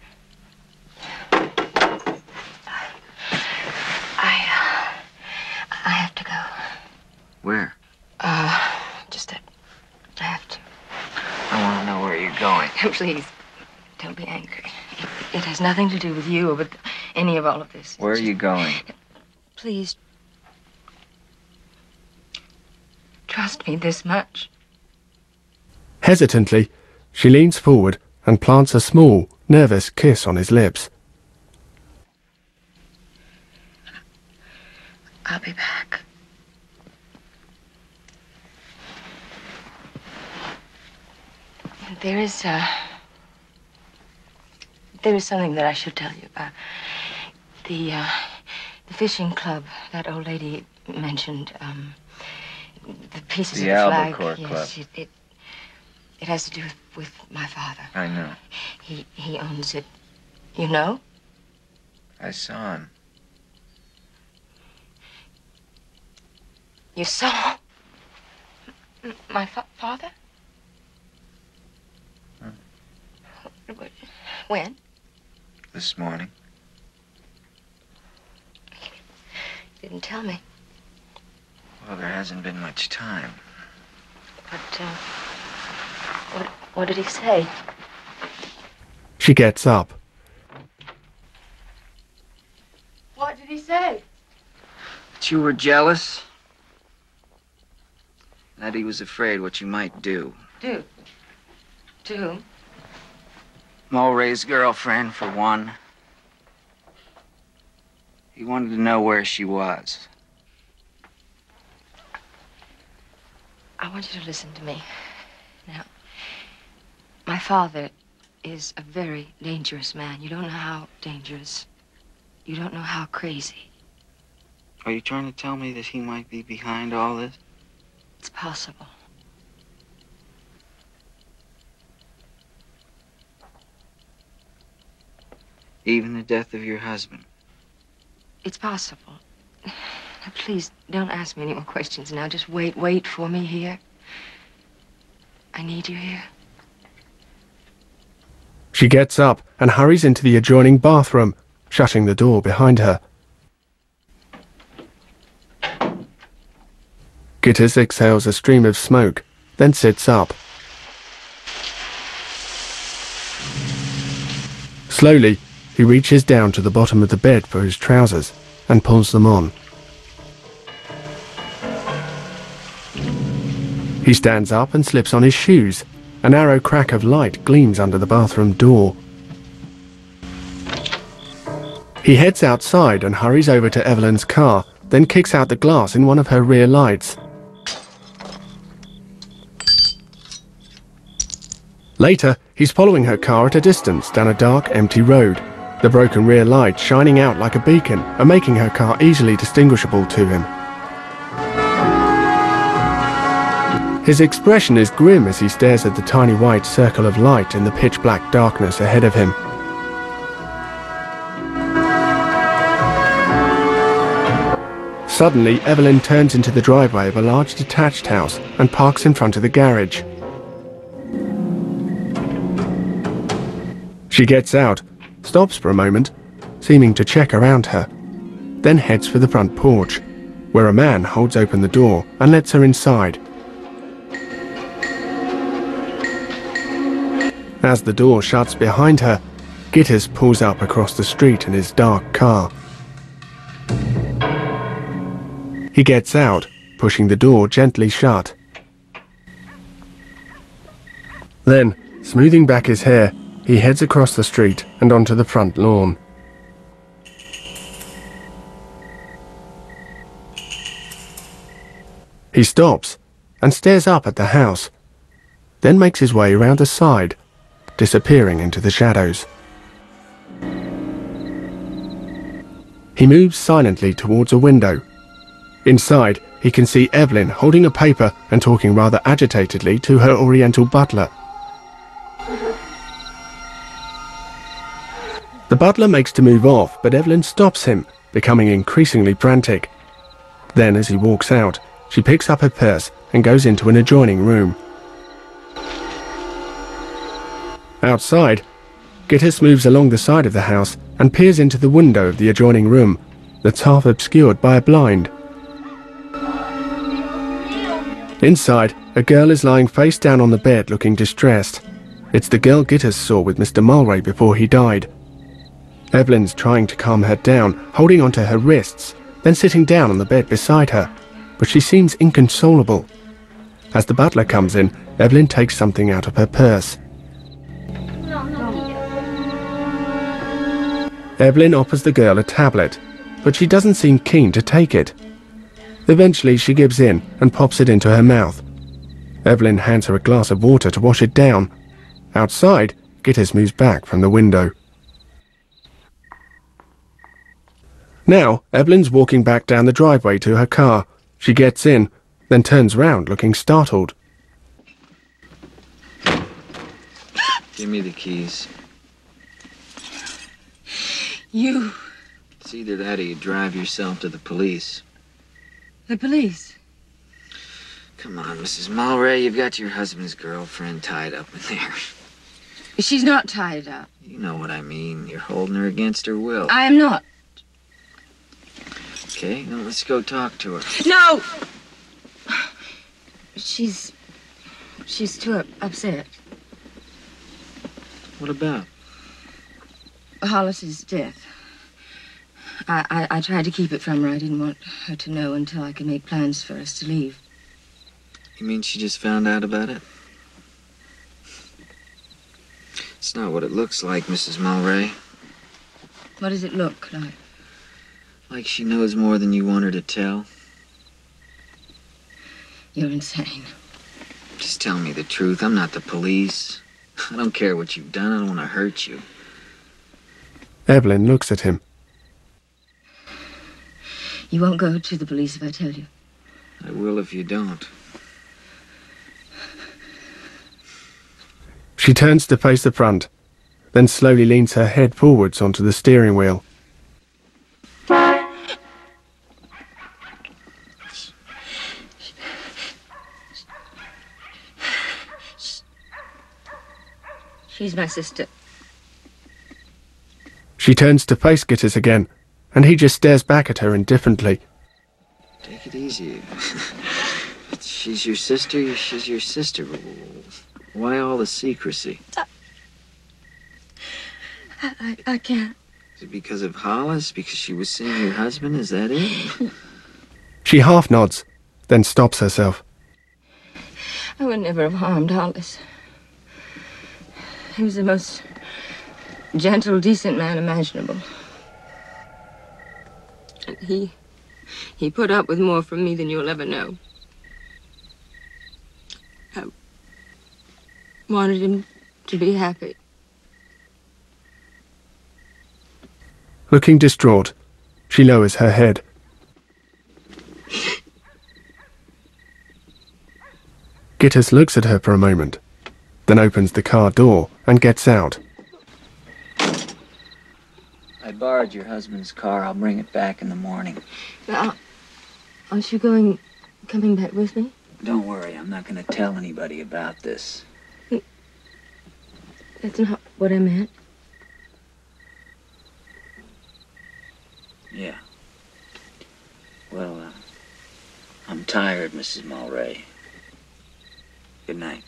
Speaker 14: I, uh, I have to go.
Speaker 19: Where?
Speaker 14: Uh, just that I have to.
Speaker 19: I want to know where you're going.
Speaker 14: Please, don't be angry. It, it has nothing to do with you or with any of all of this.
Speaker 19: Where are you going?
Speaker 14: Please, trust me this much.
Speaker 1: Hesitantly, she leans forward and plants a small, nervous kiss on his lips.
Speaker 14: I'll be back. There is, uh... There is something that I should tell you about. The, uh... The fishing club that old lady mentioned, um... The pieces
Speaker 19: The
Speaker 14: of the flag.
Speaker 19: Albacore
Speaker 14: yes,
Speaker 19: Club.
Speaker 14: It, it, it has to do with, with my father.
Speaker 19: I know.
Speaker 14: He, he owns it. You know?
Speaker 19: I saw him.
Speaker 14: You saw m- my fa- father?
Speaker 19: Hmm.
Speaker 14: When?
Speaker 19: This morning.
Speaker 14: Didn't tell me.
Speaker 19: Well, there hasn't been much time.
Speaker 14: But, uh, what, what did he say?
Speaker 1: She gets up.
Speaker 14: What did he say?
Speaker 19: That you were jealous. That he was afraid what you might do.
Speaker 14: Do? To whom?
Speaker 19: Mulray's girlfriend, for one. He wanted to know where she was.
Speaker 14: I want you to listen to me. Now, my father is a very dangerous man. You don't know how dangerous. You don't know how crazy.
Speaker 19: Are you trying to tell me that he might be behind all this?
Speaker 14: It's possible.
Speaker 19: Even the death of your husband?
Speaker 14: It's possible. Now, please, don't ask me any more questions now. Just wait, wait for me here. I need you here.
Speaker 1: She gets up and hurries into the adjoining bathroom, shutting the door behind her. Gittes exhales a stream of smoke, then sits up. Slowly, he reaches down to the bottom of the bed for his trousers and pulls them on. He stands up and slips on his shoes. a narrow crack of light gleams under the bathroom door. He heads outside and hurries over to Evelyn's car, then kicks out the glass in one of her rear lights. Later, he's following her car at a distance down a dark, empty road. The broken rear light shining out like a beacon and making her car easily distinguishable to him. His expression is grim as he stares at the tiny white circle of light in the pitch-black darkness ahead of him. Suddenly, Evelyn turns into the driveway of a large detached house and parks in front of the garage. She gets out, stops for a moment, seeming to check around her, then heads for the front porch, where a man holds open the door and lets her inside. As the door shuts behind her, Gittes pulls up across the street in his dark car. He gets out, pushing the door gently shut. Then, smoothing back his hair, he heads across the street and onto the front lawn. He stops and stares up at the house, then makes his way around the side, disappearing into the shadows. He moves silently towards a window. Inside, he can see Evelyn holding a paper and talking rather agitatedly to her Oriental butler. The butler makes to move off, but Evelyn stops him, becoming increasingly frantic. Then, as he walks out, she picks up her purse and goes into an adjoining room. Outside, Gittes moves along the side of the house and peers into the window of the adjoining room that's half obscured by a blind. Inside, a girl is lying face down on the bed looking distressed. It's the girl Gittes saw with Mister Mulray before he died. Evelyn's trying to calm her down, holding onto her wrists, then sitting down on the bed beside her, but she seems inconsolable. As the butler comes in, Evelyn takes something out of her purse. Evelyn offers the girl a tablet, but she doesn't seem keen to take it. Eventually she gives in and pops it into her mouth. Evelyn hands her a glass of water to wash it down. Outside, Gittes moves back from the window. Now, Evelyn's walking back down the driveway to her car. She gets in, then turns round looking startled.
Speaker 19: Give me the keys.
Speaker 14: You...
Speaker 19: It's either that or you drive yourself to the police.
Speaker 14: The police?
Speaker 19: Come on, Missus Mulray, you've got your husband's girlfriend tied up in there.
Speaker 14: She's not tied up.
Speaker 19: You know what I mean. You're holding her against her will.
Speaker 14: I am not.
Speaker 19: Okay, well, let's go talk to her.
Speaker 14: No! She's... She's too upset.
Speaker 19: What about?
Speaker 14: Hollis's death. I, I, I tried to keep it from her. I didn't want her to know until I could make plans for us to leave.
Speaker 19: You mean she just found out about it? It's not what it looks like, Missus Mulray.
Speaker 14: What does it look like?
Speaker 19: Like she knows more than you want her to tell.
Speaker 14: You're insane.
Speaker 19: Just tell me the truth. I'm not the police. I don't care what you've done. I don't want to hurt you.
Speaker 1: Evelyn looks at him.
Speaker 14: You won't go to the police if I tell you.
Speaker 19: I will if you don't.
Speaker 1: She turns to face the front, then slowly leans her head forwards onto the steering wheel.
Speaker 14: She's my sister.
Speaker 1: She turns to face Gittes again, and he just stares back at her indifferently.
Speaker 19: Take it easy. She's your sister, she's your sister. Why all the secrecy?
Speaker 14: I, I, I can't.
Speaker 19: Is it because of Hollis? Because she was seeing your husband? Is that it?
Speaker 1: She half nods, then stops herself.
Speaker 14: I would never have harmed Hollis. He was the most gentle, decent man imaginable. And he... he put up with more from me than you'll ever know. I wanted him to be happy.
Speaker 1: Looking distraught, she lowers her head. Gittes looks at her for a moment, then opens the car door and gets out.
Speaker 19: I borrowed your husband's car. I'll bring it back in the morning.
Speaker 14: Now, aren't you going, coming back with me?
Speaker 19: Don't worry, I'm not going to tell anybody about this.
Speaker 14: That's not what I meant.
Speaker 19: Yeah. Well, uh, I'm tired, Missus Mulray. Good night.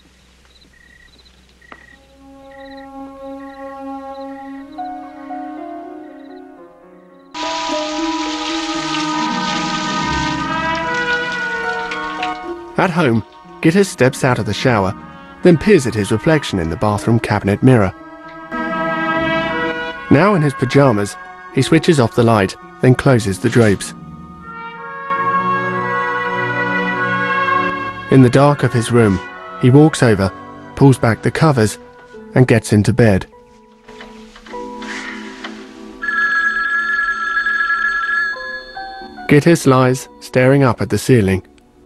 Speaker 1: At home, Gittes steps out of the shower, then peers at his reflection in the bathroom cabinet mirror. Now in his pajamas, he switches off the light, then closes the drapes. In the dark of his room, he walks over, pulls back the covers, and gets into bed. Gittes lies staring up at the ceiling.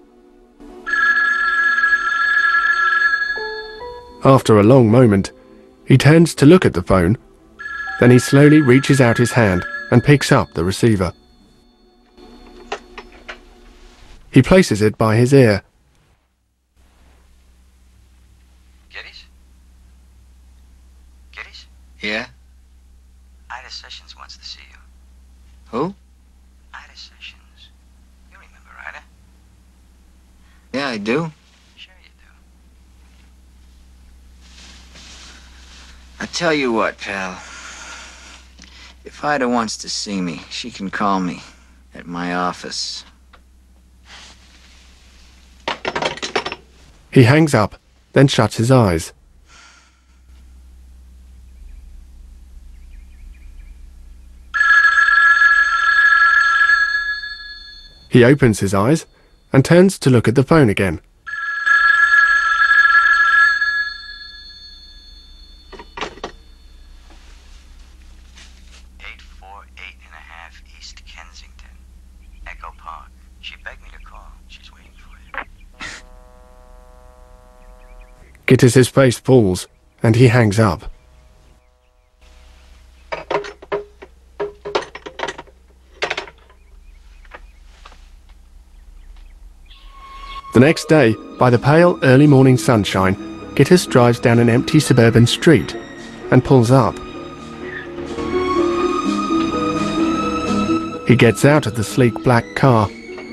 Speaker 1: After a long moment, he turns to look at the phone, then he slowly reaches out his hand and picks up the receiver. He places it by his ear.
Speaker 19: Gittes? Gittes?
Speaker 16: Yeah?
Speaker 19: Ida Sessions wants to see you.
Speaker 16: Who?
Speaker 19: Ida Sessions. You remember Ida?
Speaker 16: Yeah, I do.
Speaker 19: Sure you do.
Speaker 16: I tell you what, pal. If Ida wants to see me, she can call me at my office.
Speaker 1: He hangs up, then shuts his eyes. He opens his eyes and turns to look at the phone again.
Speaker 19: eight four eight and a half East Kensington. Echo Park. She begged me to call. She's waiting for you.
Speaker 1: Gittes' face falls, and he hangs up. The next day, by the pale early morning sunshine, Gittes drives down an empty suburban street and pulls up. He gets out of the sleek black car.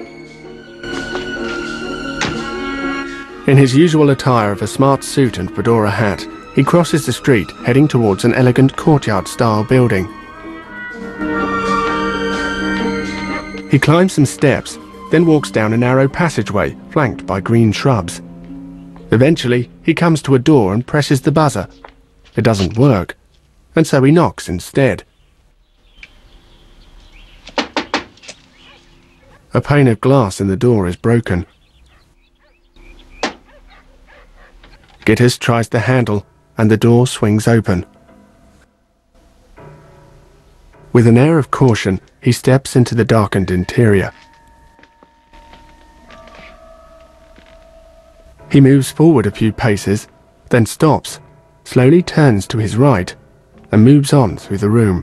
Speaker 1: In his usual attire of a smart suit and fedora hat, he crosses the street, heading towards an elegant courtyard-style building. He climbs some steps, then walks down a narrow passageway flanked by green shrubs. Eventually, he comes to a door and presses the buzzer. It doesn't work, and so he knocks instead. A pane of glass in the door is broken. Gittes tries the handle, and the door swings open. With an air of caution, he steps into the darkened interior. He moves forward a few paces, then stops, slowly turns to his right, and moves on through the room.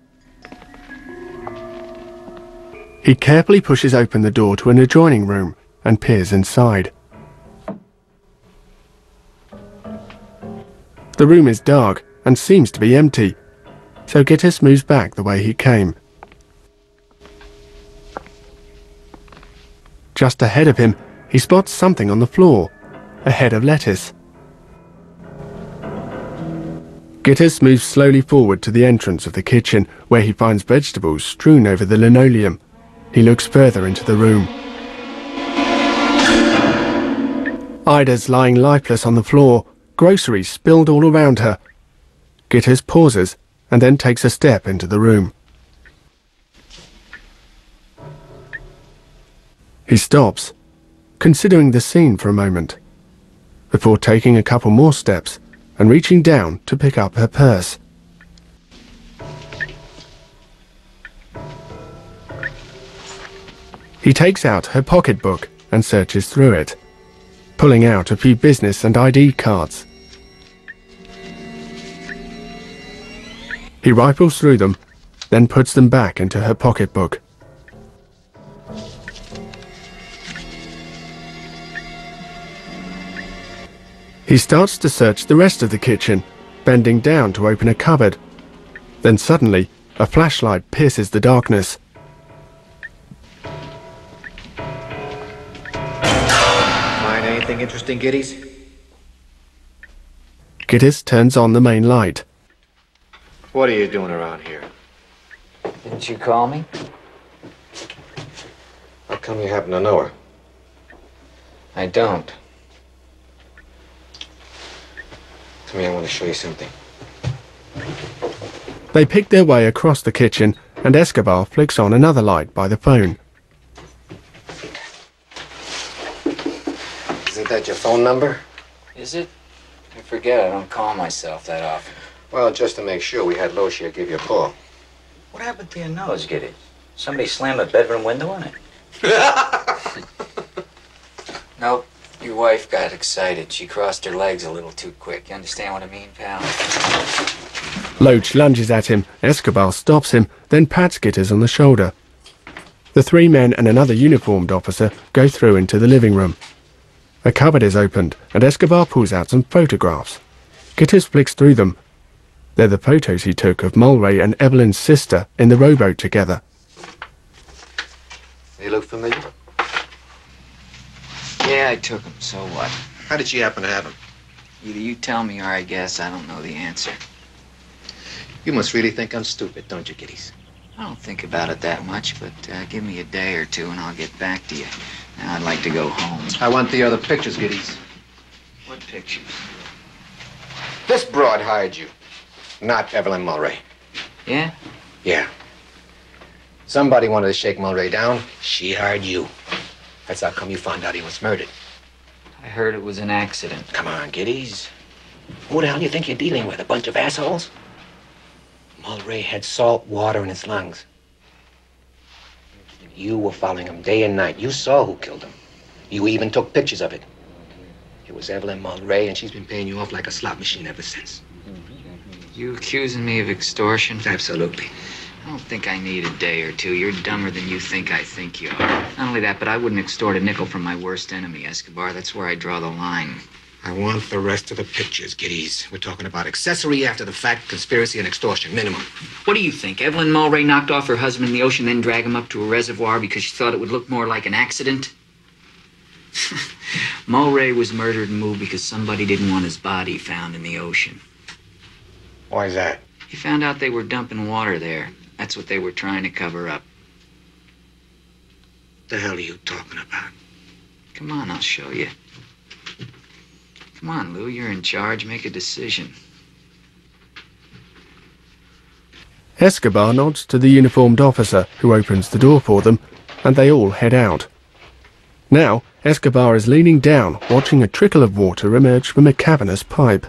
Speaker 1: He carefully pushes open the door to an adjoining room and peers inside. The room is dark and seems to be empty, so Gittes moves back the way he came. Just ahead of him, he spots something on the floor, a head of lettuce. Gittes moves slowly forward to the entrance of the kitchen, where he finds vegetables strewn over the linoleum. He looks further into the room. Ida's lying lifeless on the floor, groceries spilled all around her, Gitters pauses and then takes a step into the room. He stops, considering the scene for a moment, before taking a couple more steps and reaching down to pick up her purse. He takes out her pocketbook and searches through it, pulling out a few business and I D cards. He rifles through them, then puts them back into her pocketbook. He starts to search the rest of the kitchen, bending down to open a cupboard. Then suddenly, a flashlight pierces the darkness.
Speaker 16: Find anything interesting, Giddys?
Speaker 1: Giddys turns on the main light.
Speaker 16: What are you doing around here?
Speaker 19: Didn't you call me?
Speaker 16: How come you happen to know her?
Speaker 19: I don't.
Speaker 16: Come here, I want to show you something.
Speaker 1: They pick their way across the kitchen, and Escobar flicks on another light by the phone.
Speaker 16: Isn't that your phone number?
Speaker 19: Is it? I forget, I don't call myself that often.
Speaker 16: Well, just to make sure, we had Loshia give you a call.
Speaker 19: What happened to your nose, Giddy? Somebody slammed a bedroom window on it? Nope. Your wife got excited. She crossed her legs a little too quick. You understand what I mean, pal?
Speaker 1: Loach lunges at him. Escobar stops him, then pats Gitters on the shoulder. The three men and another uniformed officer go through into the living room. A cupboard is opened, and Escobar pulls out some photographs. Gitters flicks through them. They're the photos he took of Mulray and Evelyn's sister in the rowboat together.
Speaker 16: They look familiar?
Speaker 19: Yeah, I took him. So what?
Speaker 16: How did she happen to have him?
Speaker 19: Either you tell me or I guess I don't know the answer.
Speaker 16: You must really think I'm stupid, don't you, Giddies?
Speaker 19: I don't think about it that much, but uh, give me a day or two and I'll get back to you. Now I'd like to go home.
Speaker 16: I want the other pictures, Giddies.
Speaker 19: What pictures?
Speaker 16: This broad hired you, not Evelyn Mulray.
Speaker 19: Yeah?
Speaker 16: Yeah. Somebody wanted to shake Mulray down. She hired you. That's how come you found out he was murdered.
Speaker 19: I heard it was an accident.
Speaker 16: Come on, Giddies. Who the hell do you think you're dealing with? A bunch of assholes? Mulray had salt water in his lungs. You were following him day and night. You saw who killed him. You even took pictures of it. It was Evelyn Mulray, and she's been paying you off like a slot machine ever since.
Speaker 19: You accusing me of extortion?
Speaker 16: Absolutely.
Speaker 19: I don't think I need a day or two. You're dumber than you think I think you are. Not only that, but I wouldn't extort a nickel from my worst enemy, Escobar. That's where I draw the line.
Speaker 16: I want the rest of the pictures, Giddies. We're talking about accessory after the fact, conspiracy, and extortion, minimum.
Speaker 19: What do you think? Evelyn Mulray knocked off her husband in the ocean, then dragged him up to a reservoir because she thought it would look more like an accident? Mulray was murdered and moved because somebody didn't want his body found in the ocean.
Speaker 16: Why is that?
Speaker 19: He found out they were dumping water there. That's what they were trying to cover up.
Speaker 16: The hell are you talking about?
Speaker 19: Come on, I'll show you. Come on, Lou, you're in charge. Make a decision.
Speaker 1: Escobar nods to the uniformed officer, who opens the door for them, and they all head out. Now, Escobar is leaning down, watching a trickle of water emerge from a cavernous pipe.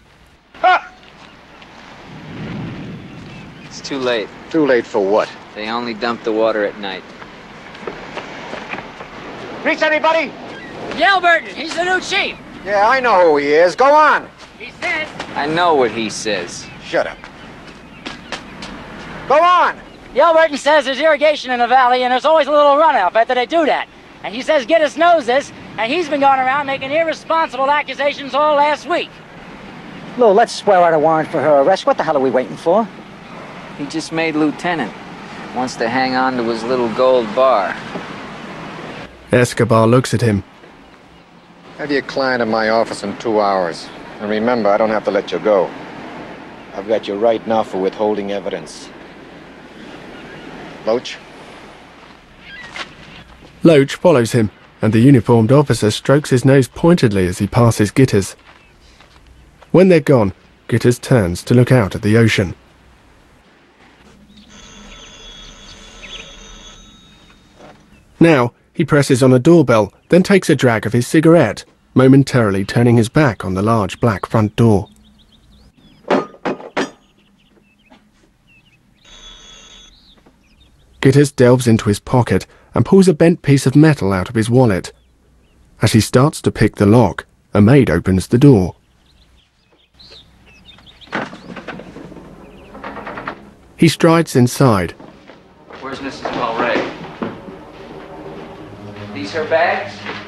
Speaker 19: It's too late.
Speaker 16: Too late for what?
Speaker 19: They only dump the water at night.
Speaker 21: Reach anybody?
Speaker 8: Yelburton, he's the new chief.
Speaker 16: Yeah, I know who he is. Go on.
Speaker 8: He says...
Speaker 19: I know what he says.
Speaker 16: Shut up. Go on.
Speaker 8: Yelburton says there's irrigation in the valley and there's always a little runoff after they do that. And he says Giddis knows this, and he's been going around making irresponsible accusations all last week.
Speaker 21: Lou, let's swear out a warrant for her arrest. What the hell are we waiting for?
Speaker 19: He just made lieutenant. Wants to hang on to his little gold bar.
Speaker 1: Escobar looks at him.
Speaker 16: Have your client in my office in two hours. And remember, I don't have to let you go. I've got you right now for withholding evidence. Loach?
Speaker 1: Loach follows him, and the uniformed officer strokes his nose pointedly as he passes Gitters. When they're gone, Gitters turns to look out at the ocean. Now, he presses on a doorbell, then takes a drag of his cigarette, momentarily turning his back on the large black front door. Gitters delves into his pocket and pulls a bent piece of metal out of his wallet. As he starts to pick the lock, a maid opens the door. He strides inside.
Speaker 2: Where's Missus Mulray? These her bags?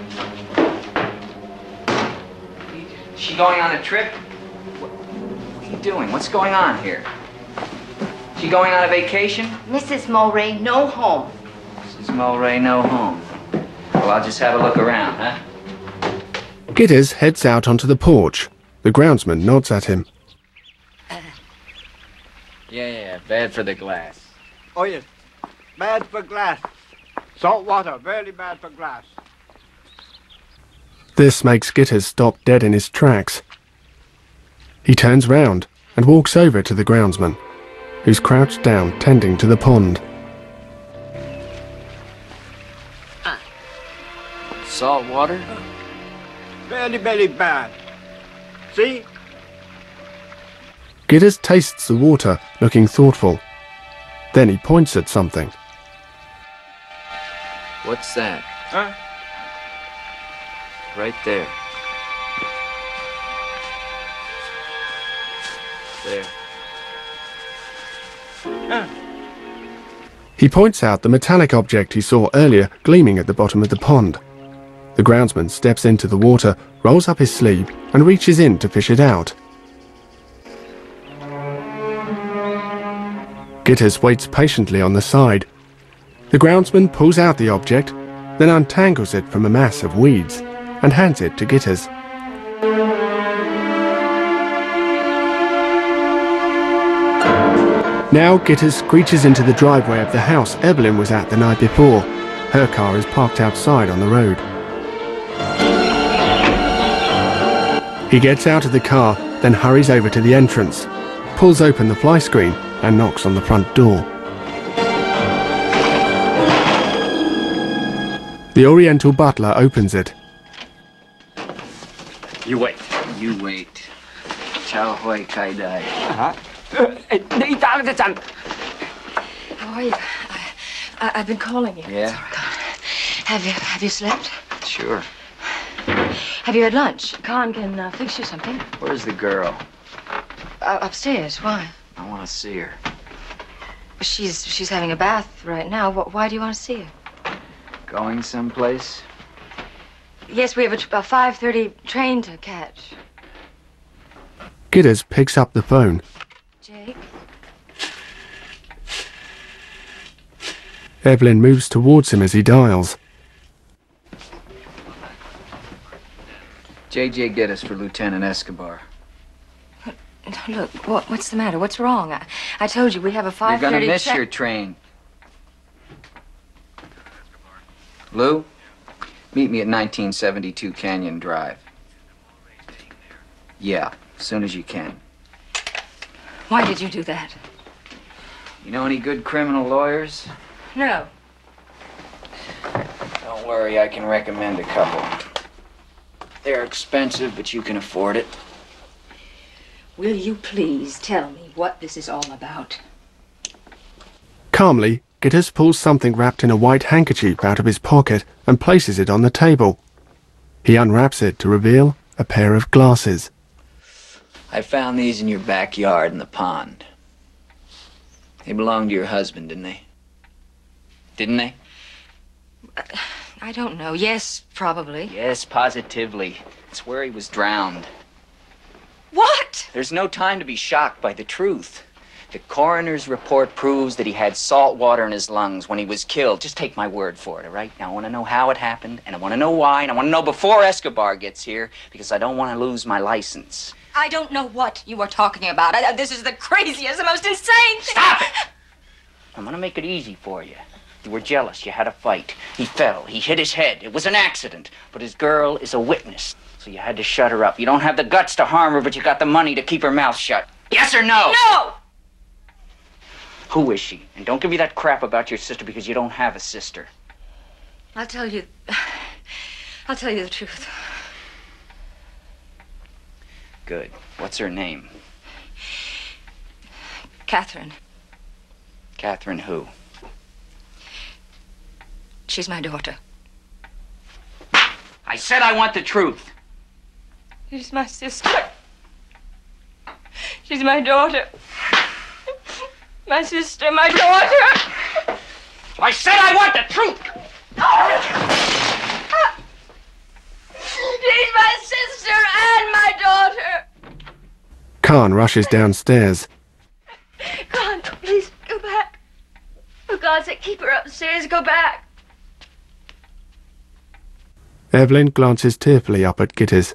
Speaker 2: Is she going on a trip? What, what are you doing? What's going on here? She going on a vacation?
Speaker 10: Missus Mulray, no home.
Speaker 2: Missus Mulray, no home. Well, I'll just have a look around, huh?
Speaker 1: Gitters heads out onto the porch. The groundsman nods at him.
Speaker 19: Yeah, yeah, bad for the glass.
Speaker 11: Oh, yes. Bad for glass. Salt water, very bad for glass.
Speaker 1: This makes Gitters stop dead in his tracks. He turns round and walks over to the groundsman, who's crouched down tending to the pond.
Speaker 19: Salt water?
Speaker 11: Very, very bad. See?
Speaker 1: Gitters tastes the water, looking thoughtful. Then he points at something.
Speaker 19: What's that?
Speaker 11: Huh?
Speaker 19: Right there. There.
Speaker 11: Huh?
Speaker 1: He points out the metallic object he saw earlier gleaming at the bottom of the pond. The groundsman steps into the water, rolls up his sleeve, and reaches in to fish it out. Gitters waits patiently on the side. The groundsman pulls out the object, then untangles it from a mass of weeds, and hands it to Gitters. Now Gitters screeches into the driveway of the house Evelyn was at the night before. Her car is parked outside on the road. He gets out of the car, then hurries over to the entrance, pulls open the fly screen, and knocks on the front door. The Oriental butler opens it.
Speaker 2: You wait. You wait. Chow Hoi Kai Dai.
Speaker 10: Uh-huh. How are you? I, I, I've been calling you.
Speaker 2: Yeah?
Speaker 10: Have you Have you slept?
Speaker 2: Sure.
Speaker 10: Have you had lunch? Khan can uh, fix you something.
Speaker 2: Where's the girl?
Speaker 10: Uh, upstairs. Why?
Speaker 2: I want to see her.
Speaker 10: She's she's having a bath right now. Wh- Why do you want to see her?
Speaker 2: Going someplace?
Speaker 10: Yes, we have a, a five thirty train to catch.
Speaker 1: Gitters picks up the phone.
Speaker 10: Jake?
Speaker 1: Evelyn moves towards him as he dials.
Speaker 2: J J Gitters for Lieutenant Escobar.
Speaker 10: Look, what, what's the matter? What's wrong? I, I told you we have a five thirty.
Speaker 2: You're gonna miss
Speaker 10: tra-
Speaker 2: your train. Lou, meet me at nineteen seventy-two Canyon Drive. Yeah, as soon as you can.
Speaker 10: Why did you do that?
Speaker 2: You know any good criminal lawyers?
Speaker 10: No.
Speaker 2: Don't worry, I can recommend a couple. They're expensive, but you can afford it.
Speaker 10: Will you please tell me what this is all about?
Speaker 1: Calmly, Gitters pulls something wrapped in a white handkerchief out of his pocket and places it on the table. He unwraps it to reveal a pair of glasses.
Speaker 2: I found these in your backyard in the pond. They belonged to your husband, didn't they? Didn't they?
Speaker 10: I don't know. Yes, probably.
Speaker 2: Yes, positively. It's where he was drowned.
Speaker 10: What?
Speaker 2: There's no time to be shocked by the truth. The coroner's report proves that he had salt water in his lungs when he was killed. Just take my word for it, all right? Now, I want to know how it happened, and I want to know why, and I want to know before Escobar gets here, because I don't want to lose my license.
Speaker 10: I don't know what you are talking about. I, this is the craziest, the most insane thing.
Speaker 2: Stop it! I'm going to make it easy for you. You were jealous. You had a fight. He fell. He hit his head. It was an accident. But his girl is a witness. So you had to shut her up. You don't have the guts to harm her, but you got the money to keep her mouth shut. Yes or no?
Speaker 14: No!
Speaker 2: Who is she? And don't give me that crap about your sister because you don't have a sister.
Speaker 14: I'll tell you. I'll tell you the truth.
Speaker 2: Good. What's her name?
Speaker 14: Catherine.
Speaker 2: Catherine who?
Speaker 14: She's my daughter.
Speaker 2: I said I want the truth.
Speaker 14: She's my sister. She's my daughter. My sister, my daughter.
Speaker 2: I said I want the truth.
Speaker 14: She's my sister and my daughter.
Speaker 1: Khan rushes downstairs.
Speaker 14: Khan, please go back. For God's sake, keep her upstairs. Go back.
Speaker 1: Evelyn glances tearfully up at Gittes.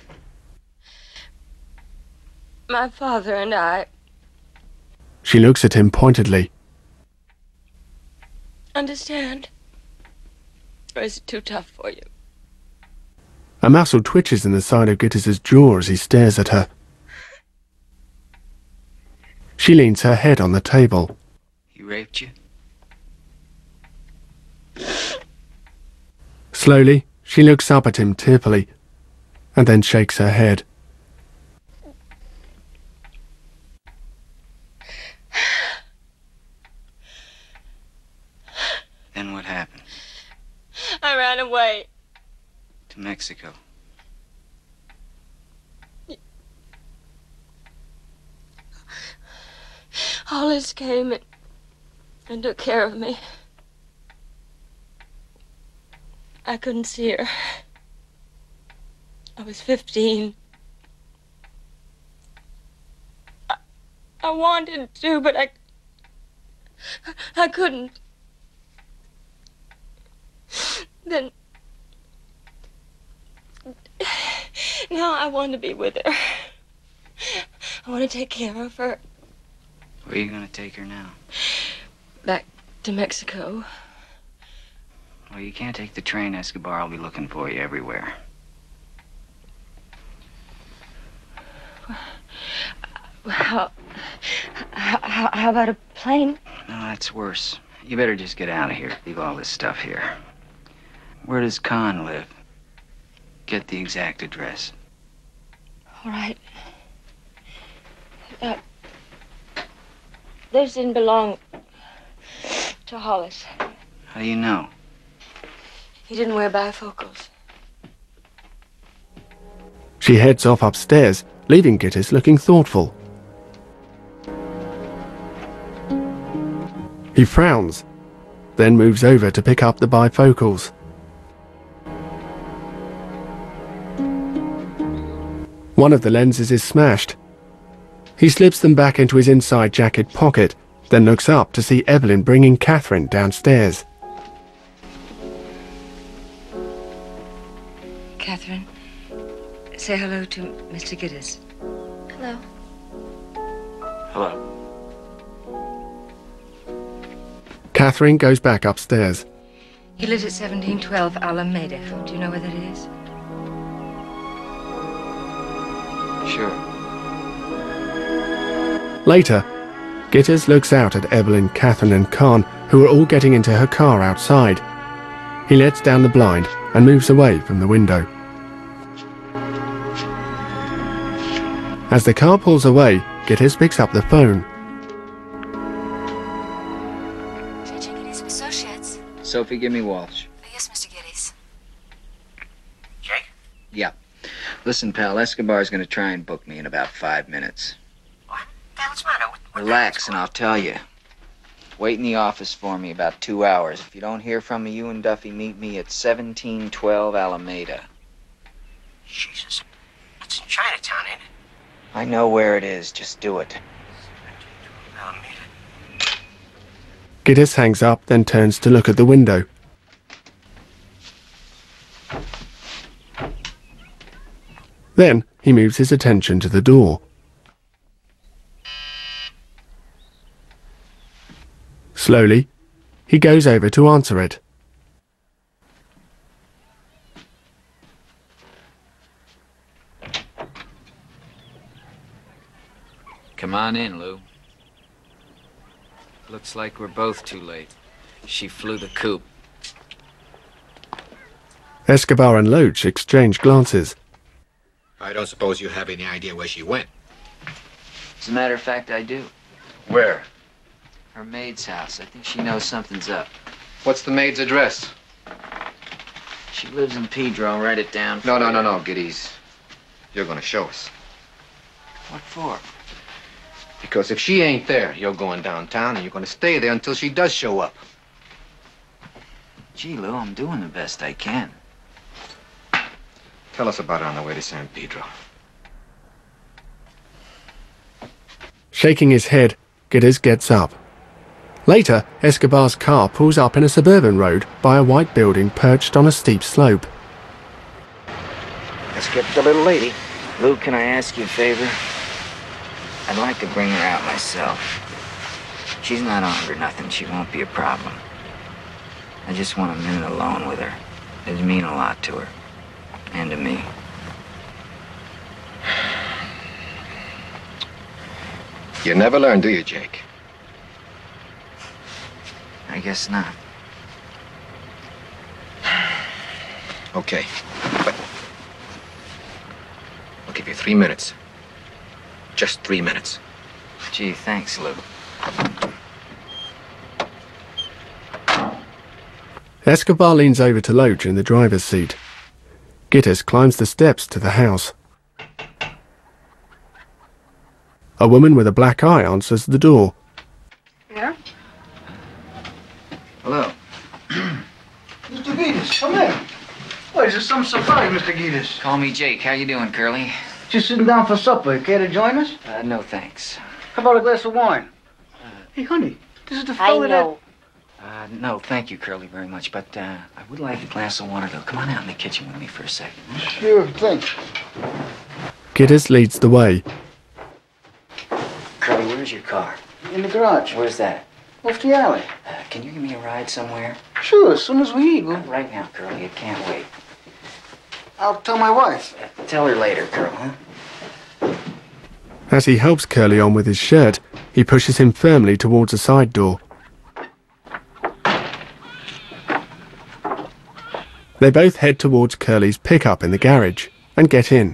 Speaker 14: My father and I
Speaker 1: She looks at him pointedly.
Speaker 14: understand. Or is it too tough for you?
Speaker 1: A muscle twitches in the side of Gittes's jaw as he stares at her. She leans her head on the table.
Speaker 2: He raped you?
Speaker 1: Slowly, she looks up at him tearfully, and then shakes her head.
Speaker 2: Then what happened?
Speaker 14: I ran away.
Speaker 2: To Mexico.
Speaker 14: Hollis came and, and took care of me. I couldn't see her. I was fifteen. I, I wanted to, but I... I couldn't. Then... Now I want to be with her. I want to take care of her.
Speaker 2: Where are you going to take her now?
Speaker 14: Back to Mexico.
Speaker 2: Well, you can't take the train, Escobar. I'll be looking for you everywhere.
Speaker 14: How, how, how about a plane?
Speaker 2: No, that's worse. You better just get out of here. Leave all this stuff here. Where does Khan live? Get the exact address.
Speaker 14: All right. Uh, those didn't belong to Hollis.
Speaker 2: How do you know?
Speaker 14: He didn't wear bifocals.
Speaker 1: She heads off upstairs, leaving Gittes looking thoughtful. He frowns, then moves over to pick up the bifocals. One of the lenses is smashed. He slips them back into his inside jacket pocket, then looks up to see Evelyn bringing Catherine downstairs.
Speaker 14: Catherine, say hello to Mister Gittes.
Speaker 4: Hello.
Speaker 2: Hello.
Speaker 1: Catherine goes back upstairs.
Speaker 14: He lives at seventeen twelve Alameda. Do you know where that is?
Speaker 2: Sure.
Speaker 1: Later, Gittes looks out at Evelyn, Catherine and Khan, who are all getting into her car outside. He lets down the blind and moves away from the window. As the car pulls away, Gittes picks up the phone.
Speaker 10: J J Gittes Associates.
Speaker 19: Sophie, give me Walsh.
Speaker 10: Yes, Mister Gittes.
Speaker 19: Jake? Yeah. Listen, pal, Escobar's gonna try and book me in about five minutes.
Speaker 21: What the hell's the matter? What, what
Speaker 19: Relax and I'll tell you. Wait in the office for me about two hours. If you don't hear from me, you and Duffy meet me at seventeen twelve Alameda.
Speaker 21: Jesus. That's in Chinatown, ain't it?
Speaker 19: I know where it is. Just do it.
Speaker 21: Alameda.
Speaker 1: Gittes hangs up, then turns to look at the window. Then he moves his attention to the door. Slowly, He goes over to answer it.
Speaker 19: Come on in, Lou. Looks like we're both too late. She flew the coop.
Speaker 1: Escobar and Loach exchange glances.
Speaker 16: I don't suppose you have any idea where she went.
Speaker 19: As a matter of fact, I do.
Speaker 12: Where?
Speaker 19: Her maid's house. I think she knows something's up.
Speaker 16: What's the maid's address?
Speaker 19: She lives in Pedro. I'll write it down.
Speaker 16: No, no, no, no, Giddies. You're gonna show us.
Speaker 19: What for?
Speaker 16: Because if she ain't there, you're going downtown and you're gonna stay there until she does show up.
Speaker 19: Gee, Lou, I'm doing the best I can.
Speaker 16: Tell us about her on the way to San Pedro.
Speaker 1: Shaking his head, Giddies gets up. Later, Escobar's car pulls up in a suburban road by a white building perched on a steep slope.
Speaker 19: Let's get the little lady. Lou, can I ask you a favor? I'd like to bring her out myself. She's not armed or nothing. She won't be a problem. I just want a minute alone with her. It'd mean a lot to her. And to me.
Speaker 16: You never learn, do you, Jake?
Speaker 19: I guess not.
Speaker 16: Okay. But I'll give you three minutes. Just three minutes.
Speaker 19: Gee, thanks, Lou.
Speaker 1: Escobar leans over to Loach in the driver's seat. Giddies climbs the steps to the house. A woman with a black eye answers the door.
Speaker 7: Yeah?
Speaker 19: Hello.
Speaker 7: Mister Geddes, come in. Why, is there some surprise, Mister Geddes?
Speaker 19: Call me Jake. How you doing, Curly?
Speaker 7: Just sitting down for supper. You care to join us?
Speaker 19: Uh, no, thanks.
Speaker 7: How about a glass of wine? Uh, hey, honey, this is the fellow that...
Speaker 2: Uh, no, thank you, Curly, very much. But uh, I would like a glass of water, though. Come on out in the kitchen with me for a second.
Speaker 7: Sure thing.
Speaker 1: Giddies leads the way.
Speaker 2: Curly, where's your car?
Speaker 7: In the garage.
Speaker 2: Where's that?
Speaker 7: Off the alley.
Speaker 2: Uh, can you give me a ride somewhere?
Speaker 7: Sure, as soon as we eat.
Speaker 2: Not right now, Curly. It can't wait.
Speaker 7: I'll tell my wife.
Speaker 2: Uh, tell her later, Curl, huh?
Speaker 1: As he helps Curly on with his shirt, he pushes him firmly towards a side door. They both head towards Curly's pickup in the garage and get in.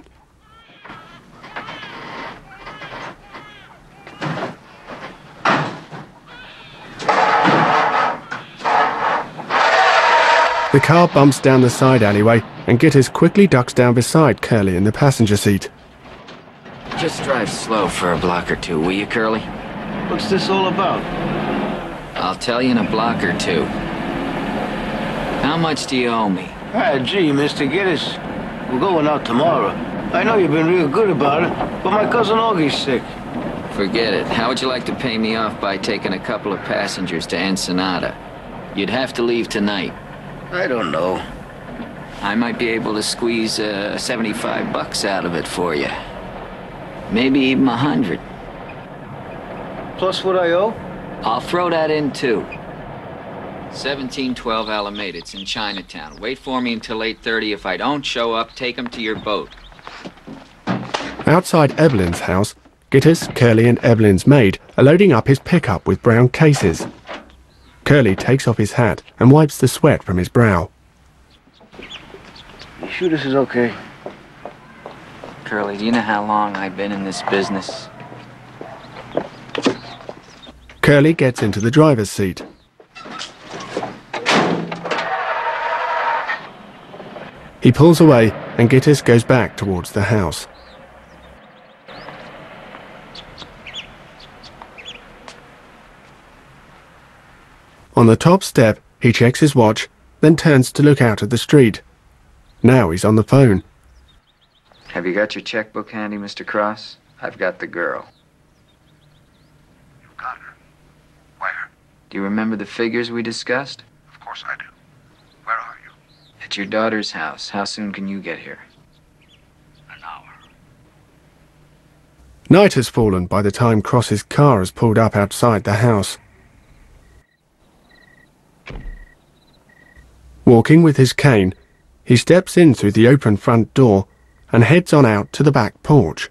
Speaker 1: The car bumps down the side alleyway and Giddies quickly ducks down beside Curly in the passenger seat.
Speaker 19: Just drive slow for a block or two, will you, Curly?
Speaker 7: What's this all about?
Speaker 19: I'll tell you in a block or two. How much do you owe me?
Speaker 7: Ah, gee, Mister Geddes. We're going out tomorrow. I know you've been real good about it, but my cousin Augie's sick.
Speaker 19: Forget it. How would you like to pay me off by taking a couple of passengers to Ensenada? You'd have to leave tonight.
Speaker 7: I don't know.
Speaker 19: I might be able to squeeze uh, seventy-five bucks out of it for you. Maybe even a hundred.
Speaker 7: Plus what I owe?
Speaker 19: I'll throw that in too. seventeen twelve Alameda. It's in Chinatown. Wait for me until eight thirty. If I don't show up, take them to your boat.
Speaker 1: Outside Evelyn's house, Giddies, Curly and Evelyn's maid are loading up his pickup with brown cases. Curly takes off his hat and wipes the sweat from his brow.
Speaker 7: You sure this is okay?
Speaker 19: Curly, do you know how long I've been in this business?
Speaker 1: Curly gets into the driver's seat. He pulls away and Giddies goes back towards the house. On the top step, he checks his watch, then turns to look out at the street. Now he's on the phone.
Speaker 19: Have you got your checkbook handy, Mister Cross? I've got the girl.
Speaker 20: You've got her. Where?
Speaker 19: Do you remember the figures we discussed?
Speaker 20: Of course I do. Where are you?
Speaker 19: At your daughter's house. How soon can you get here?
Speaker 20: An hour.
Speaker 1: Night has fallen by the time Cross's car has pulled up outside the house. Walking with his cane, he steps in through the open front door and heads on out to the back porch.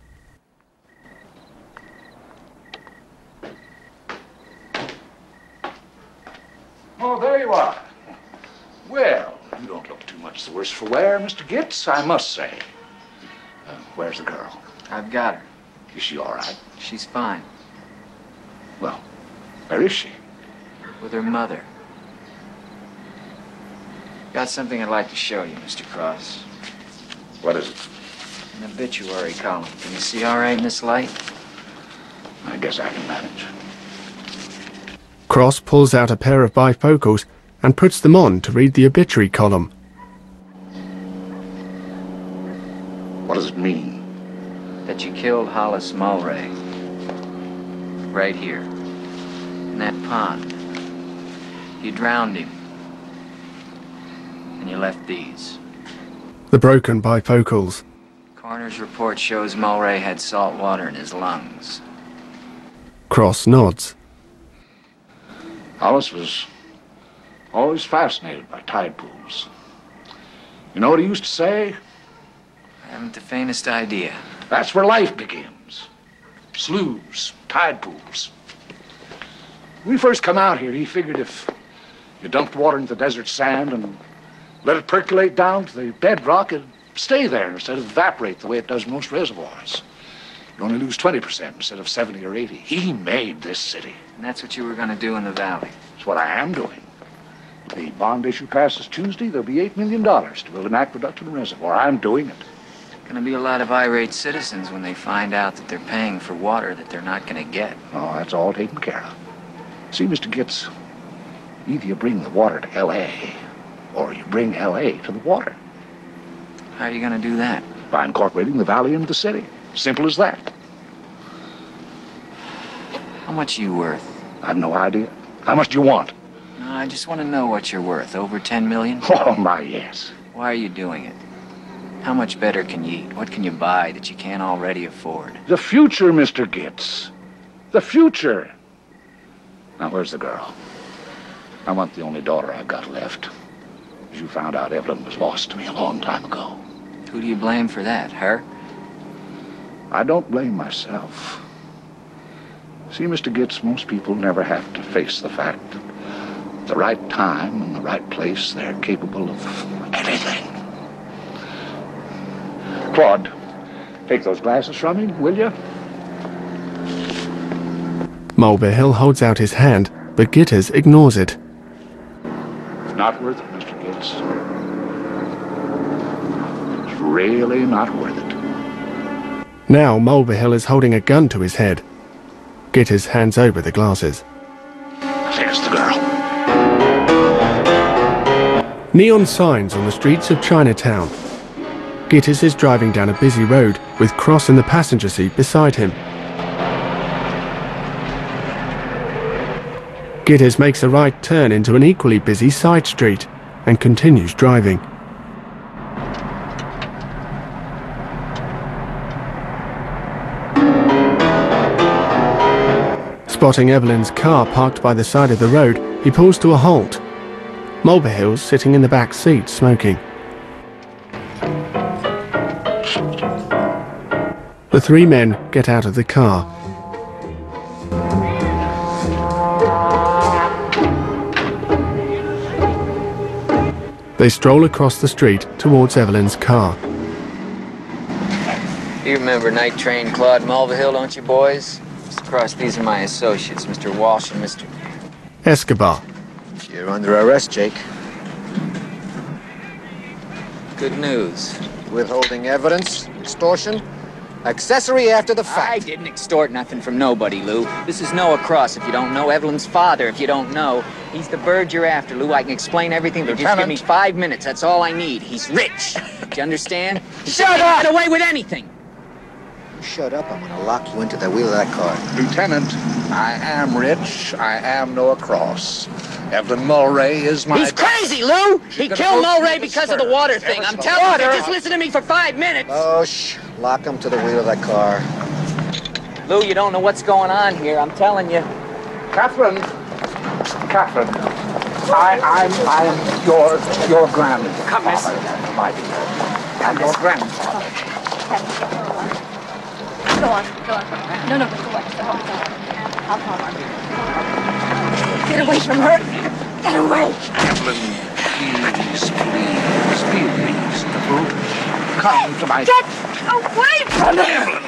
Speaker 20: Oh, there you are. Well, you don't look too much the worse for wear, Mister Gitz, I must say. Uh, where's the girl?
Speaker 19: I've got her.
Speaker 20: Is she all right?
Speaker 19: She's fine.
Speaker 20: Well, where is she?
Speaker 19: With her mother. Got something I'd like to show you, Mister Cross.
Speaker 20: What is it?
Speaker 19: An obituary column. Can you see all right in this light?
Speaker 20: I guess I can manage.
Speaker 1: Cross pulls out a pair of bifocals and puts them on to read the obituary column.
Speaker 20: What does it mean?
Speaker 19: That you killed Hollis Mulray. Right here. In that pond. You drowned him. And you left these.
Speaker 1: The broken bifocals.
Speaker 19: Coroner's report shows Mulray had salt water in his lungs.
Speaker 1: Cross nods.
Speaker 20: Hollis was always fascinated by tide pools. You know what he used to say?
Speaker 19: I haven't the faintest idea.
Speaker 20: That's where life begins. Sloughs, tide pools. When we first come out here, he figured if you dumped water into the desert sand and let it percolate down to the bedrock, it'd stay there instead of evaporate the way it does most reservoirs. You only lose twenty percent instead of seventy or eighty. He made this city.
Speaker 19: And that's what you were going to do in the valley.
Speaker 20: That's what I am doing. If the bond issue passes Tuesday, there'll be eight million dollars to build an aqueduct and a reservoir. I'm doing it.
Speaker 19: Going to be a lot of irate citizens when they find out that they're paying for water that they're not going to get.
Speaker 20: Oh, that's all taken care of. See, Mister Gitz, either you bring the water to L A or you bring L A to the water.
Speaker 19: How are you going to do that?
Speaker 20: By incorporating the valley into the city. Simple as that.
Speaker 19: How much are you worth?
Speaker 20: I've no idea. How much do you want?
Speaker 19: No, I just want to know what you're worth. Over ten million?
Speaker 20: Oh, my, yes.
Speaker 19: Why are you doing it? How much better can you eat? What can you buy that you can't already afford?
Speaker 20: The future, Mister Gitz. The future. Now, where's the girl? I want the only daughter I've got left. As you found out, Evelyn was lost to me a long time ago.
Speaker 19: Who do you blame for that? Her?
Speaker 20: I don't blame myself. See, Mister Gitz, most people never have to face the fact that at the right time and the right place, they're capable of anything. Claude, take those glasses from him, will you?
Speaker 1: Mulvihill holds out his hand, but Gitters ignores it.
Speaker 20: Not worth it, Mister Gitz. It's really not worth it.
Speaker 1: Now Mulvihill is holding a gun to his head. Gitters hands over the glasses.
Speaker 20: There's the girl.
Speaker 1: Neon signs on the streets of Chinatown. Gitters is driving down a busy road with Cross in the passenger seat beside him. Gitters makes a right turn into an equally busy side street and continues driving. Spotting Evelyn's car parked by the side of the road, he pulls to a halt. Mulvihill's sitting in the back seat smoking. The three men get out of the car. They stroll across the street towards Evelyn's car.
Speaker 19: You remember Night Train Claude Mulvihill, don't you, boys? Mister Cross, these are my associates, Mister Walsh and Mister
Speaker 1: Escobar.
Speaker 16: You're under arrest, Jake.
Speaker 19: Good news.
Speaker 16: Withholding evidence, extortion, accessory after the fact.
Speaker 19: I didn't extort nothing from nobody, Lou. This is Noah Cross, if you don't know. Evelyn's father, if you don't know. He's the bird you're after, Lou. I can explain everything, but just give me five minutes. That's all I need. He's rich. Do you understand?
Speaker 16: Shut up!
Speaker 19: Get away with anything.
Speaker 16: Shut up, I'm gonna lock you into the wheel of that car.
Speaker 20: Lieutenant, I am rich. I am Noah Cross. Evelyn Mulray is my...
Speaker 19: He's crazy, Lou! He killed Mulray because of the water thing. I'm telling you, just listen to me for five minutes.
Speaker 16: Oh, shh. Lock him to the wheel of that car.
Speaker 19: Lou, you don't know what's going on here. I'm telling you.
Speaker 20: Catherine. Catherine. I, I'm, I'm your, your grandfather.
Speaker 5: Come, miss.
Speaker 20: My dear. I'm your grandfather.
Speaker 14: Go on, go on. No, no, go away. Go home. I'll call her. Get away from her. Get away.
Speaker 20: Evelyn, please, please, be reasonable. Come to my...
Speaker 14: Get away from her.
Speaker 20: Evelyn!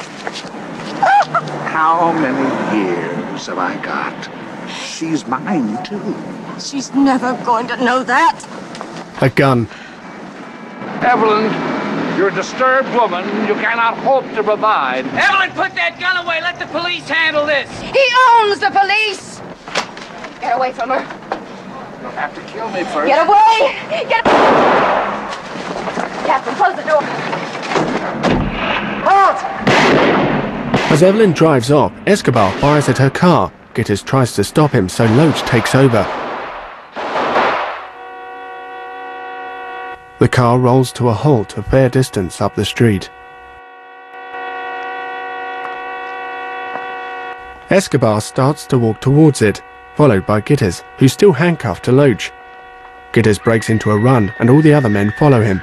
Speaker 20: How many years have I got? She's mine, too.
Speaker 14: She's never going to know that.
Speaker 1: A gun.
Speaker 20: Evelyn, you're a disturbed woman. You cannot hope to provide.
Speaker 5: Evelyn, put that gun away. Let the police handle this.
Speaker 14: He owns the police. Get away from her.
Speaker 20: You'll have to kill me first.
Speaker 14: Get away. Get... Captain, close the door.
Speaker 20: Halt!
Speaker 1: As Evelyn drives off, Escobar fires at her car. Gitters tries to stop him, so Loach takes over. The car rolls to a halt a fair distance up the street. Escobar starts to walk towards it, followed by Gitters, who's still handcuffed to Loach. Gitters breaks into a run, and all the other men follow him.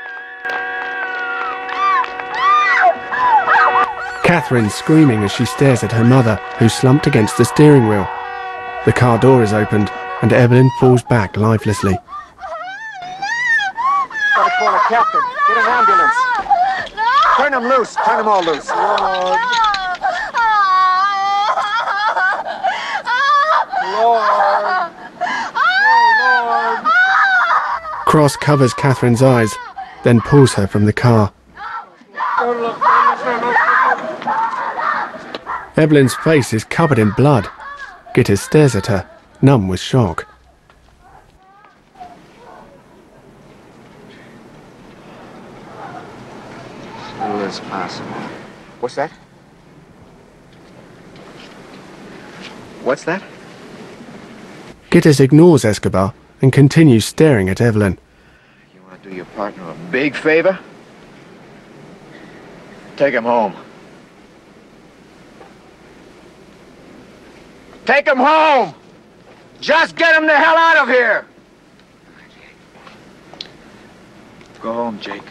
Speaker 1: Catherine's screaming as she stares at her mother, who's slumped against the steering wheel. The car door is opened, and Evelyn falls back lifelessly.
Speaker 16: Gotta call a captain. Get an ambulance. Turn them loose. Turn them all loose. Lord. Lord. Lord.
Speaker 1: Cross covers Catherine's eyes, then pulls her from the car. Evelyn's face is covered in blood. Gitters stares at her, numb with shock.
Speaker 16: Who is possible? What's that? What's that?
Speaker 1: Gitters ignores Escobar and continues staring at Evelyn.
Speaker 16: You want to do your partner a big favor? Take him home. Take him home! Just get him the hell out of here! Go home, Jake.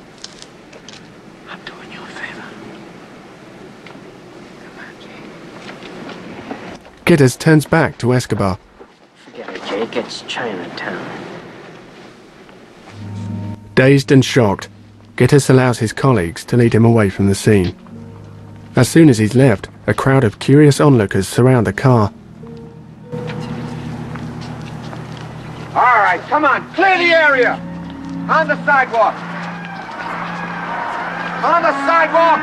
Speaker 16: I'm doing you a favor.
Speaker 1: Gitters turns back to Escobar.
Speaker 9: Forget it, Jake. It's Chinatown.
Speaker 1: Dazed and shocked, Gitters allows his colleagues to lead him away from the scene. As soon as he's left, a crowd of curious onlookers surround the car.
Speaker 16: All right, come on, clear the area! On the sidewalk! On the sidewalk!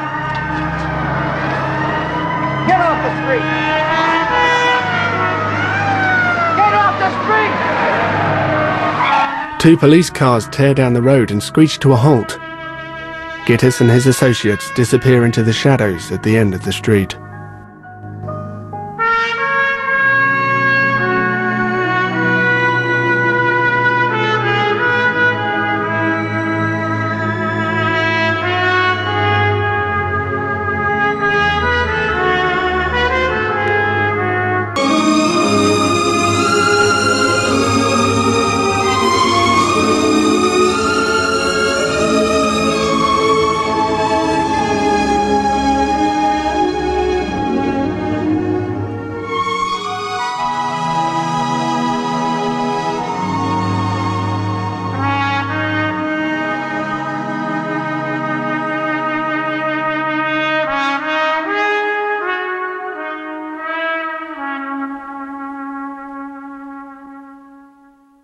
Speaker 16: Get off the street! Get off the street!
Speaker 1: Two police cars tear down the road and screech to a halt. Gitters and his associates disappear into the shadows at the end of the street.